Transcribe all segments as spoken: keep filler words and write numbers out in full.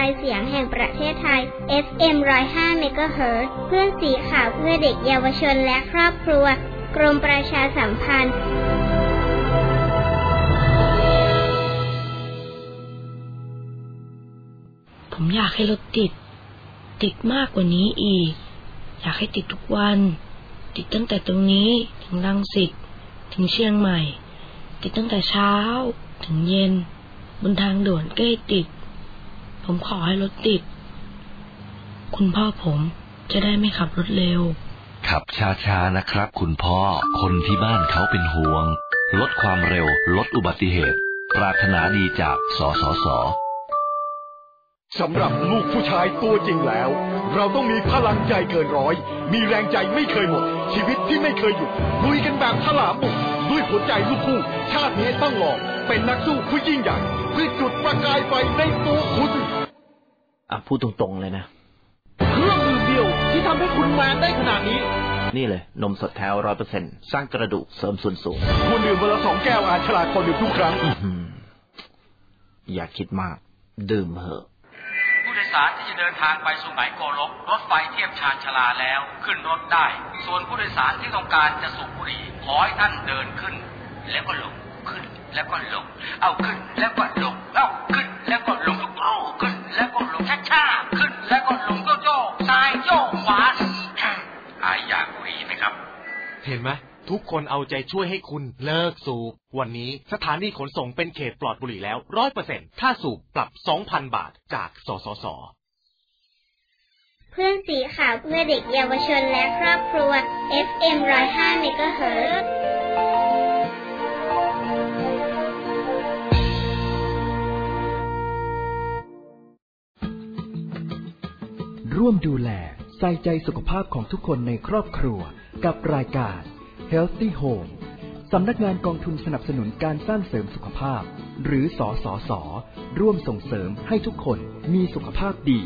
ายเสียงแห่งประเทศไทย เอฟ เอ็ม หนึ่งร้อยห้า เมกะเฮิรตซ์เพื่อนสีขาวเพื่อเด็กเยาวชนและครอบครัวกรมประชาสัมพันธ์ผมอยากให้รถติดติดมากกว่านี้อีกอยากให้ติดทุกวันติดตั้งแต่ตรงนี้ถึงรังสิตถึงเชียงใหม่ติดตั้งแต่เช้าถึงเย็นบนทางด่วนก็ให้ติดผมขอให้รถติดคุณพ่อผมจะได้ไม่ขับรถเร็วขับช้าๆนะครับคุณพ่อคนที่บ้านเขาเป็นห่วงลดความเร็วลดอุบัติเหตุปรารถนาดีจากสสส. สำหรับลูกผู้ชายตัวจริงแล้วเราต้องมีพลังใจเกินร้อยมีแรงใจไม่เคยหมดชีวิตที่ไม่เคยหยุดลุยกันแบบฉลามบุกด้วยหัวใจลูกผู้ชาตินี้ต้องลองเป็นนักสู้ผู้ยิ่งใหญ่เพื่อจุดประกายไฟในตัวคุณอ่ะพูดตรงๆเลยนะเครื่องดื่มเดียวที่ทำให้คุณแมนได้ขนาดนี้นี่เลยนมสดแท้ ร้อยเปอร์เซ็นต์ สร้างกระดูกเสริมส่วนสูงควรดื่มวันละสองแก้วอ่านฉลากก่อนดื่มทุกครั้งอย่าคิดมากดื่มเหอะผู้โดยสารที่จะเดินทางไปสุไหงโกลกรถไฟเทียบชานชลาแล้วขึ้นรถได้ส่วนผู้โดยสารที่ต้องการจะสูบบุหรี่ขอให้ท่านเดินขึ้นแล้วก็ลงขึ้นแล้วก็ลงเอาขึ้นแล้วก็ลงเอาขึ้นแล้วก็ลงโอ้ขึ้นแล้วก็ลงช้าๆขึ้นแล้วก็ลงโยกโยกซ้ายโยกขวาหายอยากบุหรี่ไหมครับเห็นไหมทุกคนเอาใจช่วยให้คุณเลิกสูบวันนี้สถานีขนส่งเป็นเขตปลอดบุหรี่แล้ว ร้อยเปอร์เซ็นต์ ถ้าสูบปรับ สองพัน บาทจากสสส. เพื่อนสีขาวเพื่อเด็กเยาวชนและครอบครัว เอฟ เอ็ม หนึ่งร้อยห้า เมกะเฮิรตซ์ร่วมดูแลใส่ใจสุขภาพของทุกคนในครอบครัวกับรายการ Healthy Home สำนักงานกองทุนสนับสนุนการสร้างเสริมสุขภาพหรือสสส.ร่วมส่งเสริมให้ทุกคนมีสุขภาพดี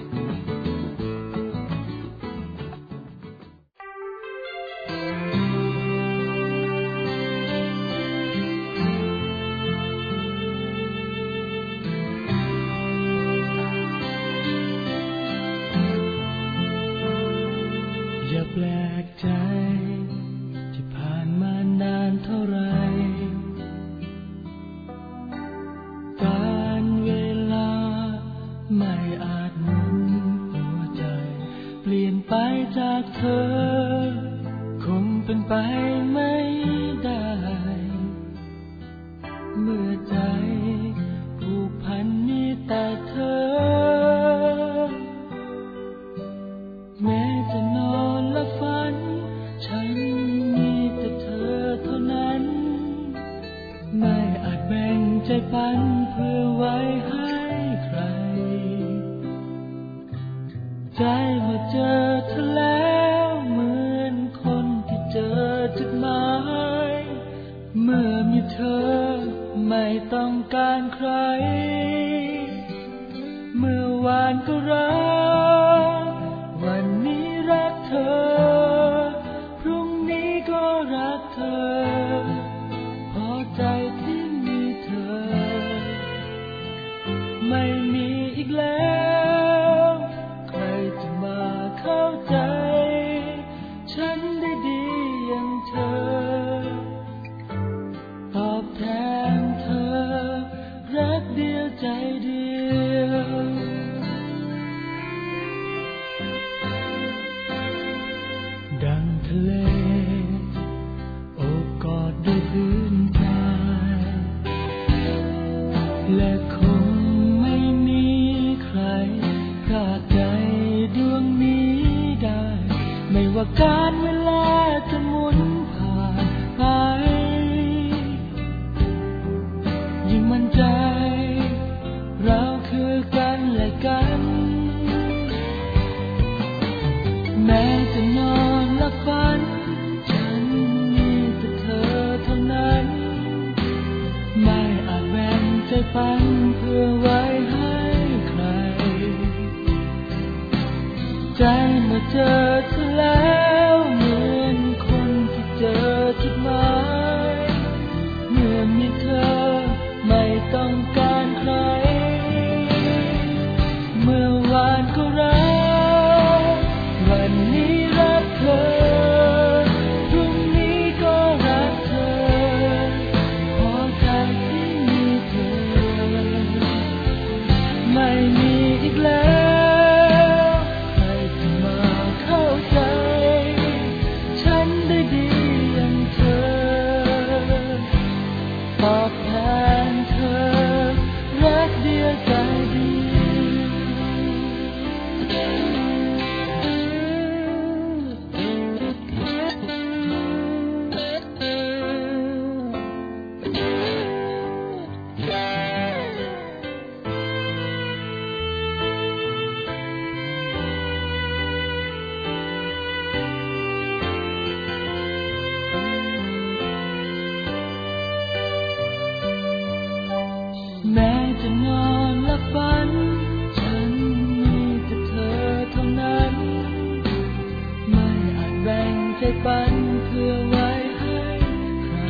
อย่าแปลกใจที่ผ่านมานานเท่าไรการเวลาไม่อาจหมุนหัวใจเปลี่ยนไปจากเธอคงเป็นไปไม่ได้เมื่อใจผูกพันมีแต่เธอแม้จะนอนและฝันฉันมีแต่เธอเท่านั้นไม่อาจแบ่งใจปันเพื่อไว้ให้ใครใจเมื่อเจอเธอแล้วเหมือนคนที่เจอจุดหมายเมื่อมีเธอไม่ต้องการใครเมื่อวานก็รักวันนี้รักเธอพรุ่งนี้ก็รักเธอพอใจที่มีเธอไม่มีอีกแล้วใครจะมาเข้าใจฉันได้ดีอย่างเธอตอบแทนเธอรักเดียวใจเดียวดังทะเลโอบกอดด้วยพื้นทรายและคงไม่มีใครพรากใจดวงนี้ได้ไม่ว่าการเวลาจะหมุนผ่านไปยิ่งมั่นใจเราคือกันและกันแม้จะนอนและฝันฉันมีแต่เธอเท่านั้นไม่อาจแบ่งใจปันเพื่อไว้ให้ใครใจเมื่อเจอเธอแล้วเหมือนคนที่เจอจุดหมายเมื่อมีเธอไม่ต้องการใครตอบแทนเธอรักเดียวใจเดียวแม้จะนอนหลับฝันฉันมีแต่เธอเท่านั้นไม่อาจแบ่งใจปันเพื่อไว้ให้ใคร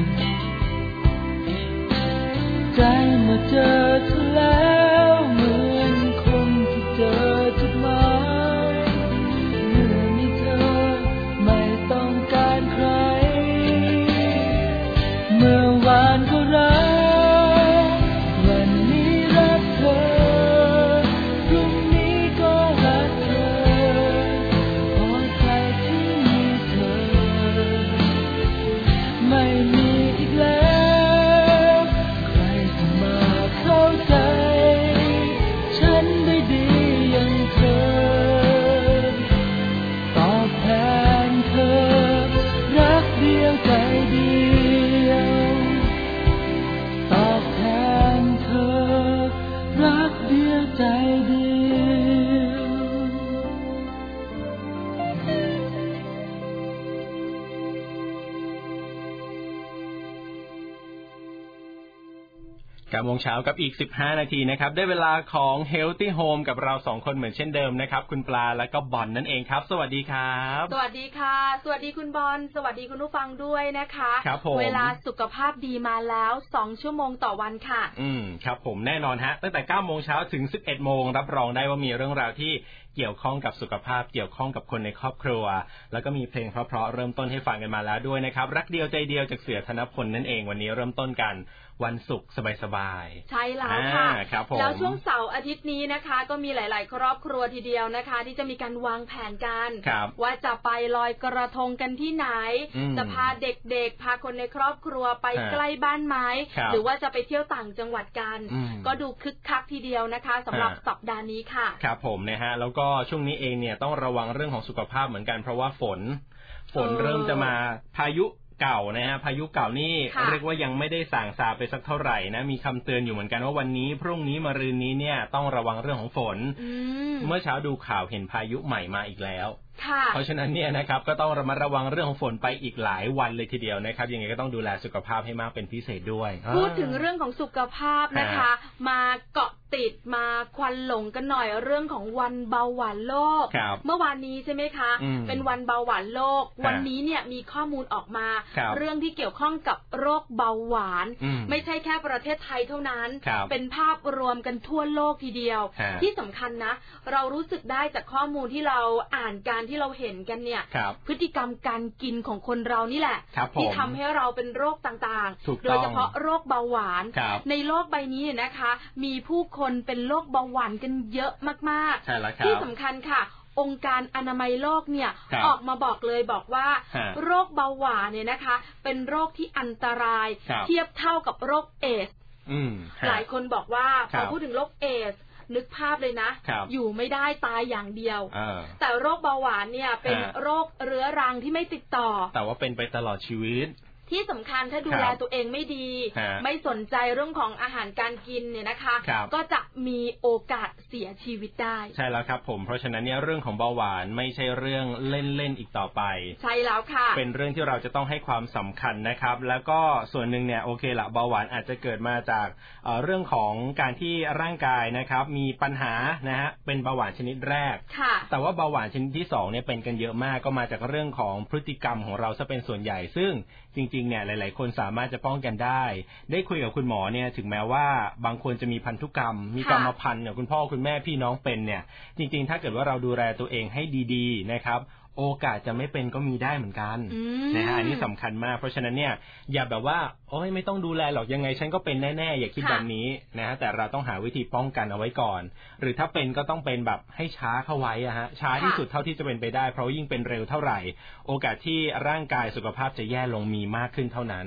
ใจเมื่อเจอเธอแล้วเหมือนคนที่เจอจุดหมายเมื่อมีเธอไม่ต้องการใครเมื่อวานก็รักเก้าโมงเช้ากับอีกสิบห้านาทีนะครับได้เวลาของ Healthy Home กับเราสองคนเหมือนเช่นเดิมนะครับคุณปลาและก็บอลนั่นเองครับสวัสดีครับสวัสดีค่ะสวัสดีคุณบอลสวัสดีคุณผู้ฟังด้วยนะคะครับผมเวลาสุขภาพดีมาแล้วสองชั่วโมงต่อวันค่ะอืมครับผมแน่นอนฮะตั้งแต่เก้าโมงเช้าถึงสิบเอ็ดโมงรับรองได้ว่ามีเรื่องราวที่เกี่ยวข้องกับสุขภาพเกี่ยวข้องกับคนในครอบครัวแล้วก็มีเพลงเพราะๆเริ่มต้นให้ฟังกันมาแล้วด้วยนะครับรักเดียวใจเดียวจากเสือธนพลนั่นเองวันนี้เริ่มต้นกันวันศุกร์สบายๆใช่แล้วค่ะแล้วช่วงเสาร์อาทิตย์นี้นะคะก็มีหลายๆครอบครัวทีเดียวนะคะที่จะมีการวางแผนกันว่าจะไปลอยกระทงกันที่ไหนจะพาเด็กๆพาคนในครอบครัวไปใกล้บ้านไหมหรือว่าจะไปเที่ยวต่างจังหวัดกันก็ดูคึกคักทีเดียวนะคะสำหรับสัปดาห์นี้ค่ะครับผมนะฮะแล้วก็ช่วงนี้เองเนี่ยต้องระวังเรื่องของสุขภาพเหมือนกันเพราะว่าฝนฝนเริ่มจะมาพายุเก่านะฮะพายุเก่านี่เรียกว่ายังไม่ได้ส่างซาไปสักเท่าไหร่นะมีคำเตือนอยู่เหมือนกันว่าวันนี้พรุ่งนี้มะรืนนี้เนี่ยต้องระวังเรื่องของฝนเมื่อเช้าดูข่าวเห็นพายุใหม่มาอีกแล้วเพราะฉะนั้นเนี่ยนะครับก็ต้องระมัดระวังเรื่องของฝนไปอีกหลายวันเลยทีเดียวนะครับยังไงก็ต้องดูแลสุขภาพให้มากเป็นพิเศษด้วยพูดถึงเรื่องของสุขภาพนะคะมาเกาะติดมาควันหลงกันหน่อยเรื่องของวันเบาหวานโลกเมื่อวานนี้ใช่ไหมคะเป็นวันเบาหวานโลกวันนี้เนี่ยมีข้อมูลออกมาเรื่องที่เกี่ยวข้องกับโรคเบาหวานไม่ใช่แค่ประเทศไทยเท่านั้นเป็นภาพรวมกันทั่วโลกทีเดียวที่สำคัญนะเรารู้สึกได้จากข้อมูลที่เราอ่านการที่เราเห็นกันเนี่ยพฤติกรรมการกินของคนเรานี่แหละที่ทำให้เราเป็นโรคต่างๆโดยเฉพาะโรคเบาหวานในโลกใบนี้นะคะมีผู้คนเป็นโรคเบาหวานกันเยอะมากๆที่สำคัญค่ะองค์การอนามัยโลกเนี่ยออกมาบอกเลยบอกว่าโรคเบาหวานเนี่ยนะคะเป็นโรคที่อันตรายเทียบเท่ากับโรคเอดส์หลายคนบอกว่าพอพูดถึงโรคเอดส์นึกภาพเลยนะอยู่ไม่ได้ตายอย่างเดียวแต่โรคเบาหวานเนี่ยเป็นโรคเรื้อรังที่ไม่ติดต่อแต่ว่าเป็นไปตลอดชีวิตที่สำคัญถ้าดูแลตัวเองไม่ดีไม่สนใจเรื่องของอาหารการกินเนี่ยนะคะก็จะมีโอกาสเสียชีวิตได้ใช่แล้วครับผมเพราะฉะนั้นเนี่ยเรื่องของเบาหวานไม่ใช่เรื่องเล่นๆอีกต่อไปใช่แล้วค่ะเป็นเรื่องที่เราจะต้องให้ความสำคัญนะครับแล้วก็ส่วนหนึ่งเนี่ยโอเคละเบาหวานอาจจะเกิดมาจาก เอ่อ เรื่องของการที่ร่างกายนะครับมีปัญหานะฮะเป็นเบาหวานชนิดแรกแต่ว่าเบาหวานชนิดที่สองเนี่ยเป็นกันเยอะมากก็มาจากเรื่องของพฤติกรรมของเราซะเป็นส่วนใหญ่ซึ่งจริงๆเนี่ยหลายๆคนสามารถจะป้องกันได้ได้คุยกับคุณหมอเนี่ยถึงแม้ว่าบางคนจะมีพันธุกรรมมีกรรมพันธุ์เนี่ยคุณพ่อคุณแม่พี่น้องเป็นเนี่ยจริงๆถ้าเกิดว่าเราดูแลตัวเองให้ดีๆนะครับโอกาสจะไม่เป็นก็มีได้เหมือนกันนะฮะอันนี้สำคัญมากเพราะฉะนั้นเนี่ยอย่าแบบว่าโอ้ยไม่ต้องดูแลหรอกยังไงฉันก็เป็นแน่ๆอย่าคิดแบบนี้นะฮะแต่เราต้องหาวิธีป้องกันเอาไว้ก่อนหรือถ้าเป็นก็ต้องเป็นแบบให้ช้าเข้าไว้อะฮะช้าที่สุดเท่าที่จะเป็นไปได้เพราะยิ่งเป็นเร็วเท่าไหร่โอกาสที่ร่างกายสุขภาพจะแย่ลงมีมากขึ้นเท่านั้น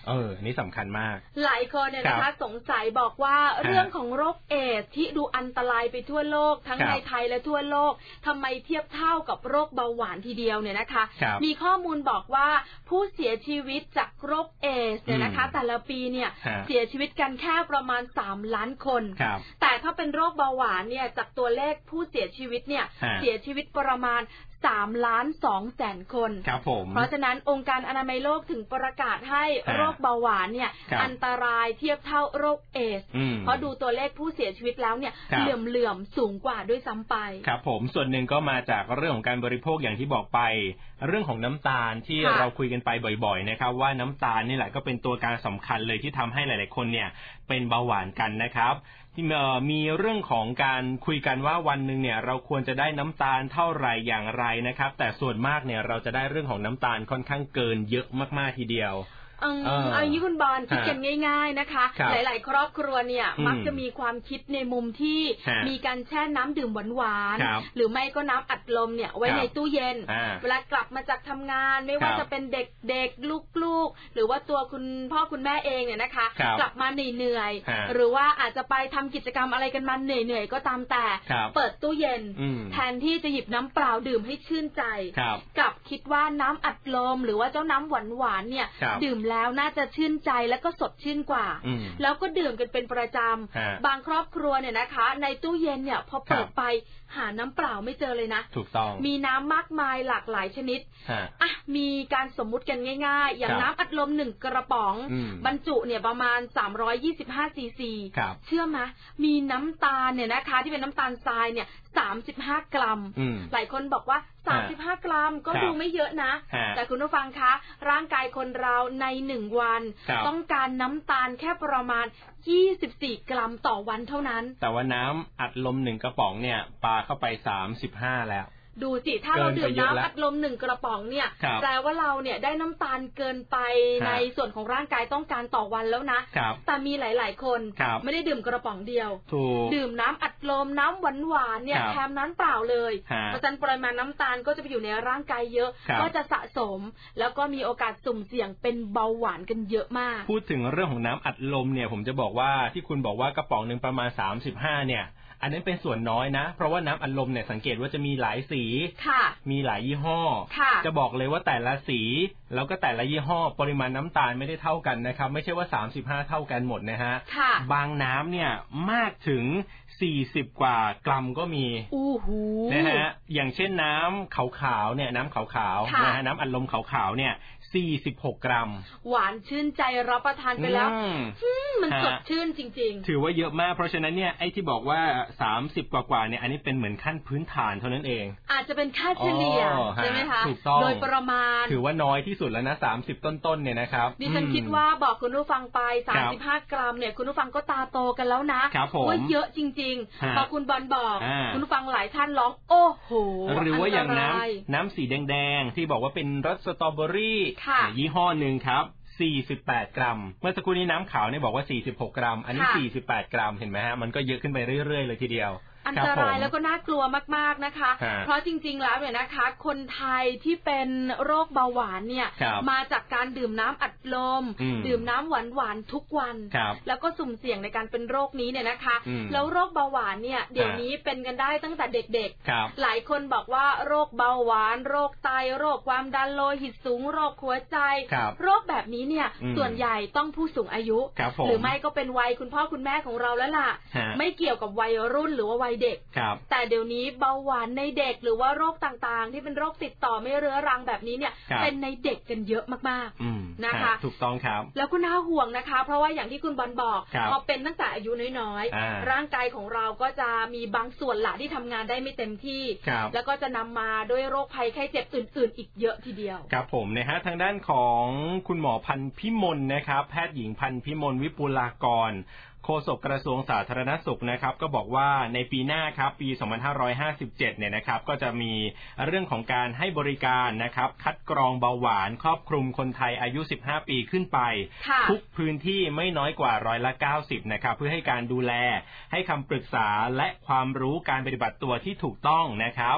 เออนี่สำคัญมากหลายคนเนี่ยนะคะสงสัยบอกว่าเรื่องของโรคเอดส์ที่ดูอันตรายไปทั่วโลกทั้งในไทยและทั่วโลกทำไมเทียบเท่ากับโรคเบาหวานทีเดียวเนี่ยนะคะมีข้อมูลบอกว่าผู้เสียชีวิตจากโรคเอดส์เนี่ยนะคะแต่ละปีเนี่ยเสียชีวิตกันแค่ประมาณสามล้านคนแต่ถ้าเป็นโรคเบาหวานเนี่ยจากตัวเลขผู้เสียชีวิตเนี่ยเสียชีวิตประมาณสามล้านสองแสนคนครับผมเพราะฉะนั้นองค์การอนามัยโลกถึงประกาศให้โรคเบาหวานเนี่ยอันตรายเทียบเท่าโรคเอดส์เพราะดูตัวเลขผู้เสียชีวิตแล้วเนี่ยเหลื่อมๆสูงกว่าด้วยซ้ำไปครับผมส่วนหนึ่งก็มาจากเรื่องของการบริโภคอย่างที่บอกไปเรื่องของน้ำตาลที่เราคุยกันไปบ่อยๆนะครับว่าน้ำตาลนี่แหละก็เป็นตัวการสำคัญเลยที่ทำให้หลายๆคนเนี่ยเป็นเบาหวานกันนะครับที่มีเรื่องของการคุยกันว่าวันหนึ่งเนี่ยเราควรจะได้น้ำตาลเท่าไหร่อย่างไรนะครับแต่ส่วนมากเนี่ยเราจะได้เรื่องของน้ำตาลค่อนข้างเกินเยอะมากๆทีเดียวอืมเอาอย่างนี้คุณบอลคิดกันง่ายๆนะคะหลายๆครอบครัวเนี่ยมักจะมีความคิดในมุมที่มีการแช่น้ำดื่มหวานๆหรือไม่ก็น้ำอัดลมเนี่ยไว้ในตู้เย็นเวลากลับมาจากทำงานไม่ว่าจะเป็นเด็กๆลูกๆหรือว่าตัวคุณพ่อคุณแม่เองเนี่ยนะคะกลับมาเหนื่อยๆหรือว่าอาจจะไปทำกิจกรรมอะไรกันมาเหนื่อยๆก็ตามแต่เปิดตู้เย็นแทนที่จะหยิบน้ำเปล่าดื่มให้ชื่นใจกลับคิดว่าน้ำอัดลมหรือว่าเจ้าน้ำหวานๆเนี่ยดื่มแล้วน่าจะชื่นใจแล้วก็สดชื่นกว่าแล้วก็ดื่มกันเป็นประจำบางครอบครัวเนี่ยนะคะในตู้เย็นเนี่ยพอเปิดไปหาน้ำเปล่าไม่เจอเลยนะถูกต้องมีน้ำมากมายหลากหลายชนิดอ่ะมีการสมมุติกันง่ายๆอย่างน้ำอัดลมหนึ่งกระป๋องบรรจุเนี่ยประมาณสามร้อยยี่สิบห้าซีซีเชื่อไหมมีน้ำตาลเนี่ยนะคะที่เป็นน้ำตาลทรายเนี่ยสามสิบห้ากรัมหลายคนบอกว่าสามสิบห้ากรัมก็ดูไม่เยอะนะแต่คุณผู้ฟังคะร่างกายคนเราในหนึ่งวันต้องการน้ำตาลแค่ประมาณยี่สิบสี่กรัมต่อวันเท่านั้นแต่ว่าน้ำอัดลมหนึ่งกระป๋องเนี่ยปาเข้าไปสามสิบห้าแล้วดูสิถ้าเราดื่มน้ำอัดลมหนึ่งกระป๋องเนี่ยแปลว่าเราเนี่ยได้น้ำตาลเกินไปในส่วนของร่างกายต้องการต่อวันแล้วนะแต่มีหลายๆคนไม่ได้ดื่มกระป๋องเดียวดื่มน้ำอัดลมน้ำหวานๆเนี่ยแถมน้ำเปล่าเลยเพราะฉะนั้นปริมาณน้ำตาลก็จะไปอยู่ในร่างกายเยอะก็จะสะสมแล้วก็มีโอกาสสุ่มเสี่ยงเป็นเบาหวานกันเยอะมากพูดถึงเรื่องของน้ำอัดลมเนี่ยผมจะบอกว่าที่คุณบอกว่ากระป๋องนึงประมาณสามสิบห้าเนี่ยอันนั้นเป็นส่วนน้อยนะเพราะว่าน้ำอัดลมเนี่ยสังเกตว่าจะมีหลายสีมีหลายยี่ห้อจะบอกเลยว่าแต่ละสีแล้วก็แต่ละยี่ห้อปริมาณน้ำตาลไม่ได้เท่ากันนะครับไม่ใช่ว่าสามสิบห้าเท่ากันหมดนะฮะบางน้ำเนี่ยมากถึงสี่สิบกว่ากรัมก็มีนะฮะอย่างเช่นน้ำขาวๆเนี่ยน้ำขาวๆนะฮะน้ำอัดลมขาวๆเนี่ยสี่สิบหกกรัมหวานชื่นใจรับประทานไปแล้วมันสดชื่นจริงๆถือว่าเยอะมากเพราะฉะนั้นเนี่ยไอ้ที่บอกว่าสามสิบกว่าๆเนี่ยอันนี้เป็นเหมือนขั้นพื้นฐานเท่านั้นเองอาจจะเป็นค่าเฉลี่ยใช่ไหมคะโดยประมาณถือว่าน้อยที่สุดแล้วนะสามสิบต้นๆเนี่ยนะครับดิฉันคิดว่าบอกคุณผู้ฟังไปสามสิบห้ากรัมเนี่ยคุณผู้ฟังก็ตาโตกันแล้วนะว่าเยอะจริงๆพอคุณบอลบอกคุณผู้ฟังหลายท่านร้องโอ้โหหรือว่าอย่างน้ำน้ำสีแดงๆที่บอกว่าเป็นรสสตรอเบอรี่ยี่ห้อหนึ่งครับสี่สิบแปดกรัมเมื่อสักครู่นี้น้ำขาวเนี่ยบอกว่าสี่สิบหกกรัมอันนี้สี่สิบแปดกรัมเห็นไหมฮะมันก็เยอะขึ้นไปเรื่อยๆเลยทีเดียวอันตรายแล้วก็น่ากลัวมากๆนะคะเพราะจริงๆแล้วเนี่ยนะคะคนไทยที่เป็นโรคเบาหวานเนี่ยมาจากการดื่มน้ำอัดลมดื่มน้ำหวานๆทุกวันแล้วก็สุ่มเสี่ยงในการเป็นโรคนี้เนี่ยนะคะแล้วโรคเบาหวานเนี่ยเดี๋ยวนี้เป็นกันได้ตั้งแต่เด็กๆหลายคนบอกว่าโรคเบาหวานโรคไตโรคความดันโลหิตสูงโรคหัวใจโรคแบบนี้เนี่ยส่วนใหญ่ต้องผู้สูงอายุหรือไม่ก็เป็นวัยคุณพ่อคุณแม่ของเราแล้วล่ะไม่เกี่ยวกับวัยรุ่นหรือว่าวัยเด็กแต่เดี๋ยวนี้เบาหวานในเด็กหรือว่าโรคต่างๆที่เป็นโรคติดต่อไม่เรื้อรังแบบนี้เนี่ยเป็นในเด็กกันเยอะมากๆนะคะถูกต้องครับแล้วก็น่าห่วงนะคะเพราะว่าอย่างที่คุณบอลบอกพอเป็นตั้งแต่อายุน้อยๆร่างกายของเราก็จะมีบางส่วนหละที่ทำงานได้ไม่เต็มที่แล้วก็จะนำมาด้วยโรคภัยไข้เจ็บอื่นๆอีกเยอะทีเดียวครับผมนะฮะทางด้านของคุณหมอพันธุ์พิมลนะครับแพทย์หญิงพันธุ์พิมลวิปุลากรโฆษกกระทรวงสาธารณสุขนะครับก็บอกว่าในปีหน้าครับปีสองพันห้าร้อยห้าสิบเจ็ดเนี่ยนะครับก็จะมีเรื่องของการให้บริการนะครับคัดกรองเบาหวานครอบคลุมคนไทยอายุสิบห้าปีขึ้นไปทุกพื้นที่ไม่น้อยกว่าร้อยละเก้าสิบนะครับเพื่อให้การดูแลให้คำปรึกษาและความรู้การปฏิบัติตัวที่ถูกต้องนะครับ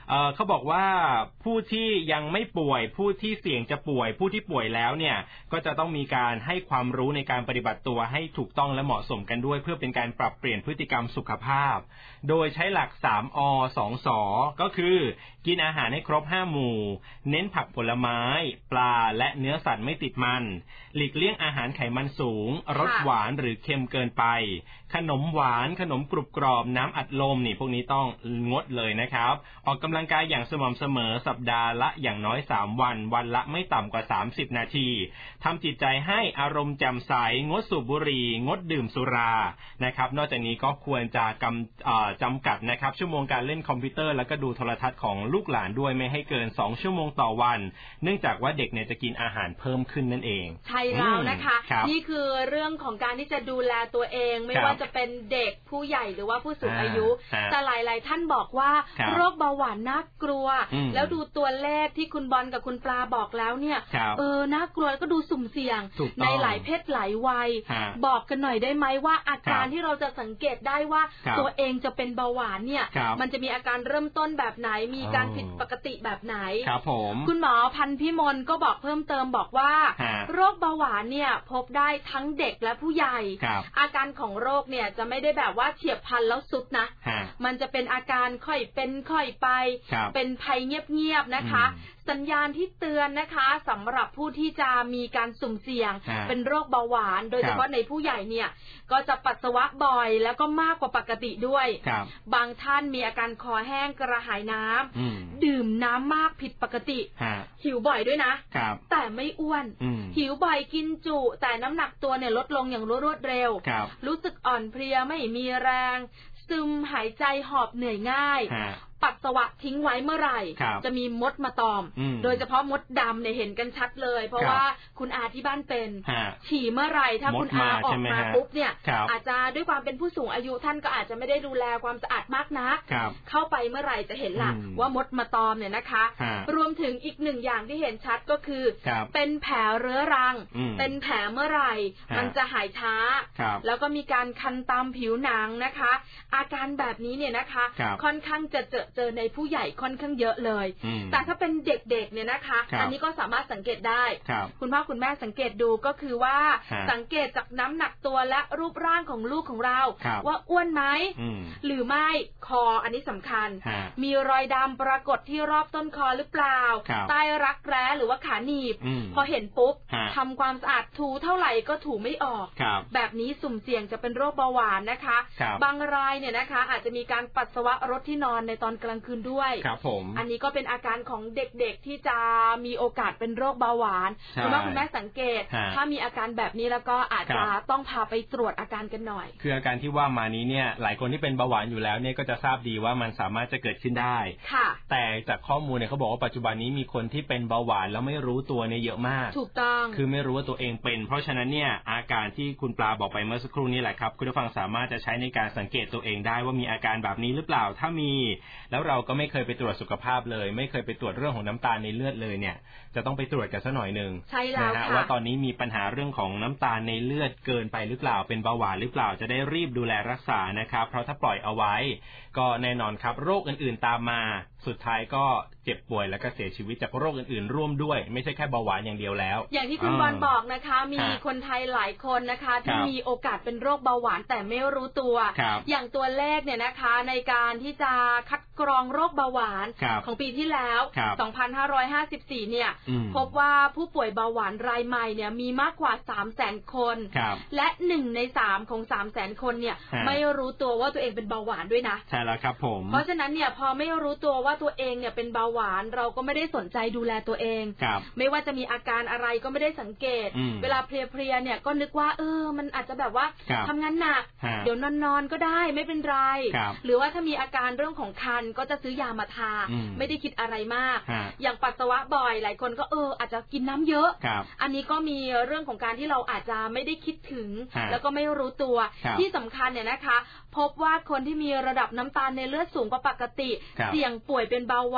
เอ่อเขาบอกว่าผู้ที่ยังไม่ป่วยผู้ที่เสี่ยงจะป่วยผู้ที่ป่วยแล้วเนี่ยก็จะต้องมีการให้ความรู้ในการปฏิบัติตัวให้ถูกต้องและเหมาะสมกันด้วยเพื่อเป็นการปรับเปลี่ยนพฤติกรรมสุขภาพโดยใช้หลักสามอสองสอก็คือกินอาหารให้ครบห้าหมู่เน้นผักผลไม้ปลาและเนื้อสัตว์ไม่ติดมันหลีกเลี่ยงอาหารไขมันสูงรสหวานหรือเค็มเกินไปขนมหวานขนมกรุบกรอบน้ำอัดลมนี่พวกนี้ต้องงดเลยนะครับออกกำลังกายอย่างสม่ำเสมอสัปดาห์ละอย่างน้อยสามวันวันละไม่ต่ำกว่าสามสิบนาทีทำจิตใจให้อารมณ์แจ่มใสงดสูบบุหรี่งดดื่มสุรานะครับนอกจากนี้ก็ควรจะกำจำกัดนะครับชั่วโมงการเล่นคอมพิวเตอร์แล้วก็ดูโทรทัศน์ของลูกหลานด้วยไม่ให้เกินสองชั่วโมงต่อวันเนื่องจากว่าเด็กเนี่ยจะกินอาหารเพิ่มขึ้นนั่นเองใช่แล้วนะคะนี่คือเรื่องของการที่จะดูแลตัวเองไม่ว่าจะเป็นเด็กผู้ใหญ่หรือว่าผู้สูงอายุแต่หลายๆท่านบอกว่าโรคเบาหวานน่ากลัวแล้วดูตัวเลขที่คุณบอลกับคุณปลาบอกแล้วเนี่ยเออน่ากลัวก็ดูสุ่มเสี่ยงในหลายเพศหลายวัยบอกกันหน่อยได้ไหมว่าอาการที่เราจะสังเกตได้ว่าตัวเองจะเป็นเบาหวานเนี่ยมันจะมีอาการเริ่มต้นแบบไหนมีการผิดปกติแบบไหนครับผมคุณหมอพันธุ์พิมลก็บอกเพิ่มเติมบอกว่าโรคเบาหวานเนี่ยพบได้ทั้งเด็กและผู้ใหญ่อาการของโรคเนี่ยจะไม่ได้แบบว่าเฉียบพลันแล้วสุดนะมันจะเป็นอาการค่อยเป็นค่อยไปเป็นภัยเงียบๆนะคะสัญญาณที่เตือนนะคะสำหรับผู้ที่จะมีการสุ่มเสี่ยงเป็นโรคเบาหวานโดยเฉพาะในผู้ใหญ่เนี่ยก็จะปัสสาวะบ่อยแล้วก็มากกว่าปกติด้วยบางท่านมีอาการคอแห้งกระหายน้ำดื่มน้ำมากผิดปกติหิวบ่อยด้วยนะแต่ไม่อ้วนหิวบ่อยกินจุแต่น้ำหนักตัวเนี่ยลดลงอย่างรวดเร็วรู้สึกอ่อนเพลียไม่มีแรงซึมหายใจหอบเหนื่อยง่ายปัสสาวะทิ้งไว้เมื่อไหร่จะมีมดมาตอมโดยเฉพาะมดดำเนี่ยเห็นกันชัดเลยเพราะว่าคุณอาที่บ้านเป็นฉี่เมื่อไหร่ถ้าคุณอาออกมาปุ๊บเนี่ยอาจจะด้วยความเป็นผู้สูงอายุท่านก็อาจจะไม่ได้ดูแลความสะอาดมากนักเข้าไปเมื่อไหร่จะเห็นหลักว่ามดมาตอมเนี่ยนะคะรวมถึงอีกหนึ่งอย่างที่เห็นชัดก็คือเป็นแผลเรื้อรังเป็นแผลเมื่อไหร่มันจะหายช้าแล้วก็มีการคันตามผิวหนังนะคะอาการแบบนี้เนี่ยนะคะค่อนข้างจะเจอเจอในผู้ใหญ่ค่อนข้างเยอะเลยแต่ถ้าเป็นเด็กๆเนี่ยนะคะอันนี้ก็สามารถสังเกตได้คุณพ่อคุณแม่สังเกตดูก็คือว่าสังเกตจากน้ำหนักตัวและรูปร่างของลูกของเราว่าอ้วนไหมหรือไม่คออันนี้สำคัญมีรอยดำปรากฏที่รอบต้นคอหรือเปล่าใต้รักแร้หรือว่าขาหนีบพอเห็นปุ๊บทำความสะอาดถูเท่าไหร่ก็ถูไม่ออกแบบนี้สุ่มเสี่ยงจะเป็นโรคเบาหวานนะคะบางรายเนี่ยนะคะอาจจะมีการปัสสาวะรถที่นอนในตอนกลางคืนด้วยครับผมอันนี้ก็เป็นอาการของเด็กๆที่จะมีโอกาสเป็นโรคเบาหวานคุณพ่อคุณแม่สังเกตถ้ามีอาการแบบนี้แล้วก็อาจจะต้องพาไปตรวจอาการกันหน่อยคืออาการที่ว่ามานี้เนี่ยหลายคนที่เป็นเบาหวานอยู่แล้วเนี่ยก็จะทราบดีว่ามันสามารถจะเกิดขึ้นได้ค่ะแต่จากข้อมูลเนี่ยเขาบอกว่าปัจจุบันนี้มีคนที่เป็นเบาหวานแล้วไม่รู้ตัวเนี่ยเยอะมากถูกต้องคือไม่รู้ว่าตัวเองเป็นเพราะฉะนั้นเนี่ยอาการที่คุณปลาบอกไปเมื่อสักครู่นี้แหละครับคุณผู้ฟังสามารถจะใช้ในการสังเกตตัวเองได้ว่ามีอาการแบบนี้หรือเปล่าถ้ามีแล้วเราก็ไม่เคยไปตรวจสุขภาพเลยไม่เคยไปตรวจเรื่องของน้ำตาลในเลือดเลยเนี่ยจะต้องไปตรวจกันสักหน่อยนึงใช่แล้วค่ะว่าตอนนี้มีปัญหาเรื่องของน้ำตาลในเลือดเกินไปหรือเปล่าเป็นเบาหวานหรือเปล่าจะได้รีบดูแลรักษานะครับเพราะถ้าปล่อยเอาไว้ก็แน่นอนครับโรคอื่นๆตามมาสุดท้ายก็เจ็บป่วยแล้วก็เสียชีวิตจากโรคอื่นๆร่วมด้วยไม่ใช่แค่เบาหวานอย่างเดียวแล้วอย่างที่คุณบอลบอกนะคะมีคนไทยหลายคนนะคะที่มีโอกาสเป็นโรคเบาหวานแต่ไม่รู้ตัวอย่างตัวเลขเนี่ยนะคะในการที่จะคัดกรองโรคเบาหวานของปีที่แล้วสองพันห้าร้อยห้าสิบสี่เนี่ยพบว่าผู้ป่วยเบาหวานรายใหม่เนี่ยมีมากกว่า สามแสน คนและหนึ่งในสามของ สามแสน คนเนี่ยไม่รู้ตัวว่าตัวเองเป็นเบาหวานด้วยนะใช่แล้วครับผมเพราะฉะนั้นเนี่ยพอไม่รู้ตัวว่าตัวเองเนี่ยเป็นเบาหวานเราก็ไม่ได้สนใจดูแลตัวเองไม่ว่าจะมีอาการอะไรก็ไม่ได้สังเกตเวลาเพลียๆเนี่ยก็นึกว่าเออมันอาจจะแบบว่าทำงานหนักเดี๋ยวนอนๆก็ได้ไม่เป็นไรหรือว่าถ้ามีอาการเรื่องของคันก็จะซื้อยามาทาไม่ได้คิดอะไรมากอย่างปัสสาวะบ่อยหลายคนก็เอออาจจะกินน้ำเยอะอันนี้ก็มีเรื่องของการที่เราอาจจะไม่ได้คิดถึงแล้วก็ไม่รู้ตัวที่สำคัญเนี่ยนะคะพบว่าคนที่มีระดับน้ำตาลในเลือดสูงกว่าปกติเสี่ยงป่วยเป็นเบาหวานเนี่ย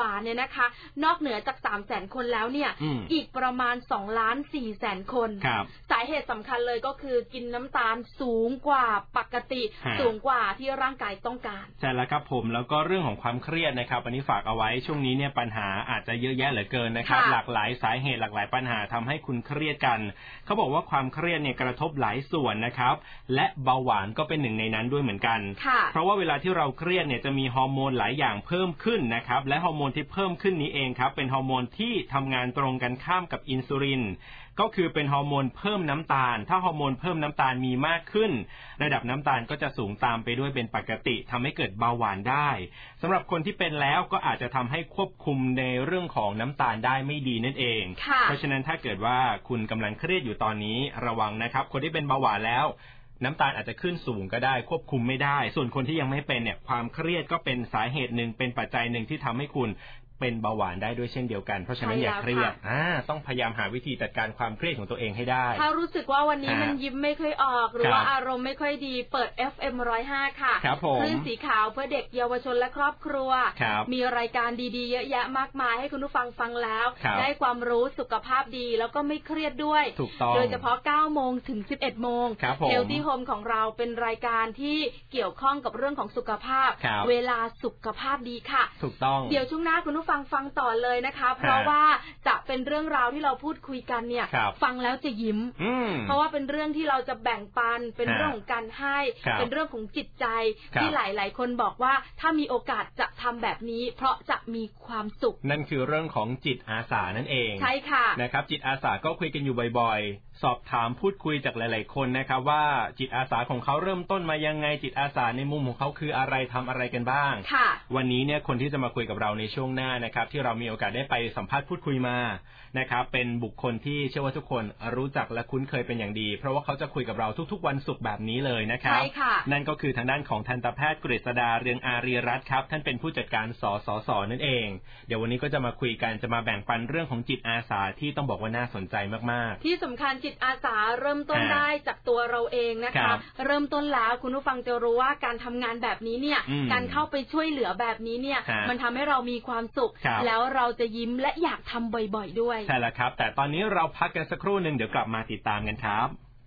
นะคะนอกเหนือจาก สามแสน คนแล้วเนี่ย อ, อีกประมาณสองล้านสี่แสนคนสาเหตุสำคัญเลยก็คือกินน้ำตาลสูงกว่าปกติสูงกว่าที่ร่างกายต้องการใช่แล้วครับผมแล้วก็เรื่องของความเครียดนะครับอันนี้ฝากเอาไว้ช่วงนี้เนี่ยปัญหาอาจจะเยอะแยะเหลือเกินนะครับหลากหลายสาเหตุหลากหลายปัญหาทำให้คุณเครียดกันเขาบอกว่าความเครียดเนี่ยกระทบหลายส่วนนะครับและเบาหวานก็เป็นหนึ่งในนั้นด้วยเหมือนกันเพราะว่าเวลาที่เราเครียดเนี่ยจะมีฮอร์โมนหลายอย่างเพิ่มขึ้นนะครับและฮอร์โมนที่เพิ่มขึ้นนี้เองครับเป็นฮอร์โมนที่ทำงานตรงกันข้ามกับอินซูลินก็คือเป็นฮอร์โมนเพิ่มน้ำตาลถ้าฮอร์โมนเพิ่มน้ำตาลมีมากขึ้นระดับน้ำตาลก็จะสูงตามไปด้วยเป็นปกติทำให้เกิดเบาหวานได้สำหรับคนที่เป็นแล้วก็อาจจะทำให้ควบคุมในเรื่องของน้ำตาลได้ไม่ดีนั่นเองเพราะฉะนั้นถ้าเกิดว่าคุณกำลังเครียดอยู่ตอนนี้ระวังนะครับคนที่เป็นเบาหวานแล้วน้ำตาลอาจจะขึ้นสูงก็ได้ควบคุมไม่ได้ส่วนคนที่ยังไม่เป็นเนี่ยความเครียดก็เป็นสาเหตุหนึ่งเป็นปัจจัยหนึ่งที่ทำให้คุณเป็นเบาหวานได้ด้วยเช่นเดียวกันเพราะฉะนั้นอย่าเครียดอ่าต้องพยายามหาวิธีจัดการความเครียดของตัวเองให้ได้ถ้ารู้สึกว่าวันนี้มันยิ้มไม่ค่อยออกหรือว่าอารมณ์ไม่ค่อยดีเปิด เอฟ เอ็ม หนึ่งศูนย์ห้า ค่ะคลื่นสีขาวเพื่อเด็กเยาวชนและครอบครัวมีรายการดีๆเยอะแยะมากมายให้คุณผู้ฟังฟังแล้วได้ความรู้สุขภาพดีแล้วก็ไม่เครียดด้วยโดยเฉพาะ เก้าโมงถึง สิบเอ็ดโมง Healthy Home ของเราเป็นรายการที่เกี่ยวข้องกับเรื่องของสุขภาพเวลาสุขภาพดีค่ะถูกต้องเดี๋ยวช่วงหน้าคุณผู้ฟังฟังต่อเลยนะคะเพราะว่าจะเป็นเรื่องราวที่เราพูดคุยกันเนี่ยฟังแล้วจะยิ้มเพราะว่าเป็นเรื่องที่เราจะแบ่งปันเป็นเรื่องของการให้เป็นเรื่องของจิตใจที่หลายๆคนบอกว่าถ้ามีโอกาสจะทำแบบนี้เพราะจะมีความสุขนั่นคือเรื่องของจิตอาสานั่นเองใช่ค่ะนะครับจิตอาสาก็คุยกันอยู่บ่อยๆสอบถามพูดคุยจากหลายๆคนนะครับว่าจิตอาสาของเขาเริ่มต้นมายังไงจิตอาสาในมุมของเขาคืออะไรทำอะไรกันบ้างวันนี้เนี่ยคนที่จะมาคุยกับเราในช่วงหน้านะครับที่เรามีโอกาสได้ไปสัมภาษณ์พูดคุยมานะครับเป็นบุคคลที่เชื่อว่าทุกคนรู้จักและคุ้นเคยเป็นอย่างดีเพราะว่าเขาจะคุยกับเราทุกๆวันศุกร์แบบนี้เลยนะครับใช่ค่ะนั่นก็คือทางด้านของทันตแพทย์กฤษดาเรืองอารีรัตน์ครับท่านเป็นผู้จัดการสสสนั่นเองเดี๋ยววันนี้ก็จะมาคุยกันจะมาแบ่งปันเรื่องของจิตอาสาที่ต้องบอกว่าน่าสนใจมากๆที่สำคัญจิตอาสาเริ่มต้นได้จากตัวเราเองนะคะเริ่มต้นแล้วคุณผู้ฟังจะรู้ว่าการทำงานแบบนี้เนี่ยการเข้าไปช่วยเหลือแบบนี้เนี่ยมันทำให้เรามีความสุขแล้วเราจะยิ้มและอยากทำบ่อยๆด้วยใช่แล้วครับแต่ตอนนี้เราพักกันสักครู่หนึ่งเดี๋ยวกลับมาติดตามกันครับ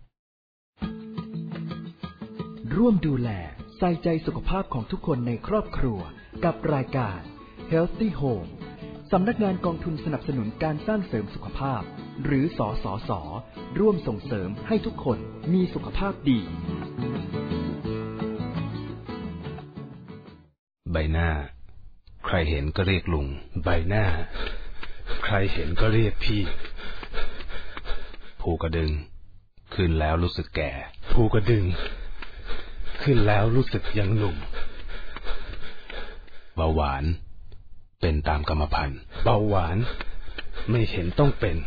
ร่วมดูแลใส่ใจสุขภาพของทุกคนในครอบครัวกับรายการ Healthy Home สำนักงานกองทุนสนับสนุนการสร้างเสริมสุขภาพหรือสสส.ร่วมส่งเสริมให้ทุกคนมีสุขภาพดีใบหน้าใครเห็นก็เรียกลุงใบหน้าใครเห็นก็เรียกพี่ภูกระดึงขึ้นแล้วรู้สึกแก่ภูกระดึงขึ้นแล้วรู้สึกยังหนุ่มเบาหวานเป็นตามกรรมพันธุ์เบาหวานไม่เห็นต้องเป็น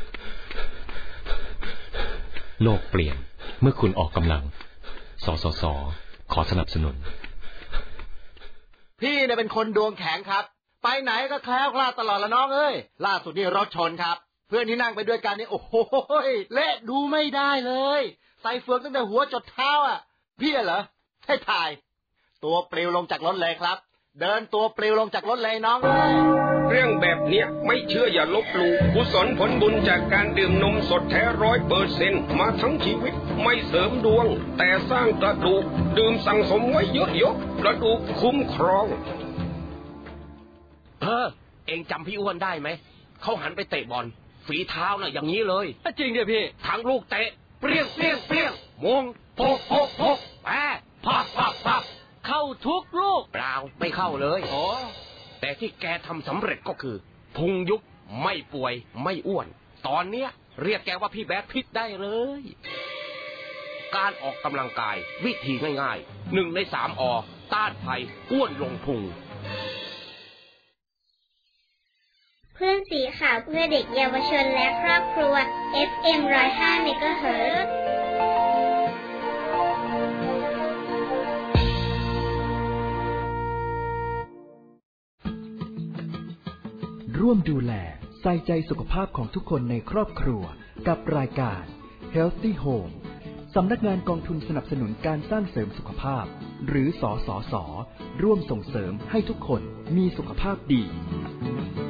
โลกเปลี่ยนเมื่อคุณออกกำลังสสส.ขอสนับสนุนพี่เนี่ยเป็นคนดวงแข็งครับไปไหนก็แคล้วคลาดตลอดละน้องเอ้ยล่าสุดนี่รถชนครับเพื่อนที่นั่งไปด้วยกันนี่โอ้โหเละดูไม่ได้เลยใส่เฟือกตั้งแต่หัวจดเท้าอ่ะพี่เหรอให้ถ่ายตัวปลิวลงจากรถเลยครับเดินตัวปลิวลงจากรถเลยน้องเอ้ยเรื่องแบบเนี้ยไม่เชื่ออย่าลบหลู่กุศลผลบุญจากการดื่มนมสดแท้ร้อยเปอร์เซ็นต์มาทั้งชีวิตไม่เสริมดวงแต่สร้างกระดูกดื่มสั่งสมไว้เยอะๆกระดูกคุ้มครองเออเอ็งจำพี่อ้วนได้ไหมเขาหันไปเตะบอลฝีเท้าน่ะอย่างนี้เลยจริงดิพี่ทั้งลูกเตะเปรี้ยงเปรี้ยงเปรี้ยงมงโพกโพกโพกแปะพับพับพับเข้าทุกลูกเปล่าไม่เข้าเลยโอ้แต่ที่แกทำสำเร็จก็คือพุงยุบไม่ป่วยไม่อ้วนตอนเนี้ยเรียกแกว่าพี่แบดพิษได้เลยการออกกำลังกายวิธีง่ายๆหนึ่งในสามอต้านภัยอ้วนลงพุงเพื่อนสีขาวเพื่อเด็กเยาวชนและครอบครัว เอฟ เอ็ม หนึ่งศูนย์ห้า เมกะเฮิรตซ์ร่วมดูแลใส่ใจสุขภาพของทุกคนในครอบครัวกับรายการ Healthy Home สำนักงานกองทุนสนับสนุนการสร้างเสริมสุขภาพหรือสสส.ร่วมส่งเสริมให้ทุกคนมีสุขภาพดี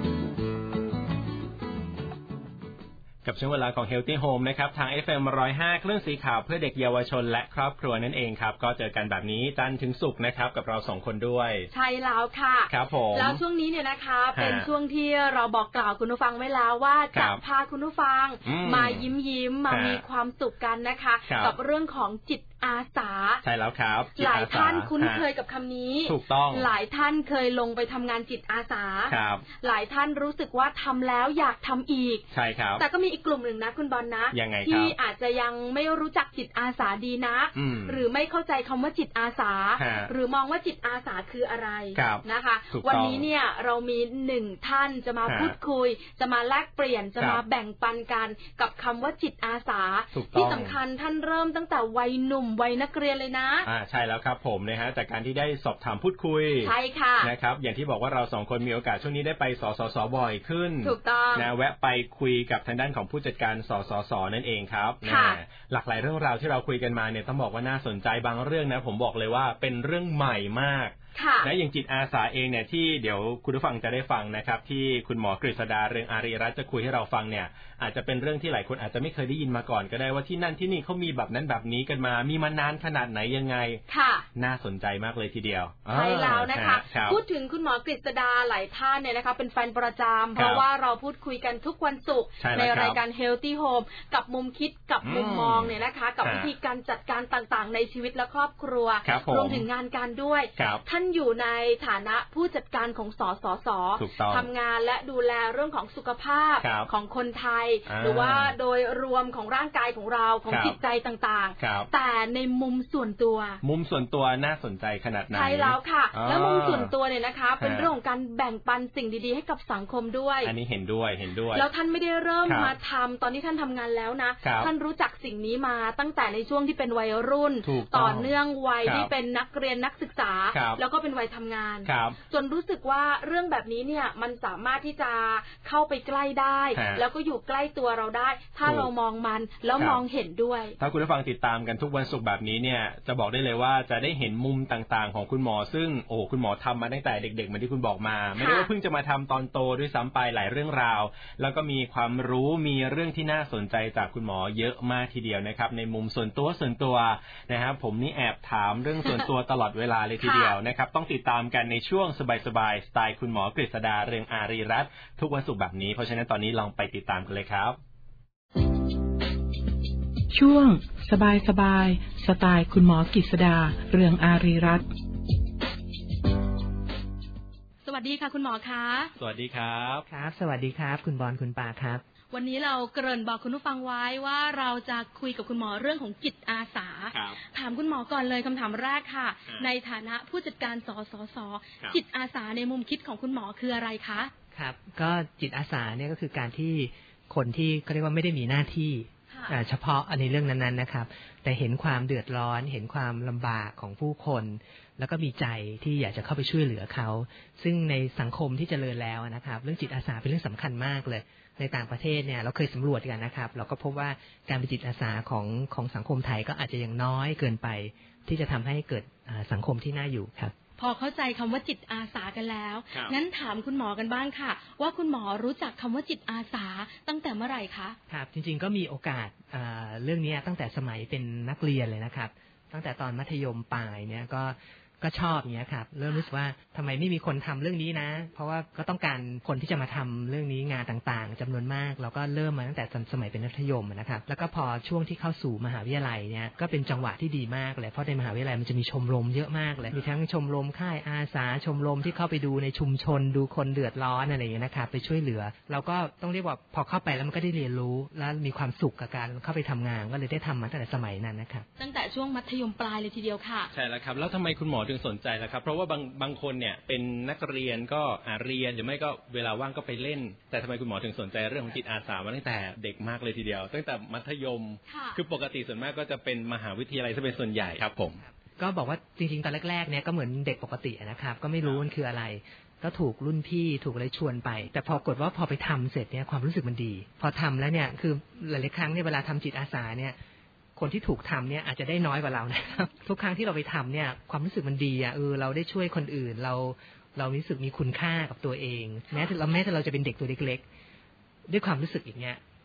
กับช่วงเวลาของ Healthy Home นะครับทาง เอฟ เอ็ม หนึ่งร้อยห้า คลื่นสีขาวเพื่อเด็กเยาวชนและครอบครัวนั่นเองครับก็เจอกันแบบนี้จันทร์ถึงศุกร์นะครับกับเราสองคนด้วยใช่แล้วค่ะครับผมแล้วช่วงนี้เนี่ยนะคะเป็นช่วงที่เราบอกกล่าวคุณผู้ฟังไว้แล้วว่าจะพาคุณผู้ฟังมายิ้มยิ้มมามีความสุขกันนะคะกับเรื่องของจิตอาสาใช่แล้วครับหลายท่านคุ้นเคยกับคำนี้ถูกต้องหลายท่านเคยลงไปทำงานจิตอาสาหลายท่านรู้สึกว่าทำแล้วอยากทำอีกใช่ครับแต่ก็มีอีกกลุ่มหนึ่งนะคุณบอลนะที่อาจจะยังไม่รู้จักจิตอาสาดีนะหรือไม่เข้าใจคำว่าจิตอาสาหรือมองว่าจิตอาสาคืออะไรนะคะวันนี้เนี่ยเรามีหนึ่งท่านจะมาพูดคุยจะมาแลกเปลี่ยนจะมาแบ่งปันกันกับคำว่าจิตอาสาที่สำคัญท่านเริ่มตั้งแต่วัยหนุ่มวัยนักเรียนเลยนะอ่าใช่แล้วครับผมนะฮะจากการที่ได้สอบถามพูดคุยใช่ค่ะนะครับอย่างที่บอกว่าเราสองคนมีโอกาสช่วงนี้ได้ไปสสสบ่อยขึ้นถูกต้องนะแวะไปคุยกับทางด้านของผู้จัดการสสสนั่นเองครับค่ะหลากหลายเรื่องราวที่เราคุยกันมาเนี่ยต้องบอกว่าน่าสนใจบางเรื่องนะผมบอกเลยว่าเป็นเรื่องใหม่มากนะอย่างจิตอาสาเองเนี่ยที่เดี๋ยวคุณผู้ฟังจะได้ฟังนะครับที่คุณหมอกฤษดาเรืองอารีรัตน์จะคุยให้เราฟังเนี่ยอาจจะเป็นเรื่องที่หลายคนอาจจะไม่เคยได้ยินมาก่อนก็ได้ว่าที่นั่นที่นี่เขามีแบบนั้นแบบนี้กันมามีมานานขนาดไหนยังไงค่ะน่าสนใจมากเลยทีเดียวใช่แล้วนะคะพูดถึงคุณหมอกฤษดาหลายท่านเนี่ยนะคะเป็นแฟนประจำเพราะว่าเราพูดคุยกันทุกวันศุกร์ในรายการ Healthy Home กับมุมคิดกับมุมมองเนี่ยนะคะกับวิธีการจัดการต่างๆในชีวิตและครอบครัวรวมถึงงานการด้วยท่านอยู่ในฐานะผู้จัดการของสสสทำงานและดูแลเรื่องของสุขภาพของคนไทยหรือว่าโดยรวมของร่างกายของเราของจิตใจต่างๆแต่ในมุมส่วนตัวมุมส่วนตัวน่าสนใจขนาดไหนใช่แล้วค่ะแล้วมุมส่วนตัวเนี่ยนะคะเป็นเรื่องของการแบ่งปันสิ่งดีๆให้กับสังคมด้วยอันนี้เห็นด้วยเห็นด้วยแล้วท่านไม่ได้เริ่มมาทำตอนที่ท่านทำงานแล้วนะท่านรู้จักสิ่งนี้มาตั้งแต่ในช่วงที่เป็นวัยรุ่นต่อเนื่องวัยที่เป็นนักเรียนนักศึกษาแล้วก็เป็นวัยทำงานจนรู้สึกว่าเรื่องแบบนี้เนี่ยมันสามารถที่จะเข้าไปใกล้ได้แล้วก็อยู่ใกล้ตัวเราได้ถ้าเรามองมันแล้วมองเห็นด้วยถ้าคุณผู้ฟังติดตามกันทุกวันศุกร์แบบนี้เนี่ยจะบอกได้เลยว่าจะได้เห็นมุมต่างๆของคุณหมอซึ่งโอ้คุณหมอทำมาตั้งแต่เด็กๆเหมือนที่คุณบอกมาไม่ได้ว่าเพิ่งจะมาทำตอนโตด้วยซ้ำไปหลายเรื่องราวแล้วก็มีความรู้มีเรื่องที่น่าสนใจจากคุณหมอเยอะมากทีเดียวนะครับในมุมส่วนตัวส่วนตัวนะครับผมนี่แอบถามเรื่องส่วนตัวตลอดเวลาเลยทีเดียวนะครับต้องติดตามกันในช่วงสบายๆสไตล์คุณหมอกฤษดาเรืองอารีรัตน์ทุกวันศุกร์แบบนี้เพราะฉะนั้นตอนนี้ลองไปติดตามกันเลยครับช่วงสบายสบายสไตล์คุณหมอกฤษดาเรืองอารีรัตน์สวัสดีค่ะคุณหมอคะสวัสดีครับครับสวัสดีครับคุณบอลคุณปาครับวันนี้เราเกริ่นบอกคุณผู้ฟังไว้ว่าเราจะคุยกับคุณหมอเรื่องของจิตอาสาถามคุณหมอก่อนเลยคำถามแรกค่ะในฐานะผู้จัดการสสสจิตอาสาในมุมคิดของคุณหมอคืออะไรคะครับก็จิตอาสาเนี่ยก็คือการที่คนที่เขาเรียกว่าไม่ได้มีหน้าที่เฉพาะในเรื่องนั้นๆนะครับแต่เห็นความเดือดร้อนเห็นความลำบากของผู้คนแล้วก็มีใจที่อยากจะเข้าไปช่วยเหลือเขาซึ่งในสังคมที่เจริญแล้วนะครับเรื่องจิตอาสาเป็นเรื่องสำคัญมากเลยในต่างประเทศเนี่ยเราเคยสำรวจกันนะครับเราก็พบว่าการเป็นจิตอาสาของของสังคมไทยก็อาจจะยังน้อยเกินไปที่จะทำให้เกิดสังคมที่น่าอยู่ครับพอเข้าใจคำว่าจิตอาสากันแล้วงั้นถามคุณหมอกันบ้างค่ะว่าคุณหมอรู้จักคำว่าจิตอาสาตั้งแต่เมื่อไหร่คะครับจริงๆก็มีโอกาสเรื่องนี้ตั้งแต่สมัยเป็นนักเรียนเลยนะครับตั้งแต่ตอนมัธยมปลายเนี่ยก็ก็ชอบเนี้ยครับเริ่มรู้สึกว่าทำไมไม่มีคนทำเรื่องนี้นะเพราะว่าก็ต้องการคนที่จะมาทำเรื่องนี้งานต่างๆจำนวนมากเราก็เริ่มมาตั้งแต่สมัยเป็นมัธยมนะครับแล้วก็พอช่วงที่เข้าสู่มหาวิทยาลัยเนี่ยก็เป็นจังหวะที่ดีมากเลยเพราะในมหาวิทยาลัยมันจะมีชมรมเยอะมากเลยมีทั้งชมรมค่ายอาสาชมรมที่เข้าไปดูในชุมชนดูคนเดือดร้อนอะไรอย่างเงี้ยนะครับไปช่วยเหลือเราก็ต้องเรียกว่าพอเข้าไปแล้วมันก็ได้เรียนรู้แล้วมีความสุขกับการเข้าไปทำงานก็เลยได้ทำมาตั้งแต่สมัยนั้นนะครับตั้งแต่ช่วงมัธยมปลายเลยทีเดียวค่ะใช่แล้วครับแล้วทำไมคุณหมอถึงสนใจล่ะครับเพราะว่าบางบางคนเนี่ยเป็นนักเรียนก็อ่าเรียนหรือไม่ก็เวลาว่างก็ไปเล่นแต่ทำไมคุณหมอถึงสนใจเรื่องของจิตอาสามาตั้งแต่เด็กมากเลยทีเดียวตั้งแต่มัธยมคือปกติส่วนมากก็จะเป็นมหาวิทยาลัยซะเป็นส่วนใหญ่ครับผมก็บอกว่าจริงๆตอนแรกๆเนี่ยก็เหมือนเด็กปกตินะครับก็ไม่รู้มันคืออะไรก็ถูกรุ่นพี่ถูกอะไรชวนไปแต่พอกดว่าพอไปทำเสร็จเนี่ยความรู้สึกมันดีพอทำแล้วเนี่ยคือหลายๆครั้งเนี่ยเวลาทำจิตอาสาเนี่ยคนที่ถูกทำเนี่ยอาจจะได้น้อยกว่าเรานะครับทุกครั้งที่เราไปทำเนี่ยความรู้สึกมันดีอ่ะเออเราได้ช่วยคนอื่นเราเรารู้สึกมีคุณค่ากับตัวเองแม้แต่เราแม้แต่เราจะเป็นเด็กตัวเล็กๆด้วยความรู้สึกอย่างเงี้ยพ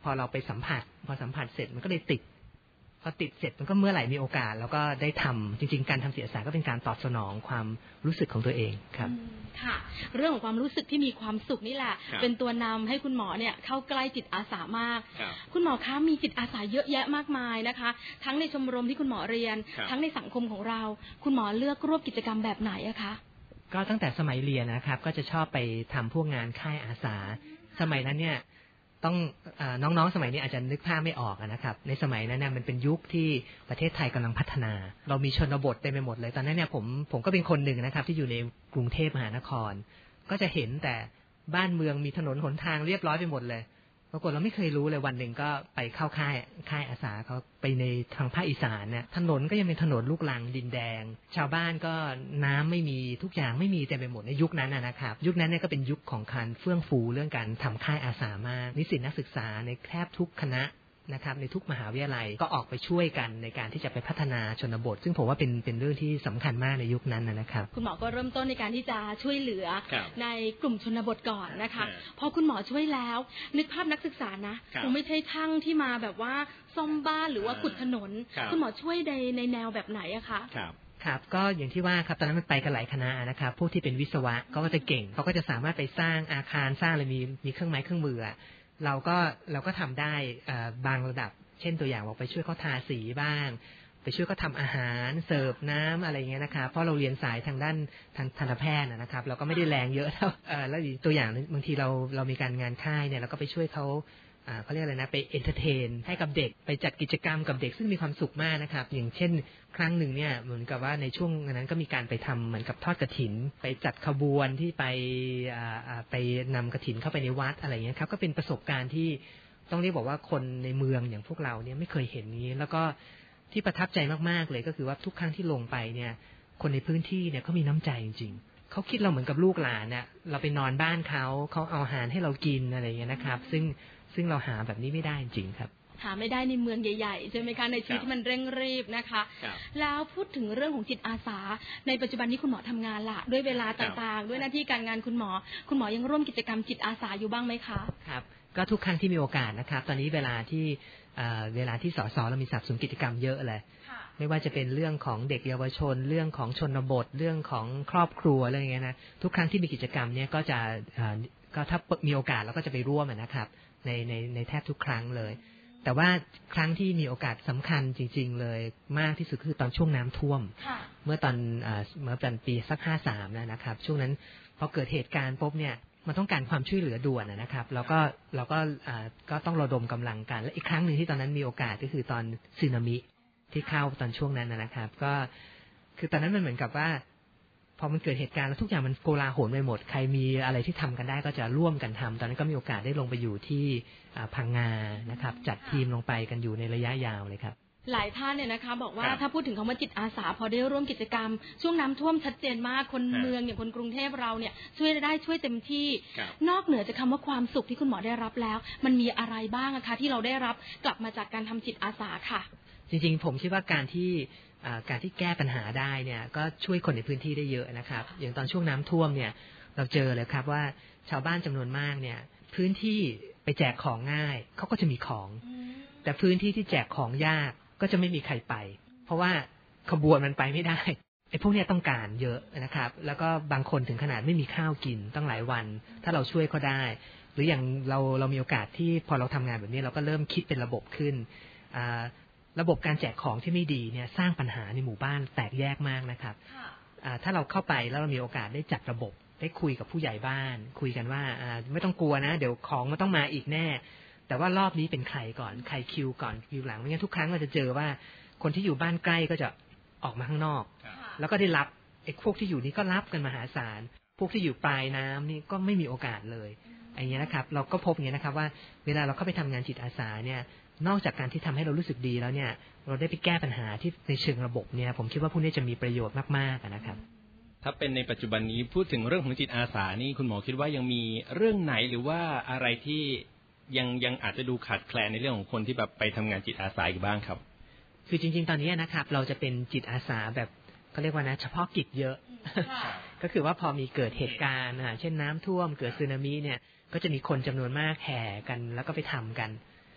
พอเราไปสัมผัสพอสัมผัสเสร็จมันก็เลยติดพอติดเสร็จมันก็เมื่อไหร่มีโอกาสแล้วก็ได้ทำจริงๆการทำจิตอาสาก็เป็นการตอบสนองความรู้สึกของตัวเองครับค่ะเรื่องของความรู้สึกที่มีความสุขนี่แหละเป็นตัวนำให้คุณหมอเนี่ยเข้าใกล้จิตอาสามากคุณหมอคะมีจิตอาสาเยอะแยะมากมายนะคะทั้งในชมรมที่คุณหมอเรียนทั้งในสังคมของเราคุณหมอเลือกร่วมกิจกรรมแบบไหนอะคะก็ตั้งแต่สมัยเรียนนะครับก็จะชอบไปทำพวกงานค่ายอาสาสมัยนั้นเนี่ยต้องน้องๆสมัยนี้อาจจะนึกภาพไม่ออกนะครับในสมัยนั้นเนี่ยมันเป็นยุคที่ประเทศไทยกำลังพัฒนาเรามีชนบทเต็มไปหมดเลยตอนนั้นเนี่ยผมผมก็เป็นคนหนึ่งนะครับที่อยู่ในกรุงเทพมหานครก็จะเห็นแต่บ้านเมืองมีถนนหนทางเรียบร้อยไปหมดเลยปรากฏเราไม่เคยรู้เลยวันหนึ่งก็ไปเข้าค่ายค่ายอาสาเขาไปในทางภาคอีสานเนี่ยถนนก็ยังเป็นถนนลูกรังดินแดงชาวบ้านก็น้ำไม่มีทุกอย่างไม่มีเต็มไปหมดในยุคนั้นนะครับยุคนั้นเนี่ยก็เป็นยุคของการเฟื่องฟูเรื่องการทำค่ายอาสามากนิสิตนักศึกษาในแทบทุกคณะนะครับในทุกมหาวิทยาลัยก็ออกไปช่วยกันในการที่จะไปพัฒนาชนบทซึ่งผมว่าเป็นเป็นเรื่องที่สำคัญมากในยุคนั้นนะครับคุณหมอก็เริ่มต้นในการที่จะช่วยเหลือในกลุ่มชนบทก่อนนะคะพอคุณหมอช่วยแล้วนึกภาพนักศึกษานะคงไม่ใช่ช่างที่มาแบบว่าซ่อมบ้านหรือว่าขุดถนนคุณหมอช่วยในในแนวแบบไหนอะคะครับก็อย่างที่ว่าครับตอนนั้นมันไปกันหลายคณะนะครับพวกที่เป็นวิศวะเขาก็จะเก่งเขาก็จะสามารถไปสร้างอาคารสร้างอะไรมีมีเครื่องไม้เครื่องมือเราก็เราก็ทำได้บางระดับเช่นตัวอย่างบอกไปช่วยเขาทาสีบ้างไปช่วยเขาทำอาหารเสิร์ฟน้ำอะไรเงี้ยนะครับเพราะเราเรียนสายทางด้านทางทันตแพทย์นะครับเราก็ไม่ได้แรงเยอะแล้วแล้วตัวอย่างบางทีเราเรามีการงานค่ายเนี่ยเราก็ไปช่วยเขาเขาเรียกอะไรนะไปเอนเตอร์เทนให้กับเด็กไปจัดกิจกรรมกับเด็กซึ่งมีความสุขมากนะครับอย่างเช่นครั้งหนึ่งเนี่ยเหมือนกับว่าในช่วงนั้นก็มีการไปทำเหมือนกับทอดกฐินไปจัดขบวนที่ไปไปนำกฐินเข้าไปในวัดอะไรเงี้ยครับก็เป็นประสบการณ์ที่ต้องเรียกบอกว่าคนในเมืองอย่างพวกเราเนี่ยไม่เคยเห็นนี้แล้วก็ที่ประทับใจมากๆเลยก็คือว่าทุกครั้งที่ลงไปเนี่ยคนในพื้นที่เนี่ยเขามีน้ำใจจริงๆเขาคิดเราเหมือนกับลูกหลานเนี่ยเราไปนอนบ้านเขาเขาเอาอาหารให้เรากินอะไรเงี้ยนะครับซึ่งซึ่งเราหาแบบนี้ไม่ได้จริงครับหาไม่ได้ในเมืองใหญ่ๆใช่ไหมคะในชีวิตที่มันเร่งรีบนะคะแล้วพูดถึงเรื่องของจิตอาสาในปัจจุบันนี้คุณหมอทำงานละด้วยเวลาต่างๆด้วยหน้าที่การงานคุณหมอคุณหมอยังร่วมกิจกรรมจิตอาสาอยู่บ้างไหมคะครับก็ทุกครั้งที่มีโอกาสนะครับตอนนี้เวลาที่เวลาที่สสเรามีสับสนกิจกรรมเยอะเลยไม่ว่าจะเป็นเรื่องของเด็กเยาวชนเรื่องของชนบทเรื่องของครอบครัวอะไรอย่างเงี้ยนะทุกครั้งที่มีกิจกรรมเนี้ยก็จะก็ถ้ามีโอกาสเราก็จะไปร่วมนะครับในในในแทบทุกครั้งเลยแต่ว่าครั้งที่มีโอกาสสำคัญจริงๆเลยมากที่สุดคือตอนช่วงน้ำท่วมเมื่อตอนเมื่อตอนปีสักห้าสามนะครับช่วงนั้นพอเกิดเหตุการณ์ปุ๊บเนี่ยมันต้องการความช่วยเหลือด่วนนะครับแล้วก็เราก็ก็ต้องระดมกำลังกันและอีกครั้งหนึ่งที่ตอนนั้นมีโอกาสก็คือตอนสึนามิที่เข้าตอนช่วงนั้นนะครับก็คือตอนนั้นมันเหมือนกับว่าพอมันเกิดเหตุการณ์แล้วทุกอย่างมันโกลาหลไปหมดใครมีอะไรที่ทำกันได้ก็จะร่วมกันทำตอนนั้นก็มีโอกาสได้ลงไปอยู่ที่พังงานะครับจัดทีมลงไปกันอยู่ในระยะยาวเลยครับหลายท่านเนี่ยนะคะบอกว่าถ้าพูดถึงคำว่าจิตอาสาพอได้ร่วมกิจกรรมช่วงน้ำท่วมชัดเจนมากคนเมืองอย่างคนกรุงเทพเราเนี่ยช่วยได้ช่วยเต็มที่นอกเหนือจากคำว่าความสุขที่คุณหมอได้รับแล้วมันมีอะไรบ้างนะคะที่เราได้รับกลับมาจากการทำจิตอาสาค่ะจริงๆผมคิดว่าการที่การที่แก้ปัญหาได้เนี่ยก็ช่วยคนในพื้นที่ได้เยอะนะครับอย่างตอนช่วงน้ำท่วมเนี่ยเราเจอเลยครับว่าชาวบ้านจำนวนมากเนี่ยพื้นที่ไปแจกของง่ายเขาก็จะมีของแต่พื้นที่ที่แจกของยากก็จะไม่มีใครไปเพราะว่าขบวนมันไปไม่ได้ไอ้พวกนี้ต้องการเยอะนะครับแล้วก็บางคนถึงขนาดไม่มีข้าวกินตั้งหลายวันถ้าเราช่วยเขาได้หรืออย่างเราเรามีโอกาสที่พอเราทำงานแบบนี้เราก็เริ่มคิดเป็นระบบขึ้นระบบการแจกของที่ไม่ดีเนี่ยสร้างปัญหาในหมู่บ้านแตกแยกมากนะครับถ้าเราเข้าไปแล้วเรามีโอกาสได้จัดระบบได้คุยกับผู้ใหญ่บ้านคุยกันว่าไม่ต้องกลัวนะเดี๋ยวของมันต้องมาอีกแน่แต่ว่ารอบนี้เป็นใครก่อนใครคิวก่อนคิวหลังไม่งั้นทุกครั้งเราจะเจอว่าคนที่อยู่บ้านใกล้ก็จะออกมาข้างนอกแล้วก็ได้รับไอ้พวกที่อยู่นี้ก็รับกันมหาศาลพวกที่อยู่ปลายน้ำนี่ก็ไม่มีโอกาสเลยอย่างเงี้ยนะครับเราก็พบอย่างเงี้ยนะครับว่าเวลาเราเข้าไปทำงานจิตอาสาเนี่ยนอกจากการที่ทำให้เรารู้สึกดีแล้วเนี่ยเราได้ไปแก้ปัญหาที่ในเชิงระบบเนี่ยผมคิดว่าพวกนี้จะมีประโยชน์มากๆนะครับถ้าเป็นในปัจจุบันนี้พูดถึงเรื่องของจิตอาสานี่คุณหมอคิดว่ายังมีเรื่องไหนหรือว่าอะไรที่ยังยังอาจจะดูขาดแคลนในเรื่องของคนที่แบบไปทำงานจิตอาสาอีกบ้างครับคือจริงๆตอนนี้นะครับเราจะเป็นจิตอาสาแบบเขาเรียกว่านะเฉพาะกิจเยอะ ก็คือว่าพอมีเกิดเหตุการณ์เช่นน้ำท่วมเกิดสึนามิเนี่ยก็จะมีคนจำนวนมากแห่กันแล้วก็ไปทำกัน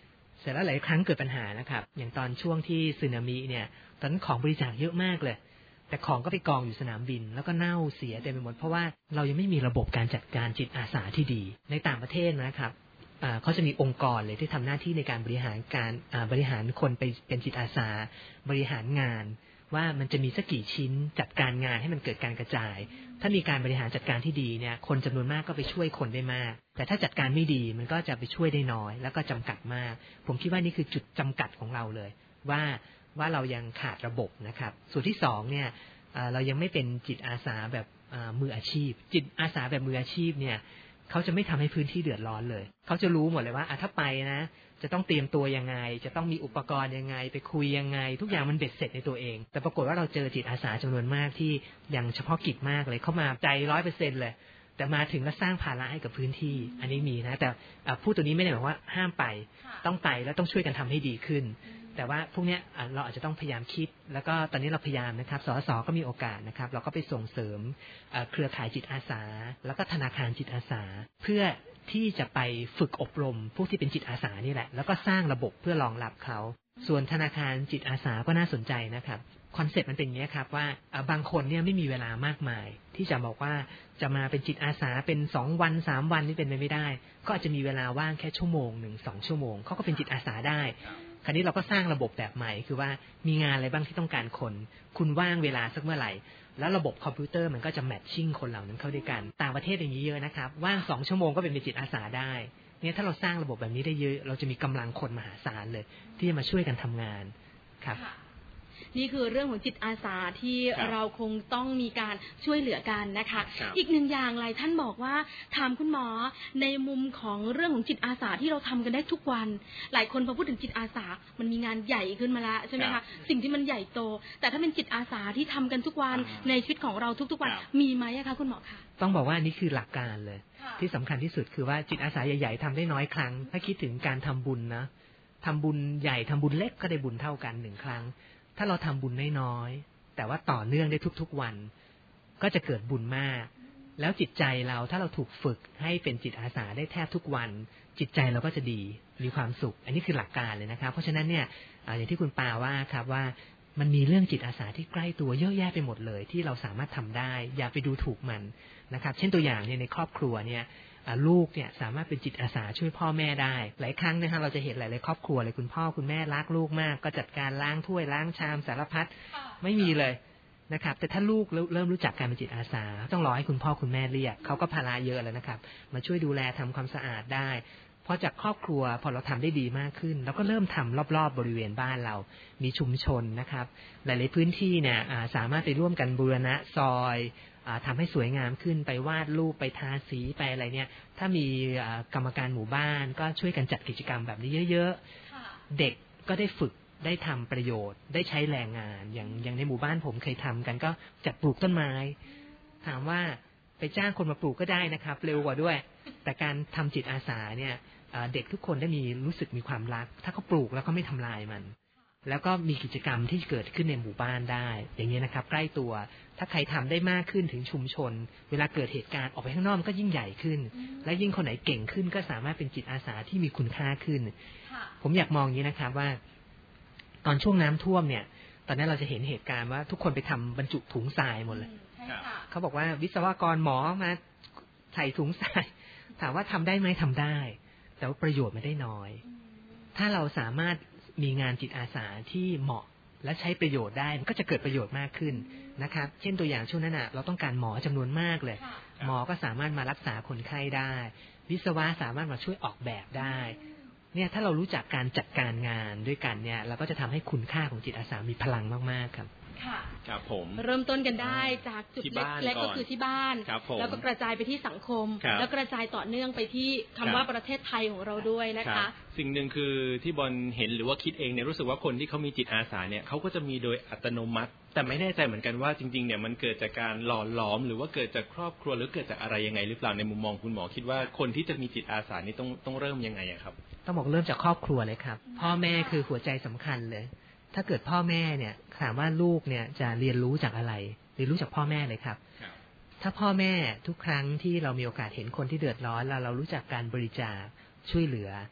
ร็จแล้วหลายครั้งเกิดปัญหานะครับอย่างตอนช่วงที่สึนามิเนี่ยตอนนั้นของบริจาคเยอะมากเลยแต่ของก็ไปกองอยู่สนามบินแล้วก็เน่าเสียเต็มไปหมดเพราะว่าเรายังไม่มีระบบการจัดการจิตอาสาที่ดีในต่างประเทศนะครับเขาจะมีองค์กรเลยที่ทำหน้าที่ในการบริหารการบริหารคนไปเป็นจิตอาสาบริหารงานว่ามันจะมีสักกี่ชิ้นจัดการงานให้มันเกิดการกระจายถ้ามีการบริหารจัดการที่ดีเนี่ยคนจำนวนมากก็ไปช่วยคนได้มากแต่ถ้าจัดการไม่ดีมันก็จะไปช่วยได้น้อยแล้วก็จำกัดมากผมคิดว่านี่คือจุดจำกัดของเราเลยว่าว่าเรายังขาดระบบนะครับส่วนที่สองเนี่ยเรายังไม่เป็นจิตอาสาแบบมืออาชีพจิตอาสาแบบมืออาชีพเนี่ยเขาจะไม่ทำให้พื้นที่เดือดร้อนเลยเขาจะรู้หมดเลยว่าถ้าไปนะจะต้องเตรียมตัวยังไงจะต้องมีอุปกรณ์ยังไงไปคุยยังไงทุกอย่างมันเบ็ดเสร็จในตัวเองแต่ปรากฏว่าเราเจอจิตอาสาจำนวนมากที่ยังเฉพาะกิจมากเลยเข้ามาใจร้อยเปอร์เซ็นต์เลยแต่มาถึงแล้วสร้างภาระให้กับพื้นที่อันนี้มีนะแต่พูดตัวนี้ไม่ได้หมายว่าห้ามไปต้องไปแล้วต้องช่วยกันทำให้ดีขึ้นแต่ว่าพวกนี้เราอาจจะต้องพยายามคิดแล้วก็ตอนนี้เราพยายามนะครับสสก็มีโอกาสนะครับเราก็ไปส่งเสริมเครือข่ายจิตอาสาแล้วก็ธนาคารจิตอาสาเพื่อที่จะไปฝึกอบรมพวกที่เป็นจิตอาสานี่แหละแล้วก็สร้างระบบเพื่อรองรับเขาส่วนธนาคารจิตอาสาก็น่าสนใจนะครับคอนเซ็ปต์มันเป็นอย่างนี้ครับว่าบางคนเนี่ยไม่มีเวลามากมายที่จะบอกว่าจะมาเป็นจิตอาสาเป็นสองวันสามวันนี่เป็นไปไม่ได้ก็อาจจะมีเวลาว่างแค่ชั่วโมงหนึ่งสองชั่วโมงเขาก็เป็นจิตอาสาได้คราวนี้เราก็สร้างระบบแบบใหม่คือว่ามีงานอะไรบ้างที่ต้องการคนคุณว่างเวลาสักเมื่อไหร่แล้วระบบคอมพิวเตอร์มันก็จะแมทชิ่งคนเหล่านั้นเข้าด้วยกันต่างประเทศอย่างนี้เยอะนะครับว่างสองชั่วโมงก็เป็นจิตอาสาได้เนี่ยถ้าเราสร้างระบบแบบนี้ได้เยอะเราจะมีกำลังคนมหาศาลเลยที่จะมาช่วยกันทำงานครับนี่คือเรื่องของจิตอาสาที่เราคงต้องมีการช่วยเหลือกันนะคะอีกหนึ่งอย่างหลายท่านบอกว่าถามคุณหมอในมุมของเรื่องของจิตอาสาที่เราทำกันได้ทุกวันหลายคนพอพูดถึงจิตอาสามันมีงานใหญ่ขึ้นมาแล้วใช่ไหมคะสิ่งที่มันใหญ่โตแต่ถ้าเป็นจิตอาสาที่ทำกันทุกวันในชีวิตของเราทุกๆวันมีไหมคะคุณหมอคะต้องบอกว่านี่คือหลักการเลยที่สำคัญที่สุดคือว่าจิตอาสาใหญ่ๆทำได้น้อยครั้งถ้าคิดถึงการทำบุญนะทำบุญใหญ่ทำบุญเล็กก็ได้บุญเท่ากันหนึ่งครั้งถ้าเราทำบุญน้อยๆแต่ว่าต่อเนื่องได้ทุกๆวันก็จะเกิดบุญมากแล้วจิตใจเราถ้าเราถูกฝึกให้เป็นจิตอาสาได้แทบทุกวันจิตใจเราก็จะดีมีความสุขอันนี้คือหลักการเลยนะครับเพราะฉะนั้นเนี่ยอย่างที่คุณปาว่าครับว่ามันมีเรื่องจิตอาสาที่ใกล้ตัวเยอะแยะไปหมดเลยที่เราสามารถทำได้อย่าไปดูถูกมันนะครับเช่นตัวอย่างเนี่ยในครอบครัวเนี่ยลูกเนี่ยสามารถเป็นจิตอาสาช่วยพ่อแม่ได้หลายครั้งนะฮะเราจะเห็นหลายๆครอบครัวเลยคุณพ่อคุณแม่รักลูกมากก็จัดการล้างถ้วยล้างชามสารพัดไม่มีเลยนะครับแต่ถ้าลูกเริ่มรู้จักการเป็นจิตอาสาต้องรอให้คุณพ่อคุณแม่เรียกเขาก็ภาระเยอะแล้วนะครับมาช่วยดูแลทำความสะอาดได้พอจากครอบครัวพอเราทำได้ดีมากขึ้นเราก็เริ่มทำรอบๆบริเวณบ้านเรามีชุมชนนะครับหลายๆพื้นที่เนี่ยสามารถไปร่วมกันบูรณะซอยทำให้สวยงามขึ้นไปวาดรูปไปทาสีไปอะไรเนี่ยถ้ามีกรรมการหมู่บ้านก็ช่วยกันจัดกิจกรรมแบบนี้เยอะๆเด็กก็ได้ฝึกได้ทำประโยชน์ได้ใช้แรงงานอย่างอย่างในหมู่บ้านผมเคยทำกันก็จัดปลูกต้นไม้ถามว่าไปจ้างคนมาปลูกก็ได้นะครับเร็วกว่าด้วยแต่การทำจิตอาสาเนี่ยเด็กทุกคนได้มีรู้สึกมีความรักถ้าเขาปลูกแล้วก็ไม่ทำลายมันแล้วก็มีกิจกรรมที่เกิดขึ้นในหมู่บ้านได้อย่างนี้นะครับใกล้ตัวถ้าใครทำได้มากขึ้นถึงชุมชนเวลาเกิดเหตุการณ์ออกไปข้างนอกก็ยิ่งใหญ่ขึ้นและยิ่งคนไหนเก่งขึ้นก็สามารถเป็นจิตอาสาที่มีคุณค่าขึ้นผมอยากมองอย่างนี้นะครับว่าตอนช่วงน้ำท่วมเนี่ยตอนนั้นเราจะเห็นเหตุการณ์ว่าทุกคนไปทำบรรจุถุงทรายหมดเลยเขาบอกว่าวิศวกรหมอมาใส่ถุงทรายถามว่าทำได้ไหมทำได้แต่ว่าประโยชน์ไม่ได้น้อยถ้าเราสามารถมีงานจิตอาสาที่เหมาะและใช้ประโยชน์ได้มันก็จะเกิดประโยชน์มากขึ้นนะครับเช่นตัวอย่างช่วงนั้นน่ะเราต้องการหมอจำนวนมากเลยหมอก็สามารถมารักษาคนไข้ได้วิศวะสามารถมาช่วยออกแบบได้เนี่ยถ้าเรารู้จักการจัดการงานด้วยกันเนี่ยเราก็จะทำให้คุณค่าของจิตอาสามีพลังมากๆครับค่ะครับผมเริ่มต้นกันได้จากจุดเล็กๆก็คือที่บ้านแล้วก็กระจายไปที่สังคมแล้วกระจายต่อเนื่องไปที่คำว่าประเทศไทยของเราด้วยนะคะสิ่งหนึ่งคือที่บอลเห็นหรือว่าคิดเองเนี่ยรู้สึกว่าคนที่เขามีจิตอาสาเนี่ยเขาก็จะมีโดยอัตโนมัติแต่ไม่แน่ใจเหมือนกันว่าจริงๆเนี่ยมันเกิดจากการหล่อหลอมหรือว่าเกิดจากครอบครัวหรือเกิดจากอะไรยังไงหรือเปล่าในมุมมองคุณหมอคิดว่าคนที่จะมีจิตอาสานี่ต้องต้องเริ่มยังไงครับต้องบอกเริ่มจากครอบครัวเลยครับพ่อแม่คือหัวใจสำคัญเลยถ้าเกิดพ่อแม่เนี่ยถามว่าลูกเนี่ยจะเรียนรู้จากอะไรเรียนรู้จากพ่อแม่เลยครับถ้าพ่อแม่ทุกครั้งที่เรามีโอกาสเห็นคนที่เดือดร้อนแล้วเรารู้จักการบริจาคช่วยเหลือพ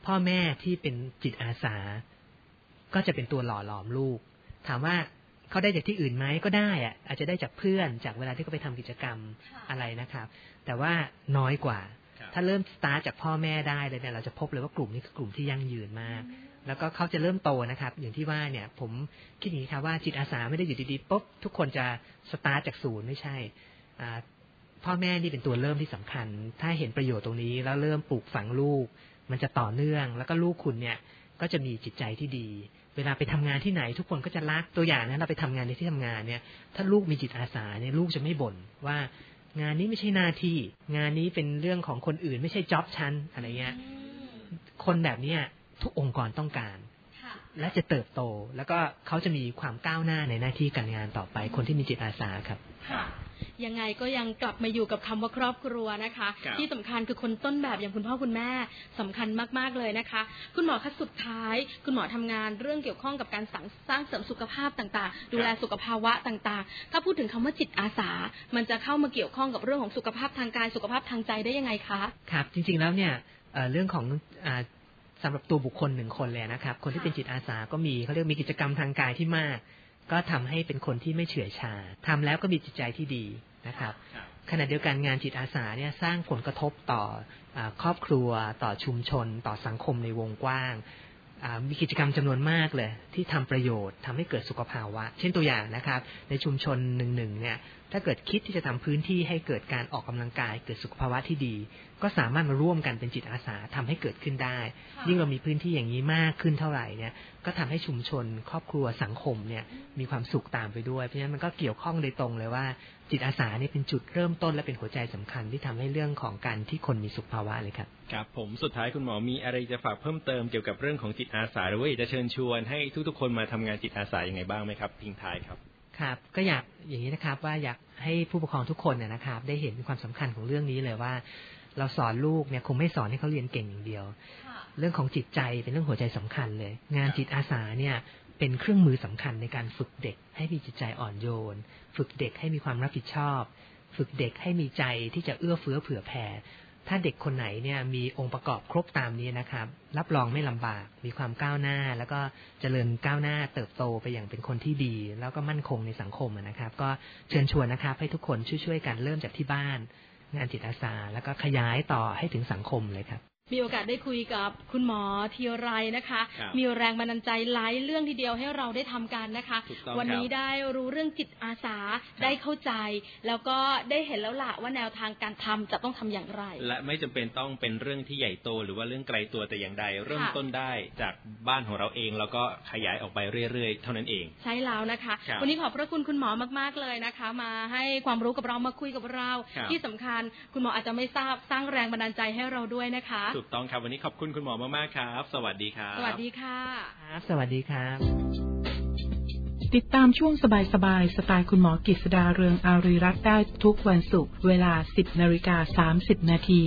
พ่อแม่ที่เป็นจิตอาสาก็จะเป็นตัวหล่อหลอมลูกถามว่าเขาได้จากที่อื่นไหมก็ได้อะอาจจะได้จากเพื่อนจากเวลาที่เขาไปทำกิจกรรมอะไรนะครับแต่ว่าน้อยกว่าถ้าเริ่มสตาร์ทจากพ่อแม่ได้เลยเนี่ยเราจะพบเลยว่ากลุ่มนี้คือกลุ่มที่ยั่งยืนมากแล้วก็เขาจะเริ่มโตนะครับอย่างที่ว่าเนี่ยผมคิดอย่างนี้ครับว่าจิตอาสาไม่ได้อยู่ดีๆปุ๊บทุกคนจะสตาร์ทจากศูนย์ไม่ใช่พ่อแม่นี่เป็นตัวเริ่มที่สำคัญถ้าเห็นประโยชน์ตรงนี้แล้วเริ่มปลูกฝังลูกมันจะต่อเนื่องแล้วก็ลูกคุณเนี่ยก็จะมีจิตใจที่ดีเวลาไปทำงานที่ไหนทุกคนก็จะรักตัวอย่างนะเราไปทำงานในที่ทำงานเนี่ยถ้าลูกมีจิตอาสาเนี่ยลูกจะไม่บ่นว่างานนี้ไม่ใช่หน้าที่งานนี้เป็นเรื่องของคนอื่นไม่ใช่จ็อบฉันอะไรเงี้ยคนแบบนี้ทุกองค์กรต้องการและจะเติบโตแล้วก็เขาจะมีความก้าวหน้าในหน้าที่การงานต่อไปคนที่มีจิตอาสาครับยังไงก็ยังกลับมาอยู่กับคำว่าครอบครัวนะคะที่สำคัญคือคนต้นแบบอย่างคุณพ่อคุณแม่สำคัญมากๆเลยนะคะคุณหมอคะสุดท้ายคุณหมอทำงานเรื่องเกี่ยวข้องกับการสร้างเสริมสุขภาพต่างๆดูแลสุขภาวะต่างๆถ้าพูดถึงคำว่าจิตอาสามันจะเข้ามาเกี่ยวข้องกับเรื่องของสุขภาพทางกายสุขภาพทางใจได้ยังไงคะครับจริงๆแล้วเนี่ยเรื่องของสำหรับตัวบุคคลหนึ่งคนเลยนะครับคนที่เป็นจิตอาสาก็มีเขาเรียกมีกิจกรรมทางกายที่มากก็ทำให้เป็นคนที่ไม่เฉื่อยชาทำแล้วก็มีจิตใจที่ดีนะครับขณะเดียวกันงานจิตอาสาเนี่ยสร้างผลกระทบต่อครอบครัวต่อชุมชนต่อสังคมในวงกว้างมีกิจกรรมจำนวนมากเลยที่ทำประโยชน์ทำให้เกิดสุขภาวะเช่นตัวอย่างนะครับในชุมชนหนึ่งๆเนี่ยถ้าเกิดคิดที่จะทำพื้นที่ให้เกิดการออกกำลังกายเกิดสุขภาวะที่ดีก็สามารถมาร่วมกันเป็นจิตอาสาทำให้เกิดขึ้นได้ยิ่งเรามีพื้นที่อย่างนี้มากขึ้นเท่าไหร่เนี่ยก็ทำให้ชุมชนครอบครัวสังคมเนี่ยมีความสุขตามไปด้วยเพราะฉะนั้นมันก็เกี่ยวข้องโดยตรงเลยว่าจิตอาสาเนี่ยเป็นจุดเริ่มต้นและเป็นหัวใจสำคัญที่ทำให้เรื่องของการที่คนมีสุขภาวะเลยครับครับผมสุดท้ายคุณหมอมีอะไรจะฝากเพิ่มเติมเกี่ยวกับเรื่องของจิตอาสาหรือว่าอยากจะเชิญชวนให้ทุกๆคนมาทำงานจิตอาสาอย่างไรบ้างไหมครับทิ้งท้ายครับครับก็อยากอย่างนี้นะครับว่าอยากให้ผู้ปกครองทุกคนเนี่ยนะครับได้เห็นความสำคัญของเรื่องนี้เลยว่าเราสอนลูกเนี่ยคงไม่สอนให้เขาเรียนเก่งอย่างเดียวเรื่องของจิตใจเป็นเรื่องหัวใจสำคัญเลยงานจิตอาสาเนี่ยเป็นเครื่องมือสำคัญในการฝึกเด็กให้มีจิตใจอ่อนโยนฝึกเด็กให้มีความรับผิดชอบฝึกเด็กให้มีใจที่จะเอื้อเฟื้อเผื่อแผ่ถ้าเด็กคนไหนเนี่ยมีองค์ประกอบครบตามนี้นะครับรับรองไม่ลำบากมีความก้าวหน้าแล้วก็เจริญก้าวหน้าเติบโตไปอย่างเป็นคนที่ดีแล้วก็มั่นคงในสังคมนะครับก็เชิญชวนนะครับให้ทุกคนช่วยๆกันเริ่มจากที่บ้านงานจิตอาสาแล้วก็ขยายต่อให้ถึงสังคมเลยครับมีโอกาสได้คุยกับคุณหมอทีไรนะคะมีแรงบันดาลใจหลายเรื่องทีเดียวให้เราได้ทำกันนะคะวันนี้ได้รู้เรื่องจิตอาสาได้เข้าใจแล้วก็ได้เห็นแล้วล่ะว่าแนวทางการทำจะต้องทำอย่างไรและไม่จำเป็นต้องเป็นเรื่องที่ใหญ่โตหรือว่าเรื่องไกลตัวแต่อย่างใดเริ่มต้นได้จากบ้านของเราเองแล้วก็ขยายออกไปเรื่อยๆเท่านั้นเองใช่แล้วนะคะวันนี้ขอบพระคุณคุณหมอมากๆเลยนะคะมาให้ความรู้กับเรามาคุยกับเราที่สำคัญคุณหมออาจจะไม่ทราบสร้างแรงบันดาลใจให้เราด้วยนะคะถูกต้องครับวันนี้ขอบคุณคุณหมอมากๆครับสวัสดีครับสวัสดีค่ะครับสวัสดีครับติดตามช่วงสบายๆสไตล์คุณหมอกฤษดาเรืองอารีรัตน์ได้ทุกวันศุกร์เวลา สิบนาฬิกาสามสิบนาที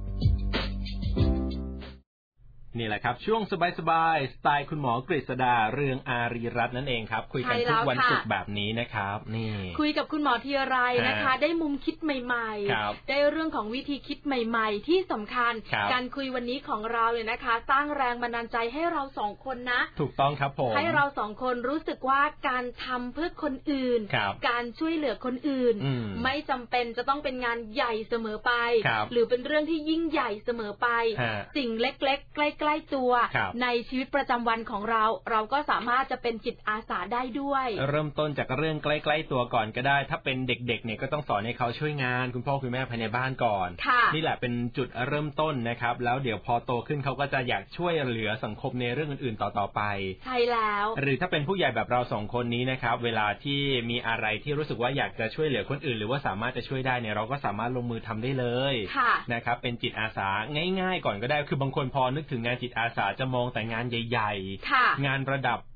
นี่แหละครับช่วงสบายๆสไตล์คุณหมอกฤษดาเรืองอารีรัตน์นั่นเองครับคุยกันทุกวันศุกร์แบบนี้นะครับนี่คุยกับคุณหมอทีไรนะคะได้มุมคิดใหม่ๆได้เรื่องของวิธีคิดใหม่ๆที่สำคัญการคุยวันนี้ของเราเลยนะคะสร้างแรงบันดาลใจให้เราสองคนนะถูกต้องครับผมให้เราสองคนรู้สึกว่าการทำเพื่อคนอื่นการช่วยเหลือคนอื่นไม่จำเป็นจะต้องเป็นงานใหญ่เสมอไปหรือเป็นเรื่องที่ยิ่งใหญ่เสมอไปสิ่งเล็กๆใกล้ใกล้ตัวในชีวิตประจำวันของเราเราก็สามารถจะเป็นจิตอาสาได้ด้วยเริ่มต้นจากเรื่องใกล้ๆตัวก่อนก็ได้ถ้าเป็นเด็กๆเนี่ยก็ต้องสอนให้เขาช่วยงานคุณพ่อคุณแม่ภายในบ้านก่อนนี่แหละเป็นจุดเริ่มต้นนะครับแล้วเดี๋ยวพอโตขึ้นเขาก็จะอยากช่วยเหลือสังคมในเรื่องอื่นๆต่อๆไปใช่แล้วหรือถ้าเป็นผู้ใหญ่แบบเราสองคนนี้นะครับเวลาที่มีอะไรที่รู้สึกว่าอยากจะช่วยเหลือคนอื่นหรือว่าสามารถจะช่วยได้เนี่ยเราก็สามารถลงมือทำได้เลยนะครับเป็นจิตอาสาง่ายๆก่อนก็ได้คือบางคนพอนึกถึงงานจิตอาสาจะมองแต่งานใหญ่ๆงานระดับ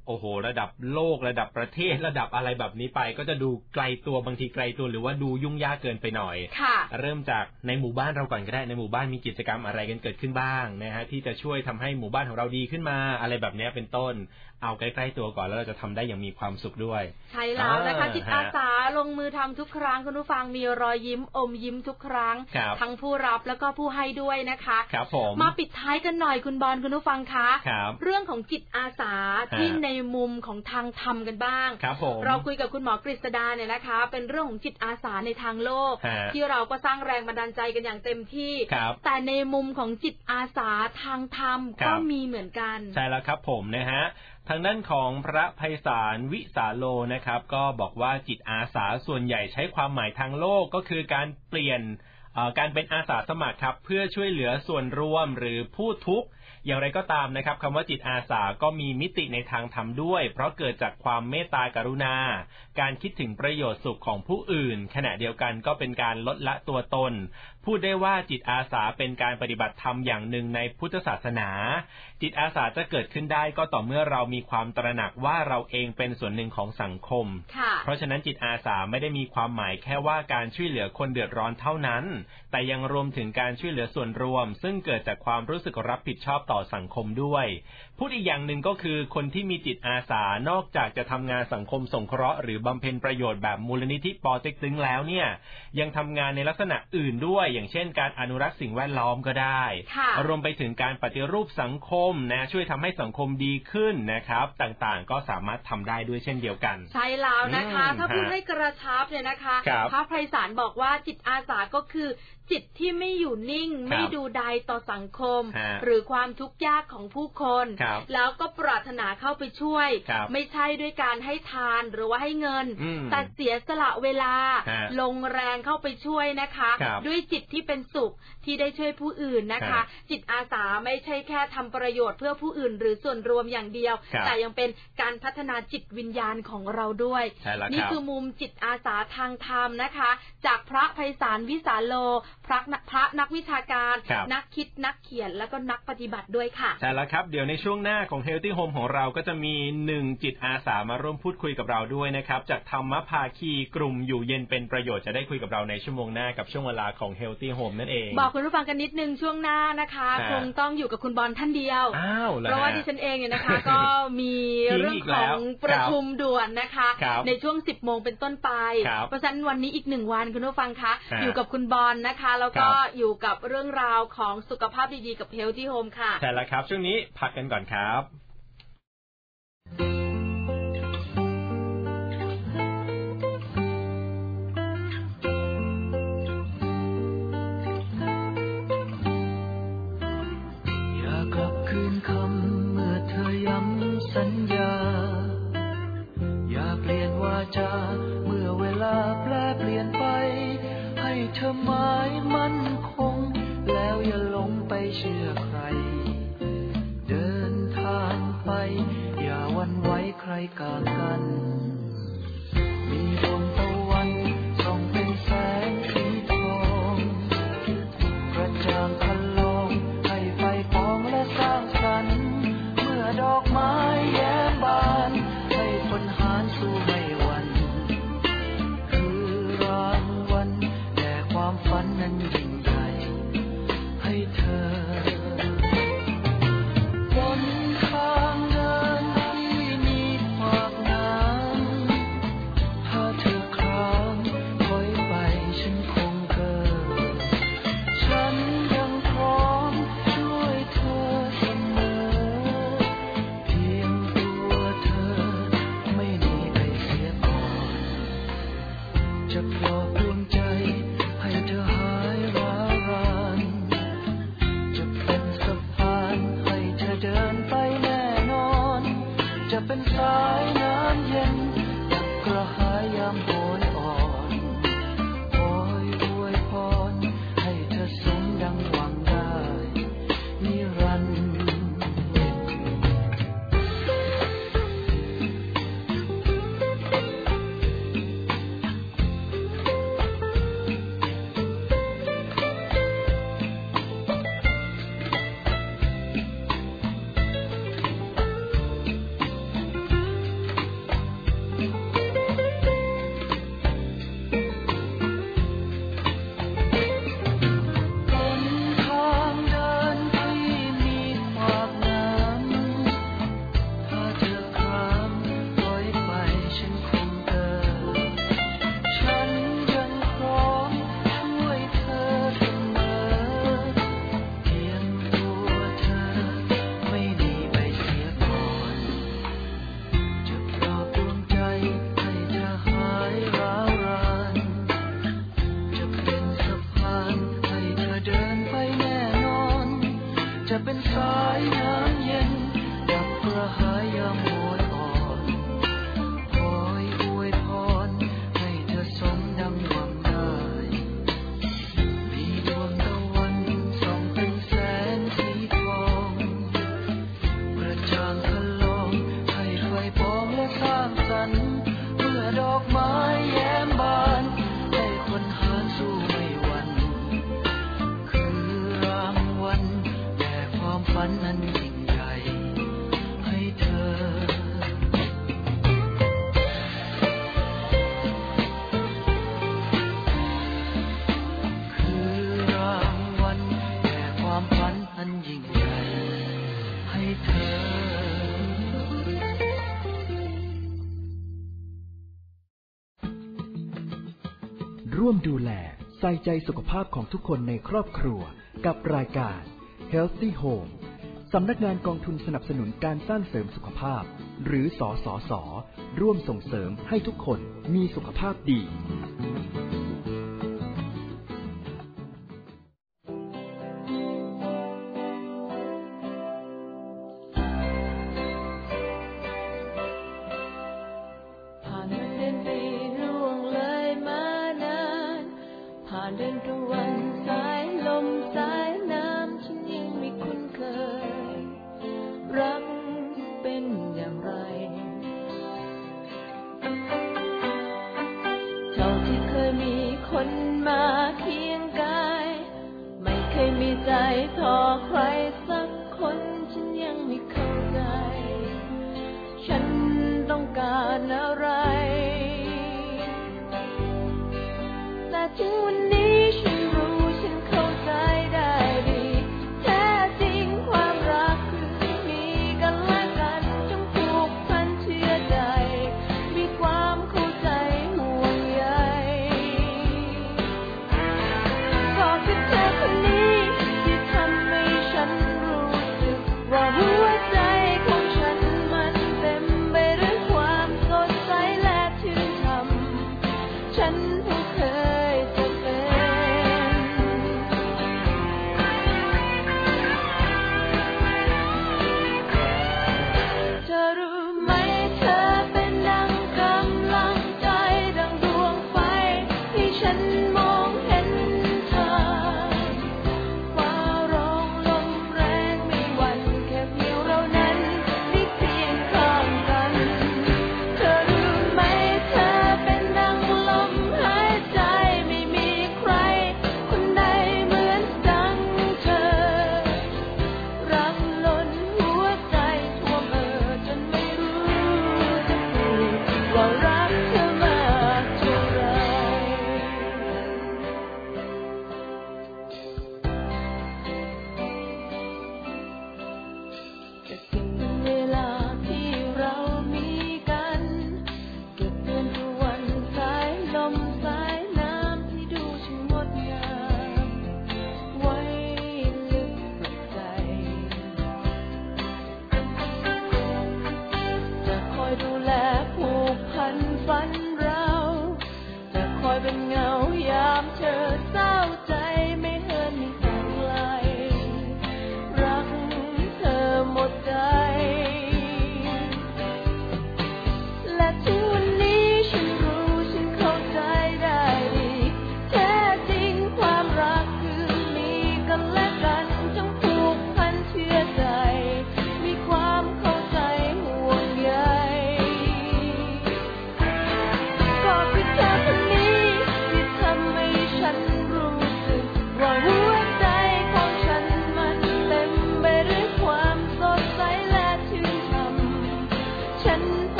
โอ้โหระดับโลกระดับประเทศระดับอะไรแบบนี้ไปก็จะดูไกลตัวบางทีไกลตัวหรือว่าดูยุ่งยากเกินไปหน่อยเริ่มจากในหมู่บ้านเราก่อนก็ได้ในหมู่บ้านมีกิจกรรมอะไรกันเกิดขึ้นบ้างนะฮะที่จะช่วยทำให้หมู่บ้านของเราดีขึ้นมาอะไรแบบนี้เป็นต้นเอาใกล้ๆตัวก่อนแล้วเราจะทำได้อย่างมีความสุขด้วยใช่แล้วนะคะจิตอาสาลงมือทำทุกครั้งคุณผู้ฟังมีรอยยิ้มอมยิ้มทุกครั้งทั้งผู้รับแล้วก็ผู้ให้ด้วยนะคะครับผมมาปิดท้ายกันหน่อยคุณบอลคุณผู้ฟังคะเรื่องของจิตอาสาที่ในมุมของทางธรรมกันบ้างเราคุยกับคุณหมอกฤษดาเนี่ยนะคะเป็นเรื่องของจิตอาสาในทางโลกที่เราก็สร้างแรงบันดาลใจกันอย่างเต็มที่แต่ในมุมของจิตอาสาทางธรรมก็มีเหมือนกันใช่แล้วครับผมนะฮะทางด้านของพระไพศาลวิสาโลนะครับก็บอกว่าจิตอาสาส่วนใหญ่ใช้ความหมายทางโลกก็คือการเปลี่ยนการเป็นอาสาสมัครครับเพื่อช่วยเหลือส่วนรวมหรือผู้ทุกข์อย่างไรก็ตามนะครับคำว่าจิตอาสาก็มีมิติในทางธรรมด้วยเพราะเกิดจากความเมตตากรุณาการคิดถึงประโยชน์สุขของผู้อื่นขณะเดียวกันก็เป็นการลดละตัวตนพูดได้ว่าจิตอาสาเป็นการปฏิบัติธรรมอย่างหนึ่งในพุทธศาสนาจิตอาสาจะเกิดขึ้นได้ก็ต่อเมื่อเรามีความตระหนักว่าเราเองเป็นส่วนหนึ่งของสังคมเพราะฉะนั้นจิตอาสาไม่ได้มีความหมายแค่ว่าการช่วยเหลือคนเดือดร้อนเท่านั้นแต่ยังรวมถึงการช่วยเหลือส่วนรวมซึ่งเกิดจากความรู้สึกรับผิดชอบต่อสังคมด้วยพูดอีกอย่างหนึ่งก็คือคนที่มีจิตอาสานอกจากจะทำงานสังคมสงเคราะห์หรือบำเพ็ญประโยชน์แบบมูลนิธิปอเต็กตึงแล้วเนี่ยยังทำงานในลักษณะอื่นด้วยอย่างเช่นการอนุรักษ์สิ่งแวดล้อมก็ได้รวมไปถึงการปฏิรูปสังคมนะช่วยทำให้สังคมดีขึ้นนะครับต่างๆก็สามารถทำได้ด้วยเช่นเดียวกันใช่แล้วนะคะถ้าพูดให้กระชับเนี่ยนะคะพระไพศาลบอกว่าจิตอาสาก็คือจิตที่ไม่อยู่นิ่งไม่ดูใดต่อสังคมหรือความทุกข์ยากของผู้คนแล้วก็ปรารถนาเข้าไปช่วยไม่ใช่ด้วยการให้ทานหรือว่าให้เงินแต่เสียสละเวลาลงแรงเข้าไปช่วยนะคะด้วยจิตที่เป็นสุขที่ได้ช่วยผู้อื่นนะคะจิตอาสาไม่ใช่แค่ทำประโยชน์เพื่อผู้อื่นหรือส่วนรวมอย่างเดียวแต่ยังเป็นการพัฒนาจิตวิญญาณของเราด้วยนี่คือมุมจิตอาสาทางธรรมนะคะจากพระไพศาลวิสาโลพระพระนักวิชาการนักคิดนักเขียนแล้วก็นักปฏิบัติด้วยค่ะใช่แล้วครับเดี๋ยวในช่วงหน้าของ Healthy Home ของเราก็จะมีหนึ่งจิตอาสามาร่วมพูดคุยกับเราด้วยนะครับจากธรรมภาคีกลุ่มอยู่เย็นเป็นประโยชน์จะได้คุยกับเราในชั่วโมงหน้ากับช่วงเวลาของ Healthy Home นั่นเองบอกคุณผู้ฟังกันนิดนึงช่วงหน้านะคะคงต้องอยู่กับคุณบอลท่านเดียวเพราะว่าดิฉันเองเนี่ยนะคะก็มีเรื่องของประชุมด่วนนะคะในช่วงสิบโมงเป็นต้นไปเพราะฉะนั้นวันนี้อีกหนึ่งวันคุณผู้ฟังคะอยู่กับคุณบอลนะคะแล้วก็อยู่กับเรื่องราวของสุขภาพดีๆกับ Healthy Home ค่ะใช่แล้วครับช่วงนี้พักกันก่อนครับอย่ากลับคืนคำเมื่อเธอย้ำสัญญาอย่าเปลี่ยนวาจาเมื่อเวลาแปรเปลี่ยนไปให้เธอหมายมั่นคงแล้วอย่าหลงไปเชื่อใครเดินทางไปอย่าหวั่นไหวใครกลางกันมีดวงตะวันส่องเป็นแสงสีทองกระจ่างคันลองให้ไฟปองและสร้างสรรค์เมื่อดอกไม้แย้มบานให้คนหาญสู้ไม่หวั่นคือรางวัลแด่ความฝันนั้นยิ่งใหญ่ให้เธอบนทางเดินที่มีความน้ำถ้าเธอคลางถอยไปฉันคงเกิดฉันยังพร้อมช่วยเธอเสมอเพียงตัวเธอไม่มีใครเสียก่อนจะปลอบดวงใจให้เธอหายร้ารานจะเป็นสะพานให้เธอเดินไปแน่นอนจะเป็นสายน้ำเย็นดับกระหายยามโหยอ่อนคอยอวยพรให้เธอสมดังหวังได้นิรันดร์ยิ่งใหญ่ให้เธอร่วมดูแลใส่ใจสุขภาพของทุกคนในครอบครัวกับรายการ Healthy Home สำนักงานกองทุนสนับสนุนการสร้างเสริมสุขภาพหรือสสส.ร่วมส่งเสริมให้ทุกคนมีสุขภาพดีใจ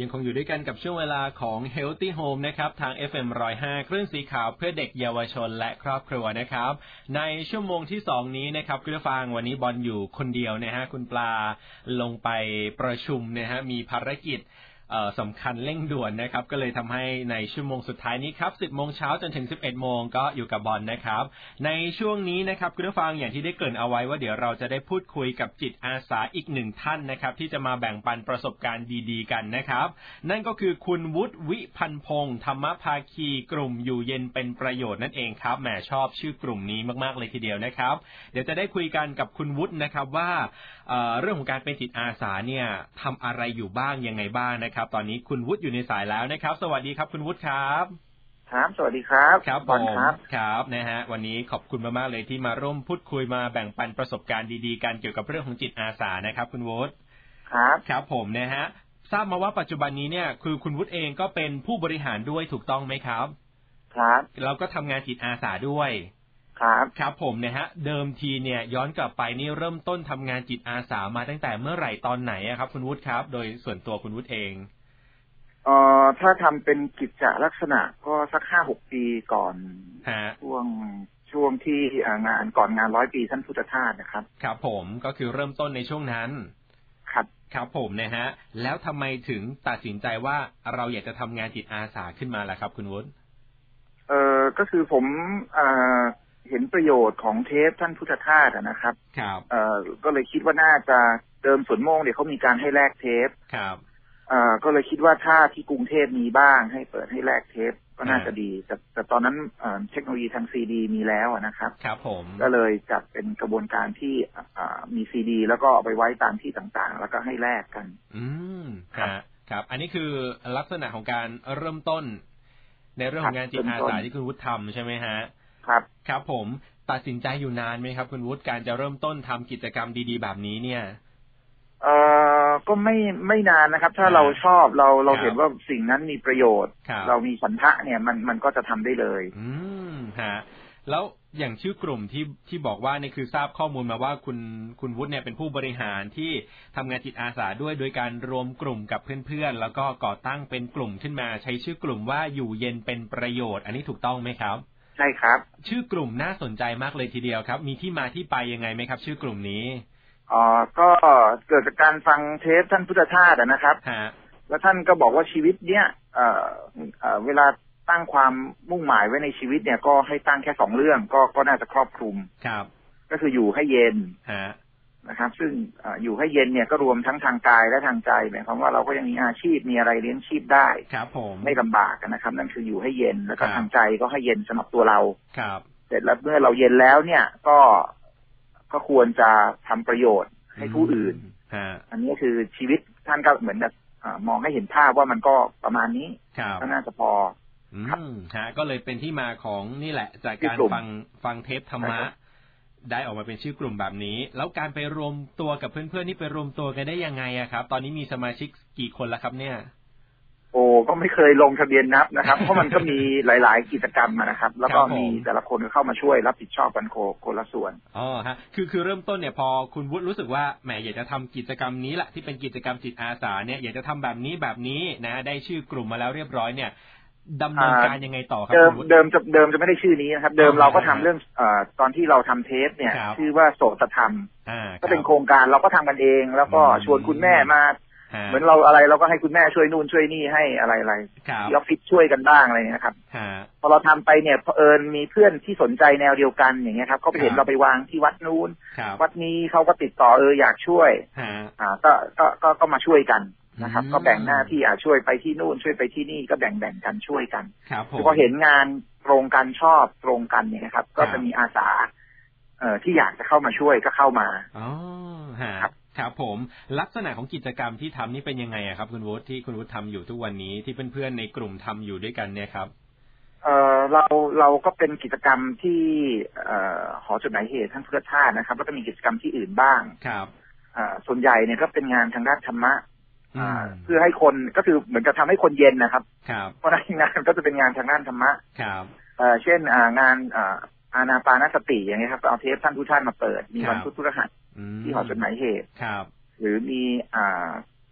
ยังคงอยู่ด้วยกันกับช่วงเวลาของ Healthy Home นะครับทาง เอฟ เอ็ม หนึ่งศูนย์ห้า คลื่นสีขาวเพื่อเด็กเยาวชนและครอบครัวนะครับในชั่วโมงที่สองนี้นะครับคุณผู้ฟังวันนี้บอลอยู่คนเดียวนะฮะคุณปลาลงไปประชุมนะฮะมีภารกิจสำคัญเร่งด่วนนะครับก็เลยทำให้ในชั่วโมงสุดท้ายนี้ครับ สิบโมงเช้าจนถึง สิบเอ็ดโมงก็อยู่กับบอลนะครับในช่วงนี้นะครับคุณผู้ฟังอย่างที่ได้เกริ่นเอาไว้ว่าเดี๋ยวเราจะได้พูดคุยกับจิตอาสาอีกหนึ่งท่านนะครับที่จะมาแบ่งปันประสบการณ์ดีๆกันนะครับนั่นก็คือคุณวุฒิวิพันธ์พงศ์ธรรมภาคีกลุ่มอยู่เย็นเป็นประโยชน์นั่นเองครับแหมชอบชื่อกลุ่มนี้มากๆเลยทีเดียวนะครับเดี๋ยวจะได้คุยกันกับคุณวุฒินะครับว่าเอ่อเรื่องของการเป็นจิตอาสาเนี่ยทำอะไรอยู่บ้างยังไงบ้างนะครับตอนนี้คุณวุฒิอยู่ในสายแล้วนะครับสวัสดีครับคุณวุฒิครับครับสวัสดีครับครับผมครับครับนะฮะวันนี้ขอบคุณมากๆเลยที่มาร่วมพูดคุยมาแบ่งปันประสบการณ์ดีๆกันเกี่ยวกับเรื่องของจิตอาสานะครับคุณวุฒิครับครับผมนะฮะทราบมาว่าปัจจุบันนี้เนี่ยคือคุณวุฒิเองก็เป็นผู้บริหารด้วยถูกต้องไหมครับครับเราก็ทำงานจิตอาสาด้วยครับครับผมนะฮะเดิมทีเนี่ยย้อนกลับไปนี่เริ่มต้นทำงานจิตอาสามาตั้งแต่เมื่อไหร่ตอนไหนครับคุณวุฒิครับโดยส่วนตัวคุณวุฒิเองเอ่อถ้าทำเป็นกิจลักษณะก็สักห้าหกปีก่อนช่วงช่วงที่งานก่อนงานร้อยปีท่านพุทธทาสนะครับครับผมก็คือเริ่มต้นในช่วงนั้นครับครับผมนะฮะแล้วทำไมถึงตัดสินใจว่าเราอยากจะทำงานจิตอาสาขึ้นมาล่ะครับคุณวุฒิเอ่อก็คือผมเอ่อเห็นประโยชน์ของเทปท่านพุทธทาสนะครับครับเอ่อก็เลยคิดว่าน่าจะเดิมสวนโมงเนี่ยเขามีการให้แลกเทปครับเอ่อก็เลยคิดว่าถ้าที่กรุงเทพมีบ้างให้เปิดให้แลกเทปก็น่าจะดีแต่แต่ตอนนั้นเอ่อเทคโนโลยีทางซีดีมีแล้วนะครับครับผมก็เลยจัดเป็นกระบวนการที่อ่ามีซีดีแล้วก็เอาไปไว้ตามที่ต่างๆแล้วก็ให้แลกกันอืมครับครับอันนี้คือลักษณะของการเริ่มต้นในเรื่องของงานจิตอาสาที่คุณวุฒิทำใช่ไหมฮะครับครับผมตัดสินใจอยู่นานไหมครับคุณวุฒิการจะเริ่มต้นทำกิจกรรมดีๆแบบนี้เนี่ยเอ่อก็ไม่ไม่นานนะครับถ้าเราชอบเราเราเห็นว่าสิ่งนั้นมีประโยชน์เรามีฉันทะเนี่ยมันมันก็จะทำได้เลยอืมฮะแล้วอย่างชื่อกลุ่มที่ที่บอกว่านี่คือทราบข้อมูลมาว่าคุณคุณวุฒิเนี่ยเป็นผู้บริหารที่ทำงานจิตอาสาด้วยโดยการรวมกลุ่มกับเพื่อนๆแล้วก็ก่อตั้งเป็นกลุ่มขึ้นมาใช้ชื่อกลุ่มว่าอยู่เย็นเป็นประโยชน์อันนี้ถูกต้องไหมครับใช่ครับชื่อกลุ่มน่าสนใจมากเลยทีเดียวครับมีที่มาที่ไปยังไงไหมครับชื่อกลุ่มนี้อ๋อก็เกิดจากการฟังเทปท่านพุทธทาสนะครับแล้วท่านก็บอกว่าชีวิตเนี้ยเอ่อเอ่อเวลาตั้งความมุ่งหมายไว้ในชีวิตเนี่ยก็ให้ตั้งแค่สองเรื่องก็ก็น่าจะครอบคลุมครับก็คืออยู่ให้เย็นนะครับซึ่งอยู่ให้เย็นเนี่ยก็รวมทั้งทางกายและทางใจหมายความว่าเราก็ยังมีอาชีพมีอะไรเลี้ยงชีพได้ครับผมไม่ลำบากนะครับนั่นคืออยู่ให้เย็นแล้วก็ทางใจก็ให้เย็นสำหรับตัวเราครับเสร็จแล้วเมื่อเราเย็นแล้วเนี่ยก็ก็ควรจะทำประโยชน์ให้ผู้อื่นอันนี้คือชีวิตท่านก็เหมือนกับมองให้เห็นภาพว่ามันก็ประมาณนี้ก็น่าจะพออืมฮะก็เลยเป็นที่มาของนี่แหละจากการฟังฟังเทปธรรมะได้ออกมาเป็นชื่อกลุ่มแบบนี้แล้วการไปรวมตัวกับเพื่อนๆนี่ไปรวมตัวกันได้ยังไงอะครับตอนนี้มีสมาชิกกี่คนแล้วครับเนี่ยโอ้ก็ไม่เคยลงทะเบียนนับนะครับเพราะมันก็มีหลายๆกิจกรรมนะครับแล้วก็มีแต่ละคนก็เข้ามาช่วยรับผิดชอบกันคนละส่วนอ๋อฮะคือคือเริ่มต้นเนี่ยพอคุณวุฒิรู้สึกว่าแหมอยากจะทำกิจกรรมนี้แหละที่เป็นกิจกรรมจิตอาสาเนี่ยอยากจะทำแบบนี้แบบนี้นะได้ชื่อกลุ่มมาแล้วเรียบร้อยเนี่ยดำเนินการยังไงต่อครับเดิมเดิมจะเดิมจะไม่ได้ชื่อนี้นะครับเดิมเราก็ทำเรื่องเอ่อตอนที่เราทำเทปเนี่ยชื่อว่าโสตธรรมก็เป็นโครงการเราก็ทำกันเองแล้วก็ชวนคุณแม่มาเหมือนเราอะไรเราก็ให้คุณแม่ช่วยนู่นช่วยนี่ให้อะไรอะไรที่ออฟฟิศช่วยกันบ้างอะไรนะครับพอเราทำไปเนี่ยเผอิญมีเพื่อนที่สนใจแนวเดียวกันอย่างเงี้ยครับเขาไปเห็นเราไปวางที่วัดนู้นวัดนี้เขาก็ติดต่อเอออยากช่วยอ่าก็ก็ก็ก็มาช่วยกันนะครับก็แบ่งหน้าที่อ่าช่วยไปที่นู่นช่วยไปที่นี่ก็แบ่งแบ่งกันช่วยกันพอเห็นงานตรงกันชอบตรงกันเนี่ยครับก็จะมีอาสาเอ่อที่อยากจะเข้ามาช่วยก็เข้ามาอ๋อครับครับผมลักษณะของกิจกรรมที่ทำนี่เป็นยังไงอะครับคุณวุฒิที่คุณวุฒิทำอยู่ทุกวันนี้ที่เพื่อนๆในกลุ่มทำอยู่ด้วยกันเนี่ยครับเอ่อเราเราก็เป็นกิจกรรมที่เอ่อหอจดหมายเหตุท่านพุทธทาสนะครับแล้วก็มีกิจกรรมที่อื่นบ้างครับอ่าส่วนใหญ่เนี่ยก็เป็นงานทางด้านธรรมะเพื่อให้คนก็คือเหมือนกับทำให้คนเย็นนะครับเพราะนั้นงานก็จะเป็นงานทางด้านธรรมะเอ่อเช่นอ่างานอ่าอานาปานสติอย่างเงี้ยครับเอาเทปท่านผู้ท่านมาเปิดมีวันพุธพฤหัสที่หอจดหมายเหตุหรือมีอ่า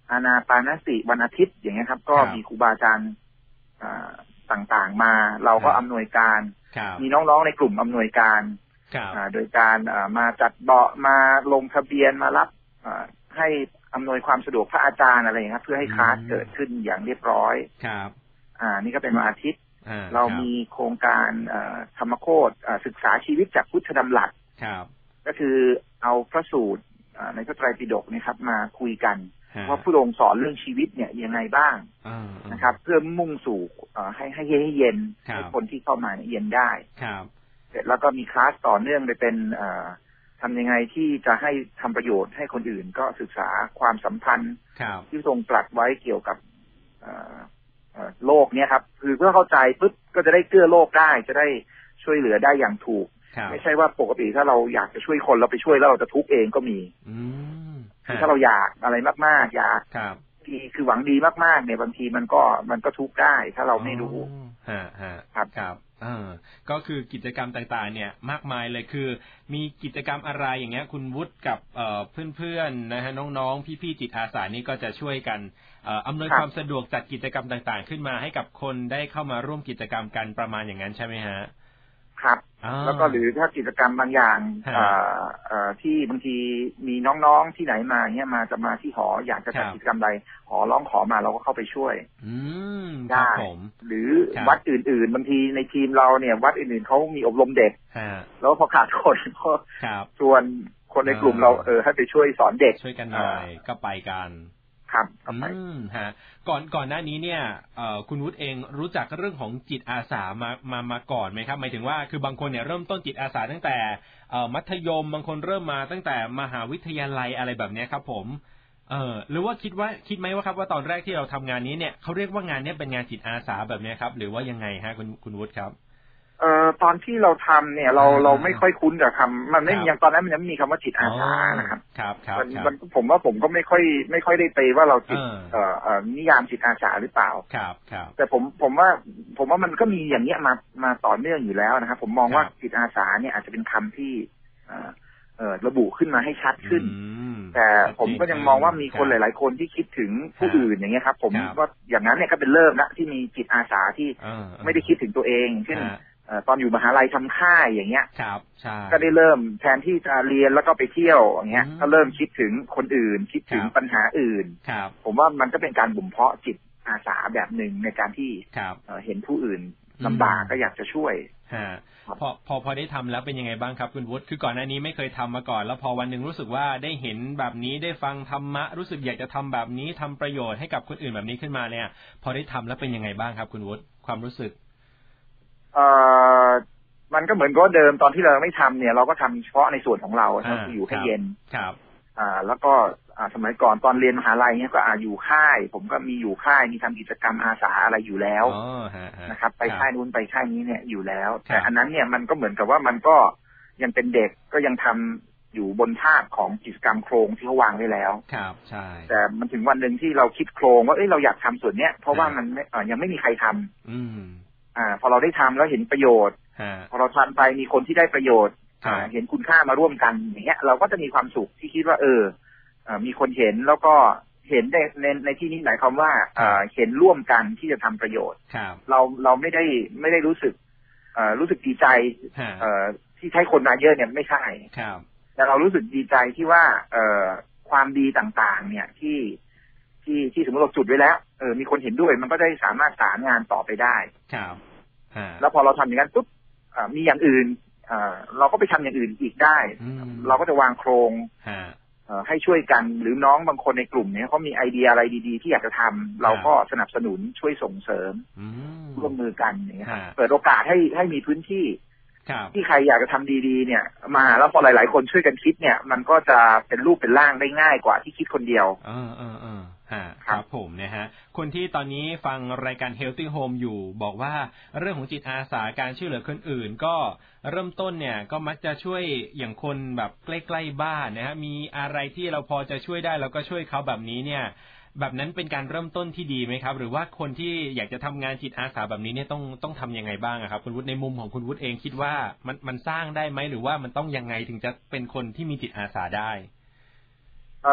อานาปานสติวันอาทิตย์อย่างเงี้ยครับก็มีครูบาอาจารย์ต่างๆมาเราก็อำนวยการมีน้องๆในกลุ่มอำนวยการโดยการมาจัดเบาะมาลงทะเบียนมารับให้อำนวยความสะดวกพระอาจารย์อะไรอย่างเงี้ยเพื่อให้คลาสเกิดขึ้นอย่างเรียบร้อยครับอ่านี่ก็เป็นวันอาทิตย์เรามีโครงการธรรมโคตรศึกษาชีวิตจากพุทธดำรัสก็คือเอาพระสูตรในพระไตรปิฎกนี่ครับมาคุยกันว่าพระองค์สอนเรื่องชีวิตเนี่ยยังไงบ้างนะครับเพื่อมุ่งสู่ให้ให้ให้เย็นให้คนที่เข้ามาเนี่ยเย็นได้เสร็จแล้วก็มีคลาสต่อเนื่องไปเป็นทำยังไงที่จะให้ทำประโยชน์ให้คนอื่นก็ศึกษาความสัมพันธ์ที่ทรงตรัสไว้เกี่ยวกับโลกเนี่ยครับคือเพื่อเข้าใจปุ๊บก็จะได้เกื้อโลกได้จะได้ช่วยเหลือได้อย่างถูกไม่ใช่ว่าปกติถ้าเราอยากจะช่วยคนเราไปช่วยแล้วเราจะทุกข์เองก็มีถ้าเราอยากอะไรมากๆอยากที่คือหวังดีมากๆเนี่ยบางทีมันก็มันก็ทุกข์ได้ถ้าเราไม่รู้ครับครับเออก็คือกิจกรรมต่างๆเนี่ยมากมายเลยคือมีกิจกรรมอะไรอย่างเงี้ยคุณวุฒิกับเอ่อเพื่อนๆนะฮะน้องๆพี่ๆจิตอาสานี่ก็จะช่วยกันเอ่ออำนวยความสะดวกจัดกิจกรรมต่างๆขึ้นมาให้กับคนได้เข้ามาร่วมกิจกรรมกันประมาณอย่างนั้นใช่ไหมฮะครับแล้วก็หรือถ้ากิจกรรมบางอย่างที่บางทีมีน้องๆที่ไหนมาเนี่ยมาจะมาที่หออยากจะจัดกิจกรรมใดหอร้องขอมาเราก็เข้าไปช่วยได้หรือวัดอื่นๆบางทีในทีมเราเนี่ยวัดอื่นๆเขามีอบรมเด็กแล้วพอขาดคนก็ชวนคนในกลุ่มเราเออให้ไปช่วยสอนเด็กช่วยกันหน่อยก็ไปกันครับอืมฮะก่อนก่อนหน้านี้เนี่ยเอ่อคุณวุฒิเองรู้จักเรื่องของจิตอาสามามามาก่อนไหมครับหมายถึงว่าคือบางคนเนี่ยเริ่มต้นจิตอาสาตั้งแต่เอ่อมัธยมบางคนเริ่มมาตั้งแต่มหาวิทยาลัยอะไรแบบนี้ครับผมเออหรือว่าคิดว่าคิดไหมว่าครับว่าตอนแรกที่เราทำงานนี้เนี่ยเขาเรียกว่างานนี้เป็นงานจิตอาสาแบบนี้ครับหรือว่ายังไงฮะคุณคุณวุฒิครับเอ่อตอนที่เราทำเนี่ยเราเราไม่ค่อยคุ้นกับคำมันไม่ยังตอนนั้นมันยังไม่มีคำว่าจิตอาสานะครับครับครับมันผมว่าผมก็ไม่ค่อยไม่ค่อยได้ไปว่าเราจิตเอ่อเอ่อนิยามจิตอาสาหรือเปล่าครับครับแต่ผมผมว่าผมว่ามันก็มีอย่างเงี้ยมามาต่อเนื่องอยู่แล้วนะครับผมมองว่าจิตอาสาเนี่ยอาจจะเป็นคำที่เอ่อเอ่อระบุขึ้นมาให้ชัดขึ้นแต่ผมก็ยังมองว่ามีคนหลายๆคนที่คิดถึงผู้อื่นอย่างเงี้ยครับผมก็อย่างนั้นเนี่ยก็เป็นเริ่มละที่มีจิตอาสาที่ไม่ได้คิดถึงตัวเองเช่นตอนอยู่มหาลัยทำค่ายอย่างเงี้ยครับใช่ก็ได้เริ่มแทนที่จะเรียนแล้วก็ไปเที่ยวอย่างเงี้ยก็เริ่มคิดถึงคนอื่นคิดถึงปัญหาอื่นผมว่ามันก็เป็นการบ่มเพาะจิตอาสาแบบหนึ่งในการที่เห็นผู้อื่นลำบากก็อยากจะช่วยพอพอพอได้ทำแล้วเป็นยังไงบ้างครับคุณวุฒิคือก่อนหน้านี้ไม่เคยทำมาก่อนแล้วพอวันหนึ่งรู้สึกว่าได้เห็นแบบนี้ได้ฟังธรรมะรู้สึกอยากจะทำแบบนี้ทำประโยชน์ให้กับคนอื่นแบบนี้ขึ้นมาเนี่ยพอได้ทำแล้วเป็นยังไงบ้างครับคุณวุฒิความรู้สึกเอ่อมันก็เหมือนกับเดิมตอนที่เราไม่ทำเนี่ยเราก็ทำเฉพาะในส่วนของเราที่อยู่ให้เย็นครับอ่าแล้วก็อ่าสมัยก่อนตอนเรียนมหาลัยเนี่ยก็อ่าอยู่ค่ายผมก็มีอยู่ค่ายมีทำกิจกรรมอาสาอะไรอยู่แล้วนะครับไปค่ายนู้นไปค่ายนี้เนี่ยอยู่แล้วแต่อันนั้นเนี่ยมันก็เหมือนกับว่ามันก็ยังเป็นเด็กก็ยังทำอยู่บนธาตุของกิจกรรมโครงที่เขาวางไว้แล้วครับใช่แต่มันถึงวันหนึ่งที่เราคิดโครงว่าเอ้ยเราอยากทำส่วนเนี้ยเพราะว่ามันยังไม่มีใครทำอืมอ่าพอเราได้ทำแล้วเห็นประโยชน์พอเราทำไปมีคนที่ได้ประโยชน์เห็นคุณค่ามาร่วมกันอย่างเงี้ยเราก็จะมีความสุขที่คิดว่าเออมีคนเห็นแล้วก็เห็นในในในที่นี้หมายความว่าเห็นร่วมกันที่จะทำประโยชน์เราเราไม่ได้ไม่ได้รู้สึกรู้สึกดีใจที่ใช้คนมาเยอะเนี่ยไม่ใช่แต่เรารู้สึกดีใจที่ว่าความดีต่างๆเนี่ยที่ที่ที่สมมติเราจุดไว้แล้วเออมีคนเห็นด้วยมันก็ได้สามารถสารงานต่อไปได้แล้วพอเราทำอย่างนั้นปุ๊บมีอย่างอื่นเราก็ไปทำอย่างอื่นอีกได้เราก็จะวางโครงให้ช่วยกันหรือน้องบางคนในกลุ่มนี้เขามีไอเดียอะไรดีๆที่อยากจะทำเราก็สนับสนุนช่วยส่งเสริมร่วมมือกันอย่างเงี้ยเปิดโอกาสให้ให้มีพื้นที่ที่ใครอยากจะทำดีๆเนี่ยมาแล้วพอหลายๆคนช่วยกันคิดเนี่ยมันก็จะเป็นรูปเป็นร่างได้ง่ายกว่าที่คิดคนเดียวเออเออเออครับผมนะฮะคนที่ตอนนี้ฟังรายการ Healthy Home อยู่บอกว่าเรื่องของจิตอาสาการช่วยเหลือคนอื่นก็เริ่มต้นเนี่ยก็มักจะช่วยอย่างคนแบบใกล้ๆบ้านนะฮะมีอะไรที่เราพอจะช่วยได้เราก็ช่วยเขาแบบนี้เนี่ยแบบนั้นเป็นการเริ่มต้นที่ดีไหมครับหรือว่าคนที่อยากจะทำงานจิตอาสาแบบนี้เนี่ยต้องต้องทำยังไงบ้างครับคุณวุฒิในมุมของคุณวุฒิเองคิดว่ามันมันสร้างได้ไหมหรือว่ามันต้องยังไงถึงจะเป็นคนที่มีจิตอาสาได้เอ่อ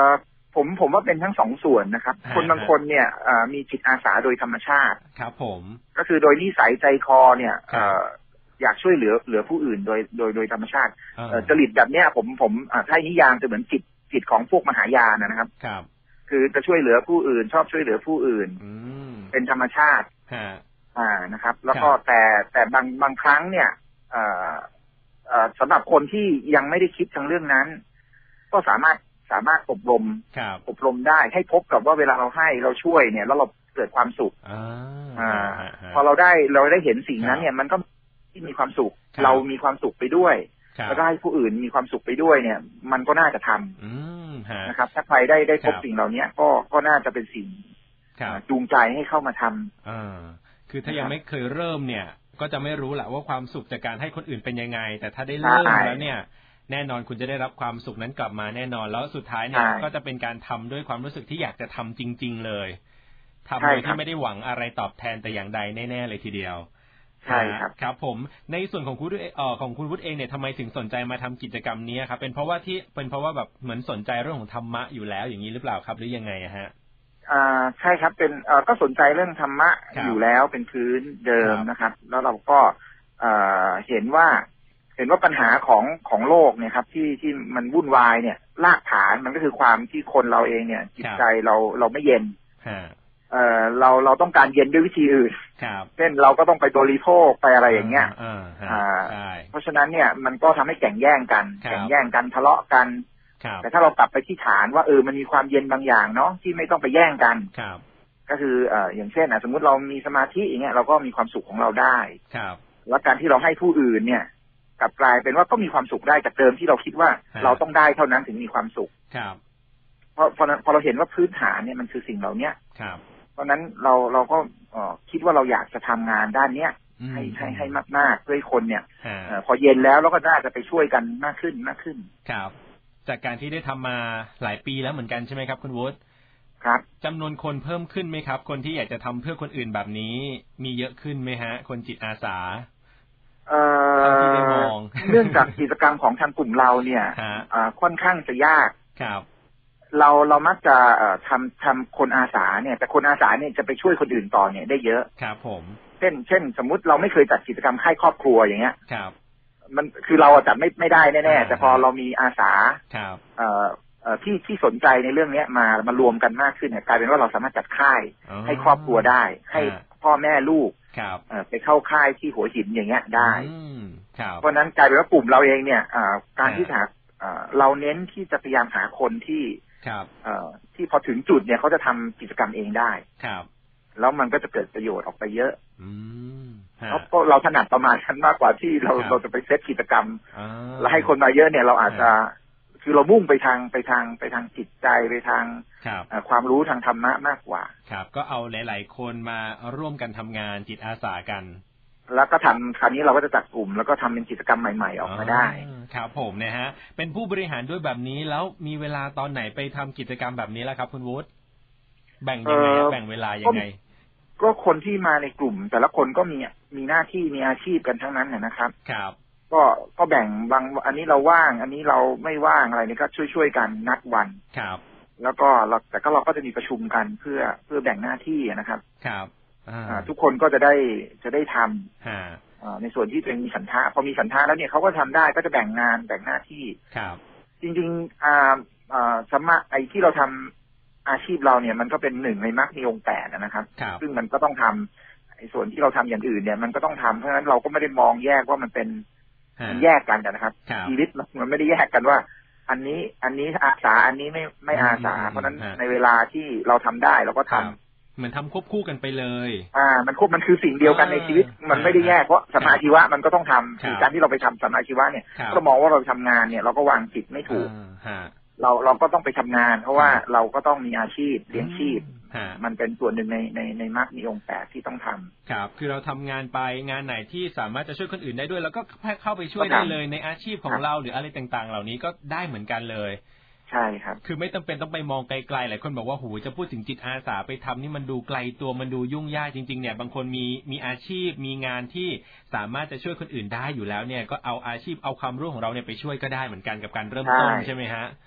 ผมผมว่าเป็นทั้งสองส่วนนะครับคนบางคนเนี่ยมีจิตอาสาโดยธรรมชาติครับผมก็คือโดยนิสัยใจคอเนี่ยอยากช่วยเหลือเหลือผู้อื่นโดยโดยโดยธรรมชาติจริตแบบเนี้ยผมผมถ้านิยามจะเหมือนจิตจิตของพวกมหายานนะครับครับคือจะช่วยเหลือผู้อื่นชอบช่วยเหลือผู้อื่นเป็นธรรมชาติอ่านะครับแล้วก็แต่แต่บางบางครั้งเนี่ยสำหรับคนที่ยังไม่ได้คิดทางเรื่องนั้นก็สามารถสามารถอบรมอบรมได้ให้พบกับว่าเวลาเราให้เราช่วยเนี่ยแล้วเราเกิดความสุขอ่าพอเราได้เราได้เห็นสิ่งนั้นเนี่ยมันก็ที่มีความสุขเรามีความสุขไปด้วยแล้วก็ให้ผู้อื่นมีความสุขไปด้วยเนี่ยมันก็น่าจะทำนะครับถ้าใครได้ได้พบสิ่งเหล่านี้ก็ก็น่าจะเป็นสิ่งจูงใจให้เข้ามาทำอ่าคือถ้ายังไม่เคยเริ่มเนี่ยก็จะไม่รู้แหละว่าความสุขจากการให้คนอื่นเป็นยังไงแต่ถ้าได้เริ่มแล้วเนี่ยแน่นอนคุณจะได้รับความสุขนั้นกลับมาแน่นอนแล้วสุดท้ายเนี่ยก็จะเป็นการทำด้วยความรู้สึกที่อยากจะทำจริงๆเลยทำโดยที่ไม่ได้หวังอะไรตอบแทนแต่อย่างใดแน่ๆเลยทีเดียวใช่ครับครับผมในส่วนของคุณเอ่อของคุณวุฒิเองเนี่ยทำไมถึงสนใจมาทำกิจกรรมนี้ครับเป็นเพราะว่าที่เป็นเพราะว่าแบบเหมือนสนใจเรื่องของธรรมะอยู่แล้วอย่างนี้หรือเปล่าครับหรือยังไงฮะอ่าใช่ครับเป็นเอ่อก็สนใจเรื่องธรรมะอยู่แล้วเป็นพื้นเดิมนะครับแล้วเราก็เอ่อเห็นว่าเห็นว่าปัญหาของของโลกเนี่ยครับที่ที่มันวุ่นวายเนี่ยรากฐานมันก็คือความที่คนเราเองเนี่ยจิตใจเราเราไม่เย็นเอ่อเราเราต้องการเย็นด้วยวิธีอื่นเช่นเราก็ต้องไปบริโภคไปอะไรอย่างเงี้ยอ่าเพราะฉะนั้นเนี่ยมันก็ทำให้แข่งแย่งกันแข่งแย่งกันทะเลาะกันแต่ถ้าเรากลับไปที่ฐานว่าเออมันมีความเย็นบางอย่างเนาะที่ไม่ต้องไปแย่งกันก็คือเอ่ออย่างเช่นอ่ะสมมุติเรามีสมาธิอย่างเงี้ยเราก็มีความสุขของเราได้แล้วการที่เราให้ผู้อื่นเนี่ยกลับกลายเป็นว่าก็มีความสุขได้จากเดิมที่เราคิดว่าเราต้องได้เท่านั้นถึงมีความสุขเพราะพอพอเราเห็นว่าพื้นฐานเนี่ยมันคือสิ่งเหล่านี้เพราะนั้นเราเราก็คิดว่าเราอยากจะทำงานด้านเนี้ยให้ให้ให้มากๆเพื่อให้คนเนี่ยพอเย็นแล้วเราก็น่าจะไปช่วยกันมากขึ้นมากขึ้นครับจากการที่ได้ทำมาหลายปีแล้วเหมือนกันใช่ไหมครับคุณวุฒิครับจำนวนคนเพิ่มขึ้นไหมครับคนที่อยากจะทำเพื่อคนอื่นแบบนี้มีเยอะขึ้นไหมฮะคนจิตอาสาเอ่อเนื่องจากกิจกรรมของทางกลุ่มเราเนี่ยค่อนข้างจะยากครับเราเรามักจะทำทำคนอาสาเนี่ยแต่คนอาสาเนี่ยจะไปช่วยคนอื่นต่อเนี่ยได้เยอะครับผมเช่นเช่นสมมุติเราไม่เคยจัดกิจกรรมให้ครอบครัวอย่างเงี้ยครับมันคือเราจัดไม่ไม่ได้แน่ๆแต่พอเรามีอาสาครับเอ่อเอ่อที่ที่สนใจในเรื่องเนี้ยมามารวมกันมากขึ้นเนี่ยกลายเป็นว่าเราสามารถจัดค่ายให้ครอบครัวได้ให้พ่อแม่ลูกไปเข้าค่ายที่หัวหินอย่างเงี้ยได้เพราะนั้นกลายเป็นว่ากลุ่มเราเองเนี่ยการที่หาเราเน้นที่จะพยายามหาคนที่ที่พอถึงจุดเนี่ยเขาจะทำกิจกรรมเองได้แล้วมันก็จะเกิดประโยชน์ออกไปเยอะเพราะเราถนัดประมาณนั้นมากกว่าที่เราเราจะไปเซตกิจกรรมแล้วให้คนมาเยอะเนี่ยเราอาจจะคือเรามุ่งไปทางไปทางไปทางจิตใจไปทางความรู้ทางธรรมะมากกว่าครับก็เอาหลายๆคนมาร่วมกันทำงานจิตอาสากันแล้วก็ทำคราวนี้เราก็จะจัดกลุ่มแล้วก็ทำเป็นกิจกรรมใหม่ๆออกมาได้ครับผมนะฮะเป็นผู้บริหารด้วยแบบนี้แล้วมีเวลาตอนไหนไปทำกิจกรรมแบบนี้ล่ะครับคุณวุฒิแบ่งยังไงแบ่งเวลายังไงก็คนที่มาในกลุ่มแต่ละคนก็มีมีหน้าที่มีอาชีพกันทั้งนั้นนะครับครับก็ก็แบ่งบางอันนี้เราว่างอันนี้เราไม่ว่างอะไรนี่ก็ช่วยๆกันนัดวันครับแล้วก็เราแต่ก็เราก็จะมีประชุมกันเพื่อเพื่อแบ่งหน้าที่นะครับครับทุกคนก็จะได้จะได้ทำในส่วนที่ตัวเองมีฉันทะพอมีฉันทะแล้วเนี่ยเขาก็ทำได้ก็จะแบ่งงานแบ่งหน้าที่ครับจริงๆอ่าอ่าสมะไอ้ที่เราทำอาชีพเราเนี่ยมันก็เป็นหนึ่งในมรรคมีองค์แปดนะครับซึ่งมันก็ต้องทำไอ้ส่วนที่เราทำอย่างอื่นเนี่ยมันก็ต้องทำเพราะฉะนั้นเราก็ไม่ได้มองแยกว่ามันเป็นแยกกันนะครับชีวิตมันไม่ได้แยกกันว่าอันนี้อันนี้อาสาอันนี้ไม่ไม่อาสาเพราะฉะนั้นในเวลาที่เราทำได้เราก็ทำเหมือนทำควบคู่กันไปเลยอ่ามันควบมันคือสิ่งเดียวกันในชีวิตมันไม่ได้แยกเพราะสัมมาอาชีวะมันก็ต้องทำคือการที่เราไปทำสัมมาอาชีวะเนี่ยก็มองว่าเราทำงานเนี่ยเราก็วางจิตไม่ถูกเราเราก็ต้องไปทำงานเพราะว่าเราก็ต้องมีอาชีพเลี้ยงชีพมันเป็นส่วนหนึ่งในในในมรรคมีองค์แปดที่ต้องทำครับคือเราทำงานไปงานไหนที่สามารถจะช่วยคนอื่นได้ด้วยแล้วก็เข้าไปช่วยได้เลยในอาชีพของเราหรืออะไรต่างๆเหล่านี้ก็ได้เหมือนกันเลยใช่ครับคือไม่จำเป็นต้องไปมองไกลๆหลายคนบอกว่าโหจะพูดถึงจิตอาสาไปทำนี่มันดูไกลตัวมันดูยุ่งยากจริงๆเนี่ยบางคนมีมีอาชีพมีงานที่สามารถจะช่วยคนอื่นได้อยู่แล้วเนี่ยก็เอาอาชีพเอาความรู้ของเราเนี่ยไปช่วยก็ได้เหมือนกันกับการเริ่มต้นใช่ไหมฮะ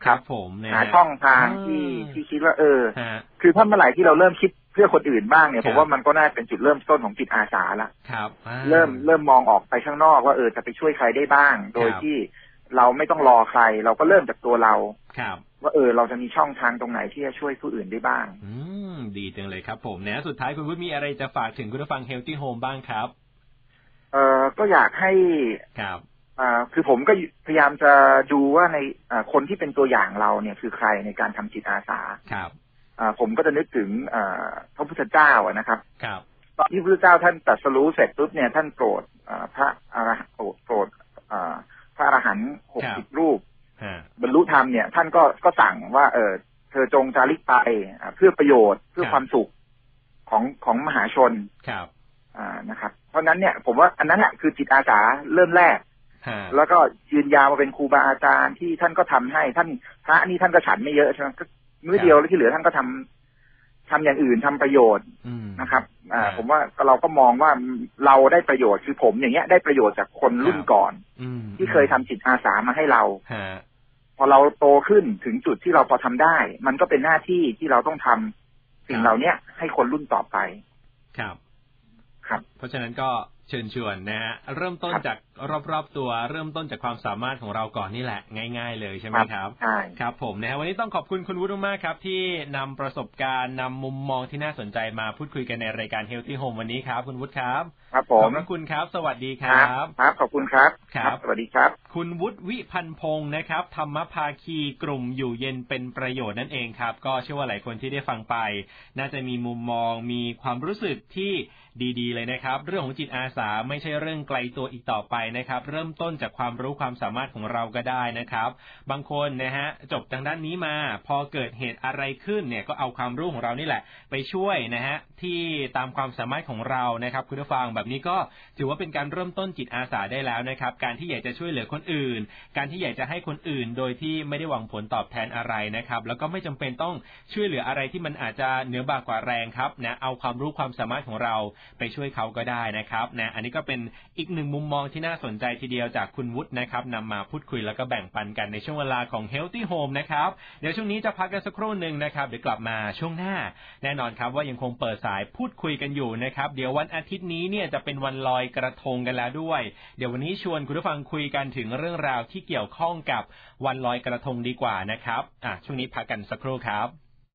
ครับผมหาช่องทางที่ที่คิดว่าเออคือถ้าเมื่อไหร่ที่เราเริ่มคิดเพื่อคนอื่นบ้างเนี่ยผมว่ามันก็น่าเป็นจุดเริ่มต้นของจิตอาสาละครับเริ่มเริ่มมองออกไปข้างนอกว่าเออจะไปช่วยใครได้บ้างโดยที่เราไม่ต้องรอใครเราก็เริ่มจากตัวเราว่าเออเราจะมีช่องทางตรงไหนที่จะช่วยผู้อื่นได้บ้างอืมดีจังเลยครับผมเนี่ยสุดท้ายคุณวุฒิมีอะไรจะฝากถึงคุณผู้ฟัง Healthy Home บ้างครับเออก็อยากให้ครับอ่าคือผมก็พยายามจะดูว่าในอ่าคนที่เป็นตัวอย่างเราเนี่ยคือใครในการทำจิตอาสาครับอ่าผมก็จะนึกถึงอ่าพระพุทธเจ้านะครับครับตอนที่พระพุทธเจ้าท่านตรัสรู้เสร็จปุ๊บเนี่ยท่านโปรดอ่าพระอรหันต์โปรดอ่าพระอรหันต์หกสิบรูปบรรลุธรรมเนี่ยท่านก็ก็สั่งว่าเออเธอจงจาริกไปเพื่อประโยชน์เพื่อความสุขของของมหาชนครับอ่านะครับเพราะนั้นเนี่ยผมว่าอันนั้นแหละคือจิตอาสาเริ่มแรกแล้วก็ยืนยาวมาเป็นครูบาอาจารย์ที่ท่านก็ทำให้ท่านพระนี่ท่านก็ฉันไม่เยอะใช่ไหมก็มื้อเดียวแล้วที่เหลือท่านก็ทำทำอย่างอื่นทำประโยชน์นะครับอ่าผมว่าเราก็มองว่าเราได้ประโยชน์คือผมอย่างเงี้ยได้ประโยชน์จากคนรุ่นก่อนที่เคยทำจิตอาสามาให้เราพอเราโตขึ้นถึงจุดที่เราพอทำได้มันก็เป็นหน้าที่ที่เราต้องทำสิ่งเหล่านี้ให้คนรุ่นต่อไปครับครับเพราะฉะนั้นก็เชิญชวนนะฮะเริ่มต้นจากรอบๆตัวเริ่มต้นจากความสามารถของเราก่อนนี่แหละง่ายๆเลยใช่ไหมครับใช่ครับผมนะฮะวันนี้ต้องขอบคุณคุณวุฒิมากครับที่นำประสบการณ์นำมุมมองที่น่าสนใจมาพูดคุยกันในรายการ Healthy Home วันนี้ครับคุณวุฒิครับครับผมขอบคุณครับสวัสดีครับครับขอบคุณครับครับสวัสดีครับคุณวุฒิวิพันธ์พงศ์นะครับธรรมภาคีกลุ่มอยู่เย็นเป็นประโยชน์นั่นเองครับก็เชื่อว่าหลายคนที่ได้ฟังไปน่าจะมีมุมมองมีความรู้สึกที่ดีๆเลยนะครับเรื่องของจิตอาสาไม่ใช่เรื่องไกลตัวอีกต่อไปนะครับเริ่มต้นจากความรู้ความสามารถของเราก็ได้นะครับบางคนนะฮะจบทางด้านนี้มาพอเกิดเหตุอะไรขึ้นเนี่ยก็เอาความรู้ของเรานี่แหละไปช่วยนะฮะที่ตามความสามารถของเรานะครับคุณผู้ฟังแบบนี้ก็ถือว่าเป็นการเริ่มต้นจิตอาสาได้แล้วนะครับการที่อยากจะช่วยเหลือคนอื่นการที่อยากจะให้คนอื่นโดยที่ไม่ได้หวังผลตอบแทนอะไรนะครับแล้วก็ไม่จำเป็นต้องช่วยเหลืออะไรที่มันอาจจะเหนือบากกว่าแรงครับนะเอาความรู้ความสามารถของเราไปช่วยเขาก็ได้นะครับนะอันนี้ก็เป็นอีกหนึ่งมุมมองที่น่าสนใจทีเดียวจากคุณวุฒินะครับนำมาพูดคุยแล้วก็แบ่งปันกันในช่วงเวลาของ Healthy Home นะครับเดี๋ยวช่วงนี้จะพักกันสักครู่นึงนะครับเดี๋ยวกลับมาช่วงหน้าแน่นอนครับว่ายังคงเปิดสายพูดคุยกันอยู่นะครับเดี๋ยววันอาทิตย์นี้เนี่ยจะเป็นวันลอยกระทงกันแล้วด้วยเดี๋ยววันนี้ชวนคุณผู้ฟังคุยกันถึงเรื่องราวที่เกี่ยวข้องกับวันลอยกระทงดีกว่านะครับอ่ะช่วงนี้พักกันสักครู่ครับ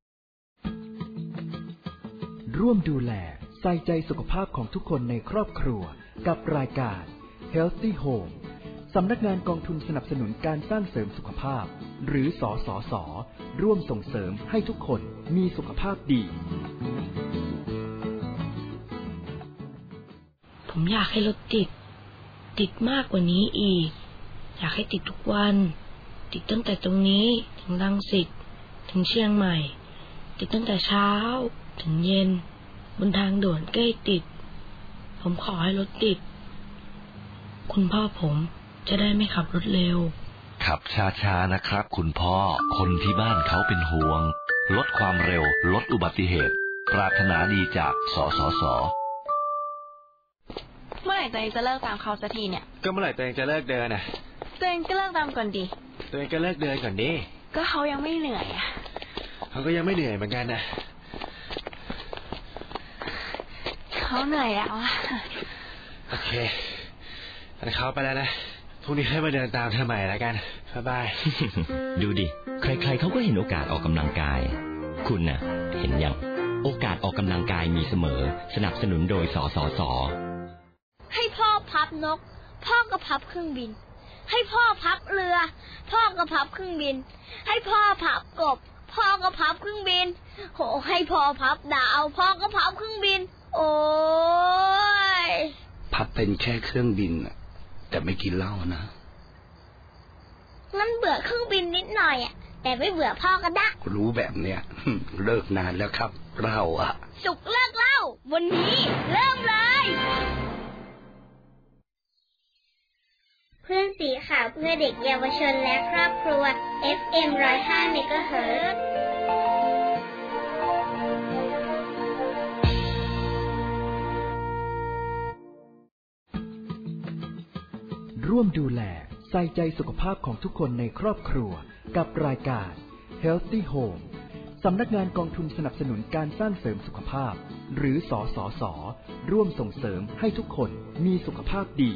ร่วมดูแลใส่ใจสุขภาพของทุกคนในครอบครัวกับรายการ Healthy Home สำนักงานกองทุนสนับสนุนการสร้างเสริมสุขภาพหรือสสส.ร่วมส่งเสริมให้ทุกคนมีสุขภาพดีผมอยากให้รถติดติดมากกว่านี้อีกอยากให้ติดทุกวันติดตั้งแต่ตรงนี้ถึงรังสิตถึงเชียงใหม่ติดตั้งแต่เช้าถึงเย็นบนทางด่วนใกล้ติดผมขอให้รถติดคุณพ่อผมจะได้ไม่ขับรถเร็วขับช้าๆนะครับคุณพ่อคนที่บ้านเขาเป็นห่วงลดความเร็วลดอุบัติเหตุปรารถนาดีจากสสส. เมื่อไหร่ตัวเองจะเลิกตามเขาสักทีเนี่ยก็เมื่อไหร่ตัวเองจะเลิกเดินอ่ะตัวเองก็เลิกตามก่อนดิตัวเองก็เลิกเดินก่อนดิก็เขายังไม่เหนื่อยอ่ะเขาก็ยังไม่เหนื่อยเหมือนกันนะเขาเหนื่อยแล้วอ่ะโอเคงั้นเขาไปแล้วนะพรุ่งนี้ให้มาเดินตามเธอใหม่แล้วกันบ๊ายบายดูดิใครๆเขาก็เห็นโอกาสออกกำลังกายคุณน่ะเห็นยังโอกาสออกกำลังกายมีเสมอสนับสนุนโดยสสส. ให้พ่อพับนกพ่อก็พับเครื่องบินให้พ่อพับเรือพ่อก็พับเครื่องบินให้พ่อพับกบพ่อก็พับเครื่องบินโหให้พ่อพับดาวพ่อก็พับเครื่องบินโอ้ยพับเป็นแค่เครื่องบินแต่ไม่กินเหล้านะงั้นเบื่อเครื่องบินนิดหน่อยอ่ะแต่ไม่เบื่อพ่อก็ได้รู้แบบเนี้ยเลิกนานแล้วครับเราอะสุกเลิกเล่าวันนี้เริ่มเลยเพื่อนสีขาวเพื่อเด็กเยาวชนและครอบครัว เอฟ เอ็ม หนึ่งศูนย์ห้า เมกะเฮิรตซ์ร่วมดูแลใส่ใจสุขภาพของทุกคนในครอบครัวกับรายการ Healthy Home สำนักงานกองทุนสนับสนุนการสร้างเสริมสุขภาพหรือสสส.ร่วมส่งเสริมให้ทุกคนมีสุขภาพดี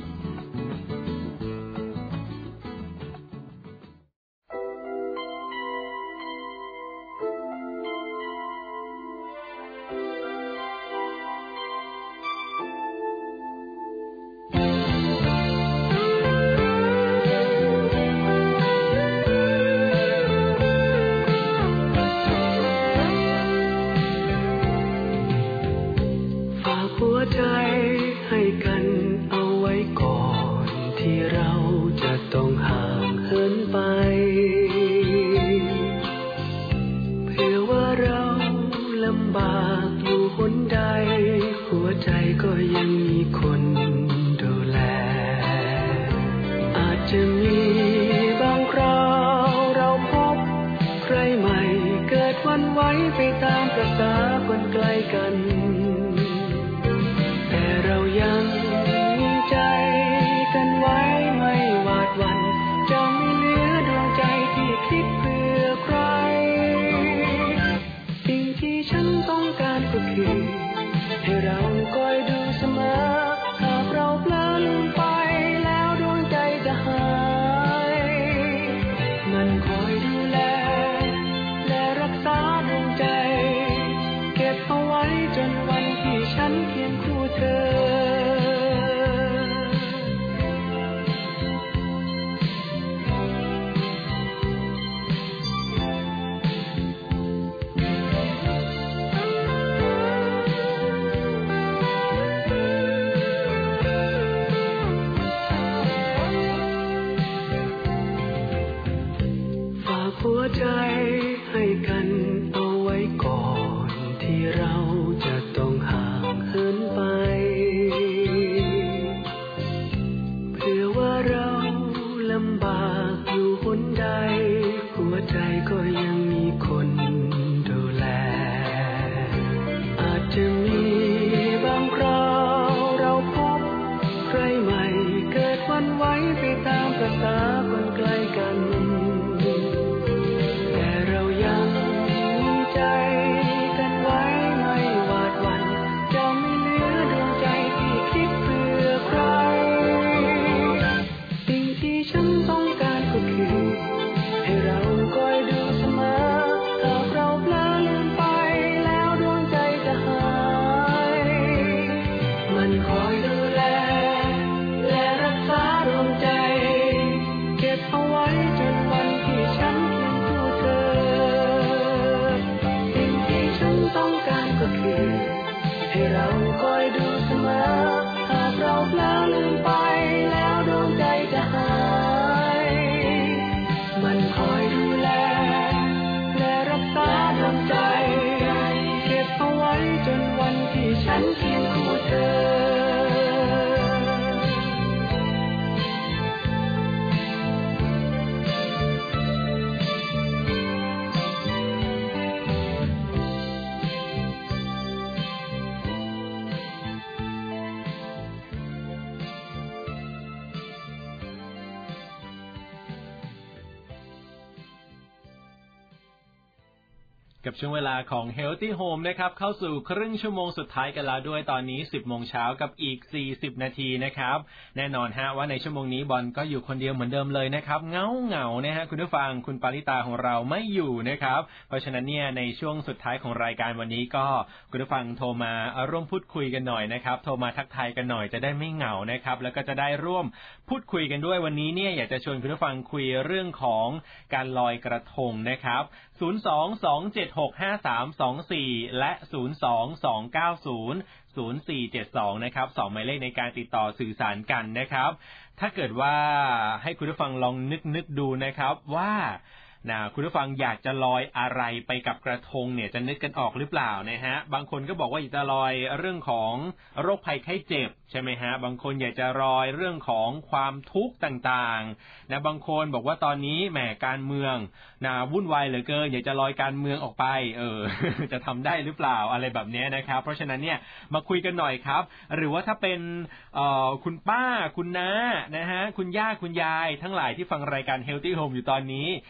กับช่วงเวลาของ Healthy Home นะครับเข้าสู่ครึ่งชั่วโมงสุดท้ายกันแล้วด้วยตอนนี้ สิบโมงเช้ากับอีกสี่สิบนาทีนะครับแน่นอนฮะว่าในชั่วโมงนี้บอลก็อยู่คนเดียวเหมือนเดิมเลยนะครับเงาเงานะฮะคุณผู้ฟังคุณปาริตาของเราไม่อยู่นะครับเพราะฉะนั้นเนี่ยในช่วงสุดท้ายของรายการวันนี้ก็คุณผู้ฟังโทรมาร่วมพูดคุยกันหน่อยนะครับโทรมาทักทายกันหน่อยจะได้ไม่เหงานะครับแล้วก็จะได้ร่วมพูดคุยกันด้วยวันนี้เนี่ยอยากจะชวนคุณผู้ฟังคุยเรื่องของการลอยกระทงนะครับศูนย์ สอง สอง เจ็ด หก ห้า สาม สอง สี่และศูนย์ สอง สอง เก้า ศูนย์ ศูนย์ สี่ เจ็ด สองนะครับสองหมายเลขในการติดต่อสื่อสารกันนะครับถ้าเกิดว่าให้คุณผู้ฟังลองนึกนึกดูนะครับว่านะคุณผู้ฟังอยากจะลอยอะไรไปกับกระทงเนี่ยจะนึกกันออกหรือเปล่านะฮะบางคนก็บอกว่าอยากจะลอยเรื่องของโรคภัยไข้เจ็บใช่ไหมฮะบางคนอยากจะลอยเรื่องของความทุกข์ต่างๆนะบางคนบอกว่าตอนนี้แหมการเมืองนะวุ่นวายเหลือเกินอยากจะลอยการเมืองออกไปเออ จะทำได้หรือเปล่าอะไรแบบนี้นะครับเพราะฉะนั้นเนี่ยมาคุยกันหน่อยครับหรือว่าถ้าเป็นเอ่อคุณป้าคุณน้านะฮะคุณย่าคุณยายทั้งหลายที่ฟังรายการ Healthy Home อยู่ตอนนี้อยาก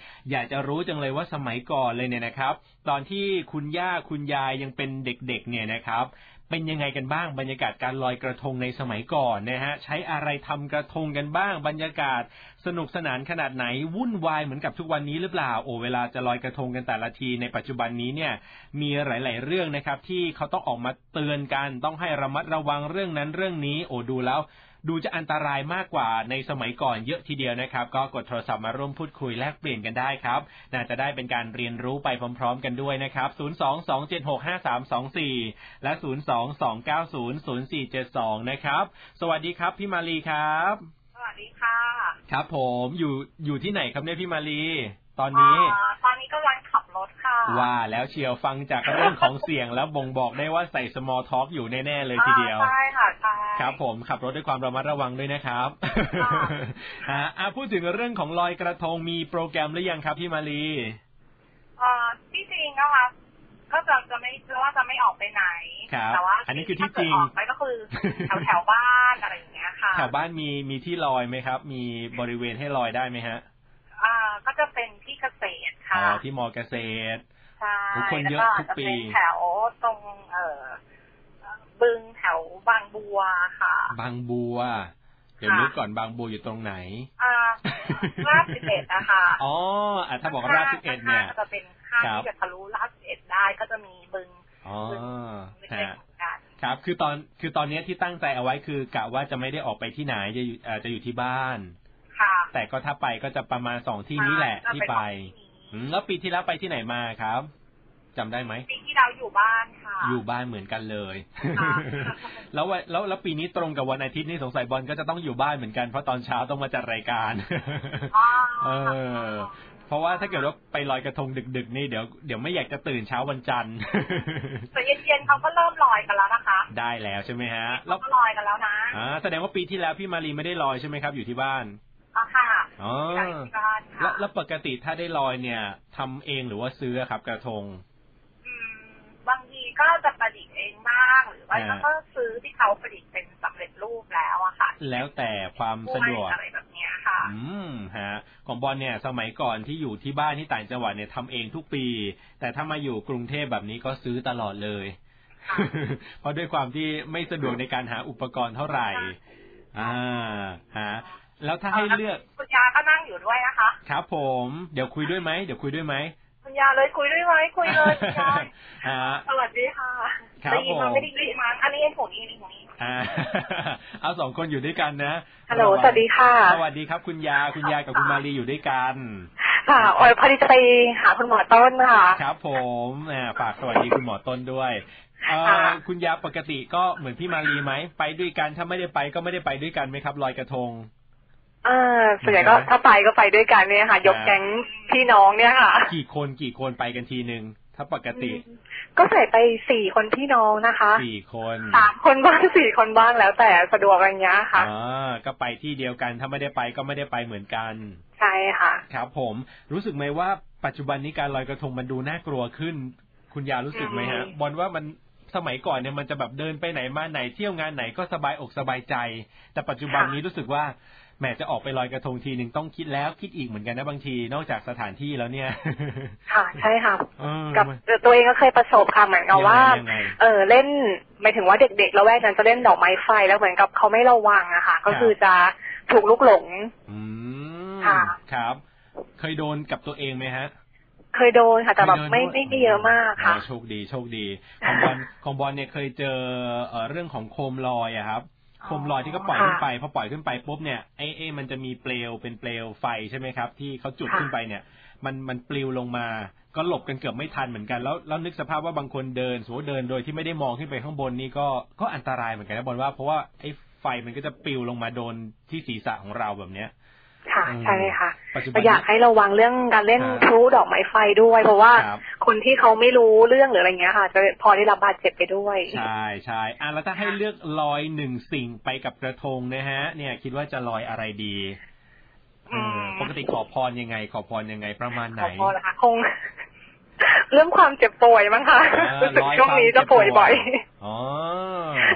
ากจะรู้จังเลยว่าสมัยก่อนเลยเนี่ยนะครับตอนที่คุณย่าคุณยายยังเป็นเด็กๆเนี่ยนะครับเป็นยังไงกันบ้างบรรยากาศการลอยกระทงในสมัยก่อนนะฮะใช้อะไรทำกระทงกันบ้างบรรยากาศสนุกสนานขนาดไหนวุ่นวายเหมือนกับทุกวันนี้หรือเปล่าโอ้เวลาจะลอยกระทงกันแต่ละทีในปัจจุบันนี้เนี่ยมีหลายๆเรื่องนะครับที่เขาต้องออกมาเตือนกันต้องให้ระมัดระวังเรื่องนั้นเรื่องนี้โอ้ดูแล้วดูจะอันตรายมากกว่าในสมัยก่อนเยอะทีเดียวนะครับก็กดโทรศัพท์มาร่วมพูดคุยแลกเปลี่ยนกันได้ครับน่าจะได้เป็นการเรียนรู้ไปพร้อมๆกันด้วยนะครับศูนย์ สอง สอง เจ็ด หก ห้า สาม สอง สี่และศูนย์ สอง สอง เก้า ศูนย์ ศูนย์ สี่ เจ็ด สองนะครับสวัสดีครับพี่มาลีครับสวัสดีค่ะครับผมอยู่อยู่ที่ไหนครับเนี่ยพี่มาลีตอนนี้ตอนนี้กำลังขับรถค่ะว่าแล้วเชียวฟังจากเรื่องของเสียงแล้วบ่งบอกได้ว่าใส่ small talk อยู่แน่ๆเลยทีเดียวใช่ค่ะใช่ครับผมขับรถด้วยความระมัดระวังด้วยนะครับอ่าพูดถึงเรื่องของลอยกระทงมีโปรแกรมหรือยังครับพี่มาลีอ่าที่จริงนะคะก็จะจะไม่ว่าจะไม่ออกไปไหนแต่ว่าอันนี้คือที่จริงออกไปก็คือแถวแถวบ้านอะไรอย่างเงี้ยค่ะแถวบ้านมีมีที่ลอยไหมครับมีบริเวณให้ลอยได้ไหมฮะอ่าก็จะเป็นที่เกษตรค่ะอ๋อที่มอเกษตรใช่คนเยอะทุกปีแถวตรงเอ่อบึงแถวบางบัวค่ะบางบัวเดี๋ยวนึกก่อนบางบัวอยู่ตรงไหนอ่าราชสิบเอ็ดนะคะอ๋อถ้าบอกราชสิบเอ็ดเนี่ยก็จะเป็นข้างที่จะทะลุราชสิบเอ็ดได้ก็จะมีบึงอ๋อครับคือตอนคือตอนนี้ที่ตั้งใจเอาไว้คือกะว่าจะไม่ได้ออกไปที่ไหนจะอยู่จะอยู่ที่บ้านแต่ก็ถ้าไปก็จะประมาณสองที่นี้แหละที่ไปแล้วปีที่แล้วไปที่ไหนมาครับจำได้ไหมปีที่เราอยู่บ้านค่ะอยู่บ้านเหมือนกันเลยแล้วแล้วแล้วปีนี้ตรงกับวันอาทิตย์นี่สงสัยบอลก็จะต้องอยู่บ้านเหมือนกันเพราะตอนเช้าต้องมาจัดรายการเออเพราะว่าถ้าเกิดว่าไปลอยกระทงดึกๆนี่เดี๋ยวเดี๋ยวไม่อยากจะตื่นเช้าวันจันทร์แต่เย็นๆเขาก็เริ่มลอยกันแล้วนะคะได้แล้วใช่ไหมฮะแล้วก็ลอยกันแล้วนะอ่าแสดงว่าปีที่แล้วพี่มารีไม่ได้ลอยใช่ไหมครับอยู่ที่บ้านค่ะอ๋อแล้วปกติถ้าได้ลอยเนี่ยทำเองหรือว่าซื้อครับกระทงบางทีก็จะประดิษฐ์เองบ้างหรือว่าก็ซื้อที่เขาประดิษฐ์เป็นสำเร็จรูปแล้วอะค่ะแล้วแต่ความสะดวกอะไรแบบนี้ค่ะอืมฮะของบอลเนี่ยสมัยก่อนที่อยู่ที่บ้านที่ต่างจังหวัดเนี่ยทำเองทุกปีแต่ถ้ามาอยู่กรุงเทพแบบนี้ก็ซื้อตลอดเลยเพราะด้วยความที่ไม่สะดวกในการหาอุปกรณ์เท่าไหร่อ่าฮะแล้วถ้าให้เลือกคุณยาก็นั่งอยู่ด้วยนะคะครับผมเดี๋ยวคุยด้วยไหมเดี๋ยวคุยด้วยไหมคุณยาเลยคุยด้วยไหมคุยเลยคุณยาสวัสดีค่ะครับผมไม่ได้ยินมาอันนี้เองผมนี่นี่ผมนี่เอาสองคนอยู่ด้วยกันนะฮัลโหลสวัสดีค่ะสวัสดีครับคุณยาคุณยากับคุณมารีอยู่ด้วยกันค่ะโอ้ยพอดีจะไปหาคุณหมอต้นนะคะครับผมฝากสวัสดีคุณหมอต้นด้วยคุณยาปกติก็เหมือนพี่มารีไหมไปด้วยกันถ้าไม่ได้ไปก็ไม่ได้ไปด้วยกันไหมครับลอยกระทงเออส่วนใหญ่ก็ถ้าไปก็ไปด้วยกันเนี่ยค่ะยกแก๊งพี่น้องเนี่ยค่ะกี่คนกี่คนไปกันทีนึงถ้าปกติก็ใส่ไปสี่คนพี่น้องนะคะสี่คนสามคนบ้างสี่คนบ้างแล้วแต่สะดวกอะไรเงี้ยค่ะอ๋อก็ไปที่เดียวกันถ้าไม่ได้ไปก็ไม่ได้ไปเหมือนกันใช่ค่ะครับผมรู้สึกไหมว่าปัจจุบันนี้การลอยกระทงมันดูน่ากลัวขึ้นคุณยารู้สึกไหมฮะบอลว่ามันสมัยก่อนเนี่ยมันจะแบบเดินไปไหนมาไหนเที่ยวงานไหนก็สบายอกสบายใจแต่ปัจจุบันนี้รู้สึกว่าแหมจะออกไปลอยกระทงทีหนึ่งต้องคิดแล้วคิดอีกเหมือนกันนะบางทีนอกจากสถานที่แล้วเนี่ยค่ะใช่ค่ะกับตัวเองก็เคยประสบค่ะเหมือนกับว่าเออเล่นหมายถึงว่าเด็กๆละแวกนั้นจะเล่นดอกไม้ไฟแล้วเหมือนกับเขาไม่ระวังอะค่ะก็คือจะถูกลุกหลงอืมค่ะครับเคยโดนกับตัวเองไหมฮะเคยโดนค่ะแต่แบบไม่ไม่เยอะมากค่ะโชคดีโชคดีของบอลของบอลเนี่ยเคยเจอเรื่องของโคมลอยอะครับโคมลอยที่เขาปล่อยขึ้นไปพอปล่อยขึ้นไปปุ๊บเนี่ยไอ้ไอ้มันจะมีเปลวเป็นเปลวไฟใช่ไหมครับที่เขาจุดขึ้นไปเนี่ยมันมันปลิวลงมาก็หลบกันเกือบไม่ทันเหมือนกันแล้วแล้วนึกสภาพว่าบางคนเดินสมมติเดินโดยที่ไม่ได้มองขึ้นไปข้างบนนี่ก็ก็อันตรายเหมือนกันนะบอลว่าเพราะว่าไอ้ไฟมันก็จะปลิวลงมาโดนที่ศีรษะของเราแบบเนี้ยค่ะใช่ค่ะอยากให้ระวังเรื่องการเล่นพลุดอกไม้ไฟด้วยเพราะว่าคนที่เขาไม่รู้เรื่องหรืออะไรเงี้ยค่ะจะพอได้รับบาดเจ็บไปด้วยใช่ใช่อ่ะแล้วถ้าให้เลือกลอยหนึ่งสิ่งไปกับกระทงนะฮะเนี่ยคิดว่าจะลอยอะไรดีปกติขอพรยังไงขอพรยังไงประมาณไหนขอพรนะคะคงเรื่องความเจ็บป่วยมั้งค่ะรู้สึกช่วงนี้จะป่วยบ่อยอ๋อ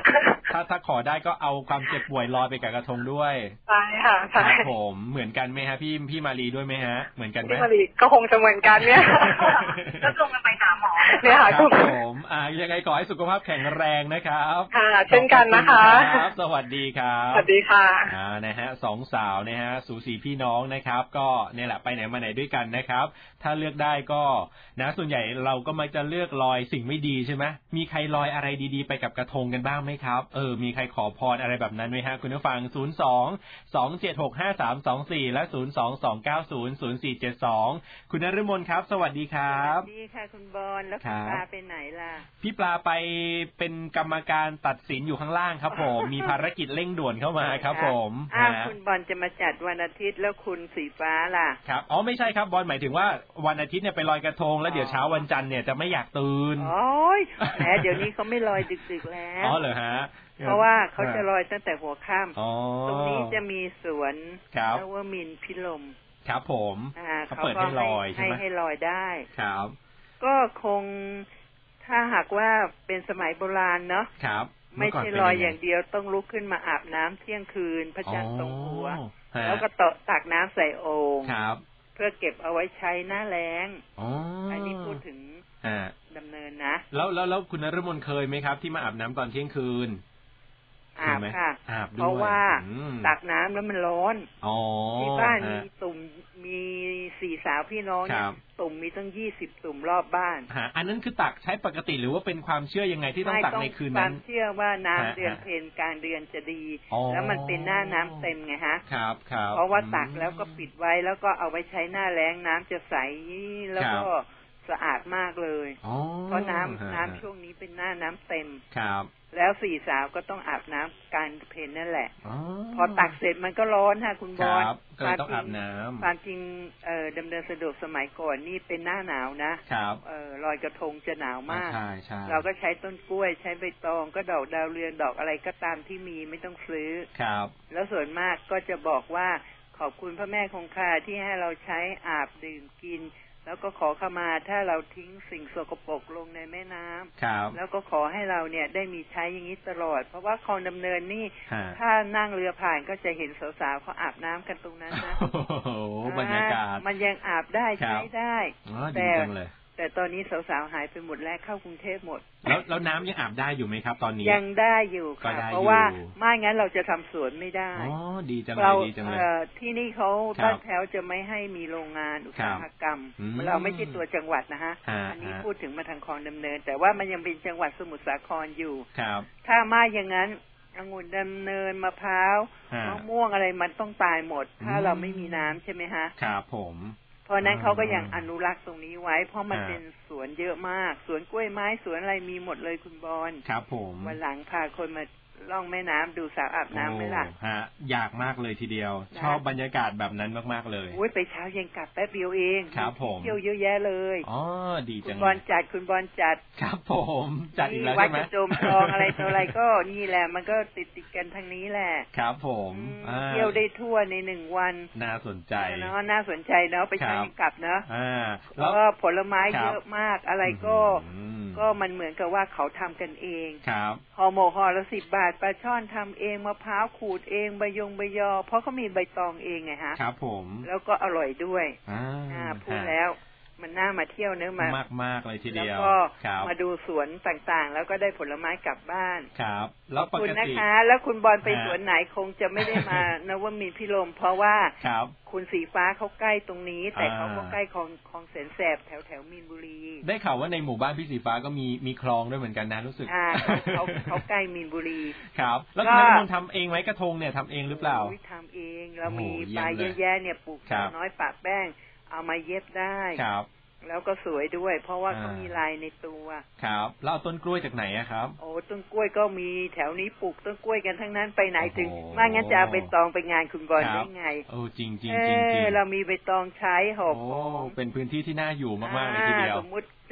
ถ้าถ้าขอได้ก็เอาความเจ็บป่วยลอยไปกับกระทงด้วยใช่ค่ะใช่ครับผมเหมือนกันไหมฮะพี่พี่มารีด้วยไหมฮะเหมือนกันไหมพี่มารีก็คงจะเหมือนกันเนี่ยก็ลงกันไปหาหมอเนี่ยค่ะครับผมอ่ายังไงขอให้สุขภาพแข็งแรงนะครับค่ะเช่นกันนะคะครับสวัสดีครับสวัสดีค่ะอ่านะฮะสองสาวนะฮะสูสีพี่น้องนะครับก็เนี่ยแหละไปไหนมาไหนด้วยกันนะครับถ้าเลือกได้ก็นะส่วนใหญ่เราก็มักจะเลือกลอยสิ่งไม่ดีใช่ไหมมีใครลอยอะไรดีๆไปกับกระทงกันบ้างไหมครับเออมีใครขอพรอะไรแบบนั้นไหมฮะคุณผู้ฟังศูนย์ สอง สอง เจ็ด หก ห้า สาม สอง สี่และศูนย์ สอง สอง เก้า ศูนย์ ศูนย์ สี่ เจ็ด สองคุณนฤมลครับสวัสดีครับสวัสดีค่ะคุณบอลแล้วคุณปลาไปไหนล่ะพี่ปลาไปเป็นกรรมการตัดสินอยู่ข้างล่างครับผมมีภารกิจเร่งด่วนเข้ามาครับผมอ้าวคุณบอลจะมาจัดวันอาทิตย์แล้วคุณสีฟ้าล่ะครับอ๋อไม่ใช่ครับบอลหมายถึงว่าวันอาทิตย์เนี่ยไปลอยกระทงแล้วเดี๋ยวเช้าวันจันทร์เนี่ยจะไม่อยากตื่นโอ้ยแหมเดี๋ยวนี้เขาไม่ลอยดึกๆแล้วอ๋อเหรอฮะเพราะว่าเขาจะลอยตั้งแต่หัวค่ำตรงนี้จะมีสวนนวมินทร์พิรมย์ครับผมเขาเปิดให้ลอยให้ให้ลอยได้ครับก็คงถ้าหากว่าเป็นสมัยโบราณเนาะครับไม่ใช่ลอยอย่างเดียวต้องลุกขึ้นมาอาบน้ำเที่ยงคืนพระจันทร์ตรงหัวแล้วก็ตตักน้ำใส่โอ่งเพื่อเก็บเอาไว้ใช้หน้าแล้งอันนี้พูดถึงดำเนินนะแล้วแล้วแล้วคุณนฤมลเคยไหมครับที่มาอาบน้ำตอนเที่ยงคืนอาบค่ะเพราะว่าตักน้ำแล้วมันร้อนที่บ้านมีตุ่มมีสี่สาวพี่น้องตุ่มมีตั้งยี่สิบตุ่มรอบบ้านอันนั้นคือตักใช้ปกติหรือว่าเป็นความเชื่อยังไงที่ต้องตักในคืนนั้นความเชื่อว่าน้ำเดือนเพ็ญกลางเดือนจะดีแล้วมันเป็นหน้าน้ำเต็มไงฮะครับครับเพราะว่าตักแล้วก็ปิดไว้แล้วก็เอาไว้ใช้หน้าแล้งน้ำจะใสแล้วก็สะอาดมากเลยเพราะน้ำน้ำช่วงนี้เป็นหน้าน้ำเต็มครับแล้วสี่สาวก็ต้องอาบน้ำการเพลนั่นแหละพอตักเสร็จมันก็ร้อนค่ะคุณบอลก็ต้องอาบน้ำความจริงเอ่อดำเนินสะดวกสมัยก่อนนี่เป็นหน้าหนาวนะครับเอ่อลอยกระทงจะหนาวมากเราก็ใช้ต้นกล้วยใช้ใบตองก็ดอกดาวเรืองดอกอะไรก็ตามที่มีไม่ต้องซื้อครับแล้วส่วนมากก็จะบอกว่าขอบคุณพระแม่คงคาที่ให้เราใช้อาบดื่มกินแล้วก็ขอขมาถ้าเราทิ้งสิ่งสกปรกลงในแม่น้ำแล้วก็ขอให้เราเนี่ยได้มีใช้อย่างนี้ตลอดเพราะว่าคลองดำเนินนี่ถ้านั่งเรือผ่านก็จะเห็นสาวๆเขาอาบน้ำกันตรงนั้นนะโอ้โหบรรยากาศมันยังอาบได้ใช้ได้แต่แต่ตอนนี้สาวๆหายไปหมดแล้วเข้ากรุงเทพหมดแล้วแล้วน้ำยังอาบได้อยู่ไหมครับตอนนี้ยังได้อยู่ค่ะเพราะว่าไม่งั้นเราจะทำสวนไม่ได้อ๋อดีจังเลยดีจังเลยที่นี่เขาบ้านแถวจะไม่ให้มีโรงงานอุตสาหกรรมเราไม่ใช่ตัวจังหวัดนะฮะอันนี้พูดถึงมาทางคลองดำเนินแต่ว่ามันยังเป็นจังหวัดสมุทรสาครอยู่ถ้ามาอย่างนั้นองุ่นดำเนินมะพร้าวมะม่วงอะไรมันต้องตายหมดถ้าเราไม่มีน้ำใช่ไหมฮะครับผมเพราะนั้นเขาก็ยังอนุรักษ์ตรงนี้ไว้เพราะมันเป็นสวนเยอะมากสวนกล้วยไม้สวนอะไรมีหมดเลยคุณบอลครับผมวันหลังพาคนมาล่องแม่น้ำดูสาวอาบน้ำไหมล่ะฮะอยากมากเลยทีเดียวชอบบรรยากาศแบบนั้นมากๆเลยโอ้ยไปเช้าเย็นกลับแป๊บเดียวเองครับผมเที่ยวเยอะแยะเลยอ๋อดีจังคุณบอลจัดคุณบอลจัดครับผมจัดอีกแล้วใช่ไหมวัดโจมทองอะไรตัวอะไรก็นี่แหละมันก็ติดติดกันทางนี้แหละครับผมเที่ยวได้ทั่วในหนึ่งวันน่าสนใจเนาะน่าสนใจเนาะไปเช้าเย็นกลับเนาะแล้วก็ผลไม้เยอะมากอะไรก็ก็มันเหมือนกับว่าเขาทำกันเองครับห่อหมกห่อละสิบบาทปลาช่อนทำเองมะพร้าวขูดเองใบยงใบยอเพราะเขามีใบตองเองไงฮะครับผมแล้วก็อร่อยด้วยอ่าพูดแล้วมันน่ามาเที่ยวเนื้อมามากมากเลยทีเดียวแล้วก็มาดูสวนต่างๆแล้วก็ได้ผลไม้กลับบ้านครับแล้วปกติคุณนะคะแล้วคุณบอลไปสวนไหนคงจะไม่ได้มานวมินทร์พิรมย์เพราะว่าครับคุณสีฟ้าเขาใกล้ตรงนี้แต่เขาก็ใกล้คลองคลองแสนแสบแถวแถวมีนบุรีได้ข่าวว่าในหมู่บ้านพี่สีฟ้าก็มีมีคลองด้วยเหมือนกันนะรู้สึกอ่าเขาเขาใกล้มีนบุรีครับแล้วคุณนฤมลทำเองไหมกระทงเนี่ยทำเองหรือเปล่าทำเองเรามีปลายเยอะแยะเนี่ยปลูกน้อยปะแป้งเอามาเย็บได้ครับแล้วก็สวยด้วยเพราะว่าเขามีลายในตัวครับแล้วเอาต้นกล้วยจากไหนอะครับโอ้ต้นกล้วยก็มีแถวนี้ปลูกต้นกล้วยกันทั้งนั้นไปไหนถึงไม่งั้นจะเอาใบตองไปงานคุณบอลได้ไงโอ้จริงจริงจริงเรามีใบตองใช้หอบโอ้เป็นพื้นที่ที่น่าอยู่มากๆเลยทีเดียวสมมติจะ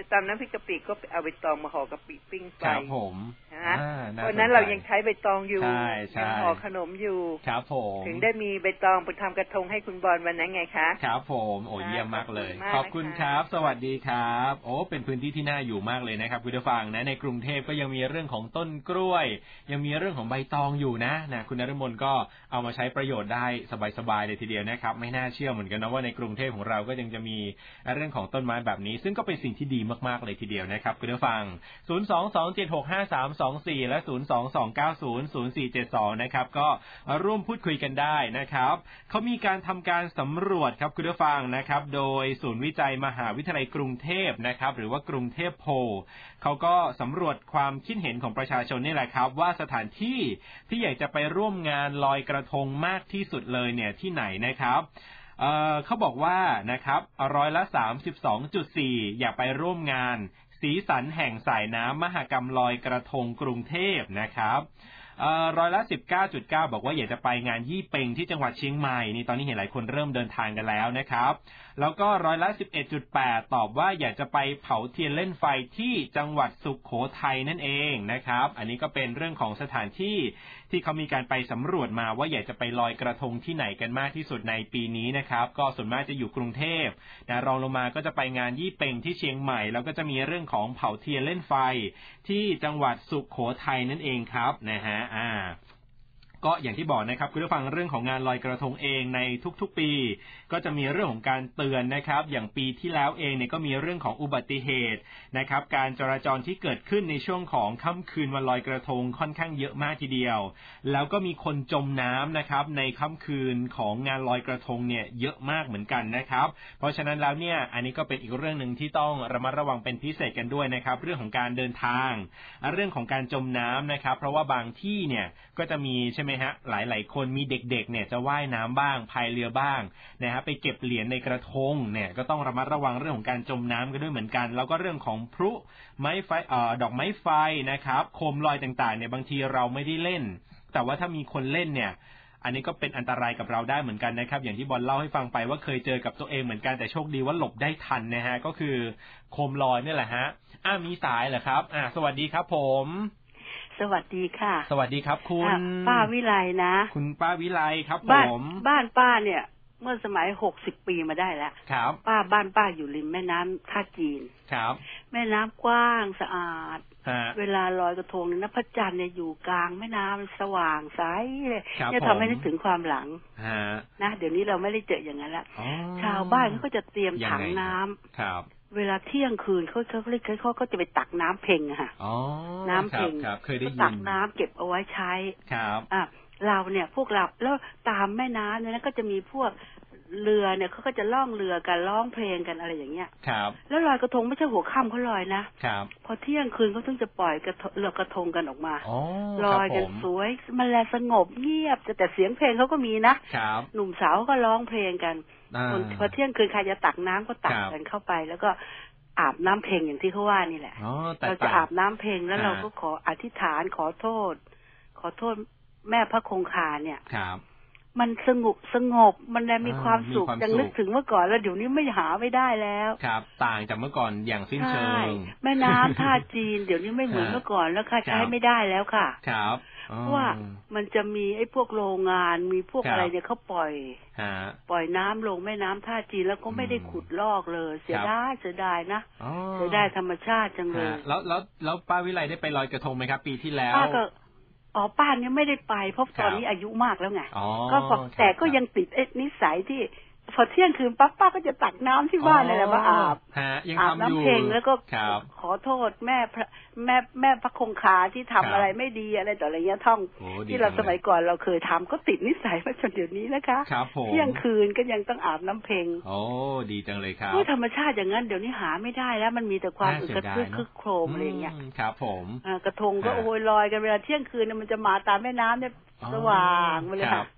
ตำน้ำพริกกะปิก็เอาใบตองมาห่อกะปิปิ้งไฟครับผมนะเพราะนั้นเรายังใช้ใบตองอยู่ยังห่อขนมอยู่ครับผมถึงได้มีใบตองไปทำกระทงให้คุณบอลวันนั้นไงคะครับผมโอ้เยี่ยมมากเลยขอบคุณครับสวัสดีครับโอ้เป็นพื้นที่ที่น่าอยู่มากเลยนะครับคุณผู้ฟังนะในกรุงเทพก็ยังมีเรื่องของต้นกล้วยยังมีเรื่องของใบตองอยู่นะนะคุณนฤมลก็เอามาใช้ประโยชน์ได้สบายๆเลยทีเดียวนะครับไม่น่าเชื่อเหมือนกันนะว่าในกรุงเทพของเราก็ยังจะมีเรื่องของต้นไม้แบบนี้ซึ่งก็เป็นสิ่งที่ดีมากๆเลยทีเดียวนะครับคุณผู้ฟังศูนย์ สอง สอง เจ็ด หก ห้า สาม สอง สี่และศูนย์ สอง สอง เก้า ศูนย์ ศูนย์ สี่ เจ็ด สองนะครับก็ร่วมพูดคุยกันได้นะครับเขามีการทำการสำรวจครับคุณผู้ฟังนะครับโดยศูนย์วิจัยมหาวิทยาลัยกรุงเทพนะครับหรือว่ากรุงเทพโพลเขาก็สำรวจความคิดเห็นของประชาชนนี่แหละครับว่าสถานที่ที่อยากจะไปร่วมงานลอยกระทงมากที่สุดเลยเนี่ยที่ไหนนะครับเอ่อเขาบอกว่านะครับร้อยละ สามสิบสองจุดสี่ อยากไปร่วมงานสีสันแห่งสายน้ำมหกรรมลอยกระทงกรุงเทพนะครับเอ่อร้อยละ สิบเก้าจุดเก้า บอกว่าอยากจะไปงานยี่เปงที่จังหวัดเชียงใหม่นี่ตอนนี้เห็นหลายคนเริ่มเดินทางกันแล้วนะครับแล้วก็ร้อยละ สิบเอ็ดจุดแปด ตอบว่าอยากจะไปเผาเทียนเล่นไฟที่จังหวัดสุโขทัยนั่นเองนะครับอันนี้ก็เป็นเรื่องของสถานที่ที่เขามีการไปสำรวจมาว่าอยากจะไปลอยกระทงที่ไหนกันมากที่สุดในปีนี้นะครับก็ส่วนมากจะอยู่กรุงเทพนะรองลงมาก็จะไปงานยี่เปงที่เชียงใหม่แล้วก็จะมีเรื่องของเผาเทียนเล่นไฟที่จังหวัดสุโขทัยนั่นเองครับนะฮะอ่าก็อย่างที่บอกนะครับคุณผู้ฟังเรื่องของงานลอยกระทงเองในทุกๆปีก็จะมีเรื่องของการเตือนนะครับอย่างปีที่แล้วเองเนี่ยก็มีเรื่องของอุบัติเหตุนะครับการจราจรที่เกิดขึ้นในช่วงของค่ำคืนวันลอยกระทงค่อนข้างเยอะมากทีเดียวแล้วก็มีคนจมน้ำนะครับในค่ำคืนของงานลอยกระทงเนี่ยเยอะมากเหมือนกันนะครับเพราะฉะนั้นแล้วเนี่ยอันนี้ก็เป็นอีกเรื่องนึงที่ต้องระมัดระวังเป็นพิเศษกันด้วยนะครับเรื่องของการเดินทางเรื่องของการจมน้ำนะครับเพราะว่าบางที่เนี่ยก็จะมีใช่ไหมฮะหลายๆคนมีเด็กๆเนี่ยจะว่ายน้ำบ้างพายเรือบ้างนะฮะไปเก็บเหรียญในกระทงเนี่ยก็ต้องระมัดระวังเรื่องของการจมน้ำกันด้วยเหมือนกันแล้วก็เรื่องของพลุไม้ไฟเอ่อดอกไม้ไฟนะครับโคมลอยต่างๆเนี่ยบางทีเราไม่ได้เล่นแต่ว่าถ้ามีคนเล่นเนี่ยอันนี้ก็เป็นอันตรายกับเราได้เหมือนกันนะครับอย่างที่บอลเล่าให้ฟังไปว่าเคยเจอกับตัวเองเหมือนกันแต่โชคดีว่าหลบได้ทันนะฮะก็คือโคมลอยนี่แหละฮะอ้ามีสายเหรอครับอ่าสวัสดีครับผมสวัสดีค่ะสวัสดีครับคุณป้าวิไลนะคุณป้าวิไลครับผมบ้านป้าเนี่ยเมื่อสมัยหกสิบปีมาได้แล้วครับป้าบ้านป้าอยู่ริมแม่น้ำท่าจีนครับแม่น้ำกว้างสะอาดเวลาลอยกระทงเนี่ยนะพระจันทร์เนี่ยอยู่กลางแม่น้ำสว่างใสเลยเนี่ยทำให้นึกถึงความหลังนะเดี๋ยวนี้เราไม่ได้เจออย่างนั้นละชาวบ้านเขาก็จะเตรียมถังน้ำครับเวลาเที่ยงคืนเขาเขาเรียกเขาก็จะไปตักน้ำเพ็งอะค่ะน้ำเพ็งตักน้ำเก็บเอาไว้ใช้ครับอ่ะเราเนี่ยพวกเราแล้วตามแม่น้ำเนี่ยนะก็จะมีพวกเรือเนี่ยเขาก็จะล่องเรือกันร้องเพลงกันอะไรอย่างเงี้ยครับแล้วลอยกระทงไม่ใช่หัวค่ำเขาลอยนะครับพอเที่ยงคืนเขาต้องจะปล่อยกระเรือกระทงกันออกมาลอยกันสวยมันแลสงบเงียบแต่เสียงเพลงเขาก็มีนะหนุ่มสาวก็ร้องเพลงกันพอเที่ยงคืนใครจะตักน้ำก็ตักกันเข้าไปแล้วก็อาบน้ำเพ็งอย่างที่เขาว่านี่แหละเราจะอาบน้ำเพ็งแล้วเราก็ขออธิษฐานขอโทษขอโทษแม่พระคงคาเนี่ยมันสงบสงบมันได้มีความสุขยังนึกถึงเมื่อก่อนแล้วเดี๋ยวนี้ไม่หาไม่ได้แล้วครับต่างจากเมื่อก่อนอย่างสิ้นเชิงแม่น้ำท่าจีนเดี๋ยวนี้ไม่เหมือนเมื่อก่อนแล้วค่ะใช้ไม่ได้แล้วค่ะครับเพราะว่ามันจะมีไอ้พวกโรงงานมีพวกอะไรเนี่ยเขาปล่อยปล่อยน้ำลงแม่น้ำท่าจีนแล้วก็ไม่ได้ขุดลอกเลยเสียดายเสียดายนะเสียดายธรรมชาติจังเลยแล้วแล้วแล้วป้าวิไลได้ไปลอยกระทงไหมครับปีที่แล้วป้าก็อ๋อป้าเนี่ยไม่ได้ไปเพราะตอนนี้อายุมากแล้วไงก็แต่ก็ยังติดเอ็ดนิสัยที่พอเที่ยงคืนปั๊บป้าก็จะตักน้ำที่บ้านเลยแหละมาอาบอาบน้ำเพ็งแล้วก็ขอโทษแม่แม่แม่พระคงคาที่ทำอะไรไม่ดีอะไรต่ออะไรเงี้ยท่องที่เราสมัยก่อนเราเคยทำก็ติดนิสัยมาจนเดี๋ยวนี้นะคะเที่ยงคืนก็ยังต้องอาบน้ำเพ็งโอ้ดีจังเลยครับธรรมชาติอย่างนั้นเดี๋ยวนี้หาไม่ได้แล้วมันมีแต่ความอึดอัดคึกโครมอะไรเงี้ยครับผมกระทงก็โอยลอยกันเวลาเที่ยงคืนมันจะมาตามแม่น้ำเนี่ยสว่างไปเลยค่ะ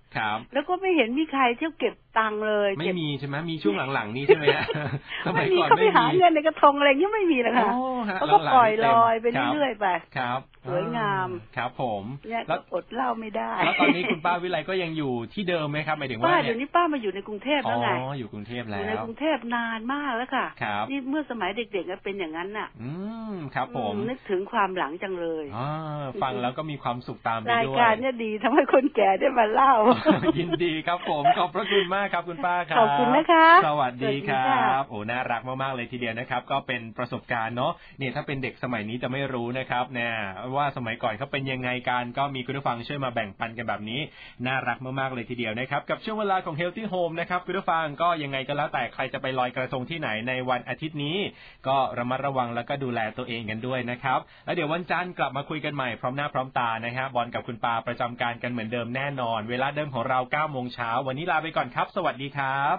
ครับแล้วก็ไม่เห็นมีใครเที่ยวเก็บตังค์เลยไม่มีใช่ไหมมีช่วงหลังๆนี้ใช่ไหมไม่มีเขาไปหาเงินในกระทงอะไรยังไม่มีเลยค่ะเขาก็ปล่อยลอยไปเรื่อยๆไปครับสวยงามครับผมแล้วอดเล่าไม่ได้แล้วตอนนี้คุณป้าวิไลก็ยังอยู่ที่เดิมไหมครับหมายถึงว่าป้าเดี๋ยวนี้ป้ามาอยู่ในกรุงเทพแล้วไงอ๋ออยู่กรุงเทพแล้วอยู่ในกรุงเทพนานมากแล้วค่ะนี่เมื่อสมัยเด็กๆเป็นอย่างนั้นน่ะอืมครับผมนึกถึงความหลังจังเลยอ๋อฟังแล้วก็มีความสุขตามไปด้วยรายการเนี่ยดีทำให้คนแก่ได้มาเล่ายินดีครับผมขอบพระคุณมากครับคุณป้าครับขอบคุณนะคะสวัสดีครับโอ้น่ารักมากๆเลยทีเดียวนะครับก็เป็นประสบการณ์เนาะเนี่ยถ้าเป็นเด็กสมัยนี้จะไม่รู้นะครับเนี่ยว่าสมัยก่อนเขาเป็นยังไงกันก็มีคุณผู้ฟังช่วยมาแบ่งปันกันแบบนี้น่ารักมากๆเลยทีเดียวนะครับกับช่วงเวลาของ Healthy Home นะครับคุณผู้ฟังก็ยังไงก็แล้วแต่ใครจะไปลอยกระทงที่ไหนในวันอาทิตย์นี้ก็ระมัดระวังแล้วก็ดูแลตัวเองกันด้วยนะครับแล้วเดี๋ยววันจันทร์กลับมาคุยกันใหม่พร้อมหน้าพร้อมตานะฮะบอลกับคุณปาประจำการกันเหมือนเดิมแน่นอนเวลาเดิมของเรา เก้าโมงเช้าวันนี้ลาไปก่อนครับสวัสดีครับ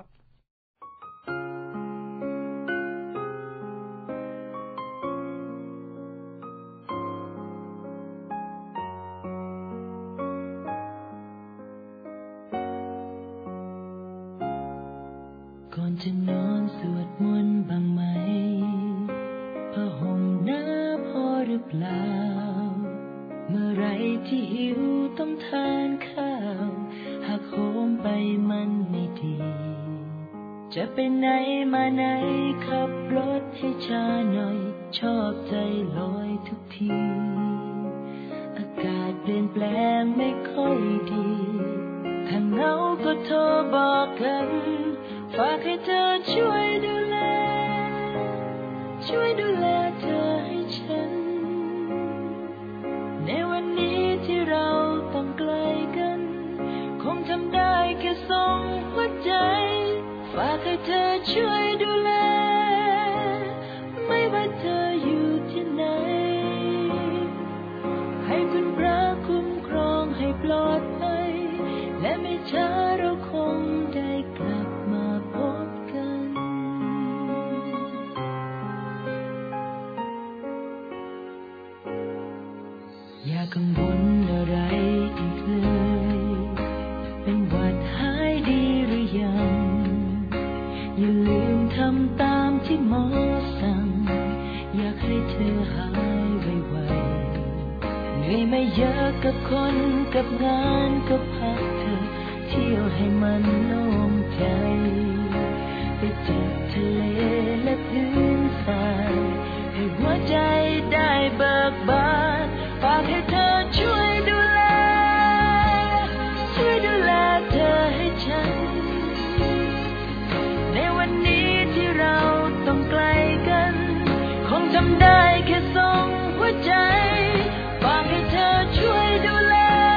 ก่อนจะนอนสวดมนต์บ้างไหมผ้าห่มหนาพอหรือเปล่าเมื่อไรที่หิวต้องทานข้าวหากโหมไปมันไม่ดีจะไปไหนมาไหนขับรถให้ช้าหน่อยชอบใจลอยทุกทีอากาศเปลี่ยนแปลงไม่ค่อยดีถ้าเหงาก็โทรบอกกันฝากให้เธอช่วยดูแลช่วยดูแลเธอให้ฉันในวันนี้ที่เราต้องไกลกันคงทำได้แค่ส่งหัวใจฝากให้เธอช่วยดูแลไม่ว่าเธออยู่ที่ไหนให้คุณพระคุ้มครองให้ปลอดภัยและไม่ช้าเราคงได้กลับมาพบกันอย่ากังวลอะไรอีกเลยเป็นหวัดหายดีหรือยังอย่าลืมทำตามที่หมอสั่งอยากให้เธอหายไวๆเหนื่อยไม่เยอะกับคนกับงานก็พักเธอเที่ยวให้มันโล่งใจไปเจอทะเลและพื้นทรายให้หัวใจได้เบิกบานฝากให้เธอช่วยดูแลช่วยดูแลเธอให้ฉันในวันนี้ที่เราต้องไกลกันคงทำได้แค่ส่งหัวใจฝากให้เธอช่วยดูแล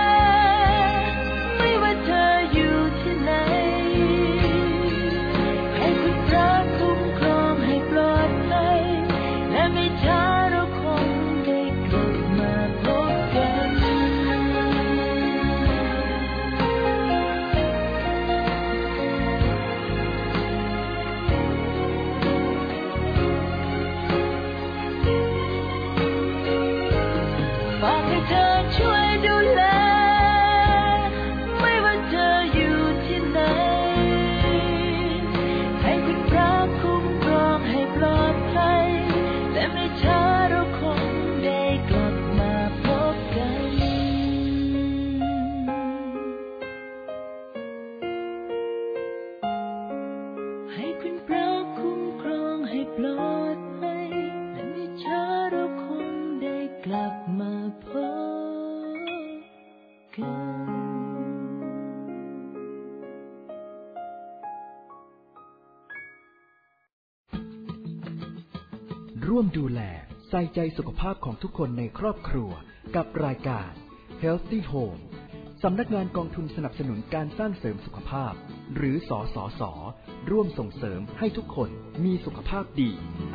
ไม่ว่าเธออยู่ที่ไหนให้คุณพระคุ้มครองให้ปลอดภัยและไม่ช้าเราคงได้กลับมาพบกันฝากให้เธอช่วยดูแลไม่ว่าเธออยู่ที่ไหนให้คุณพระคุ้มครองให้ปลอดภัยและไม่ช้าเราคงได้กลับมาพบกันให้คุณพระคุ้มครองให้ปลอดภัยและไม่ช้าเราคงได้กลับมาพบกันร่วมดูแลใส่ใจสุขภาพของทุกคนในครอบครัวกับรายการ Healthy Home สำนักงานกองทุนสนับสนุนการสร้างเสริมสุขภาพหรือสสส.ร่วมส่งเสริมให้ทุกคนมีสุขภาพดี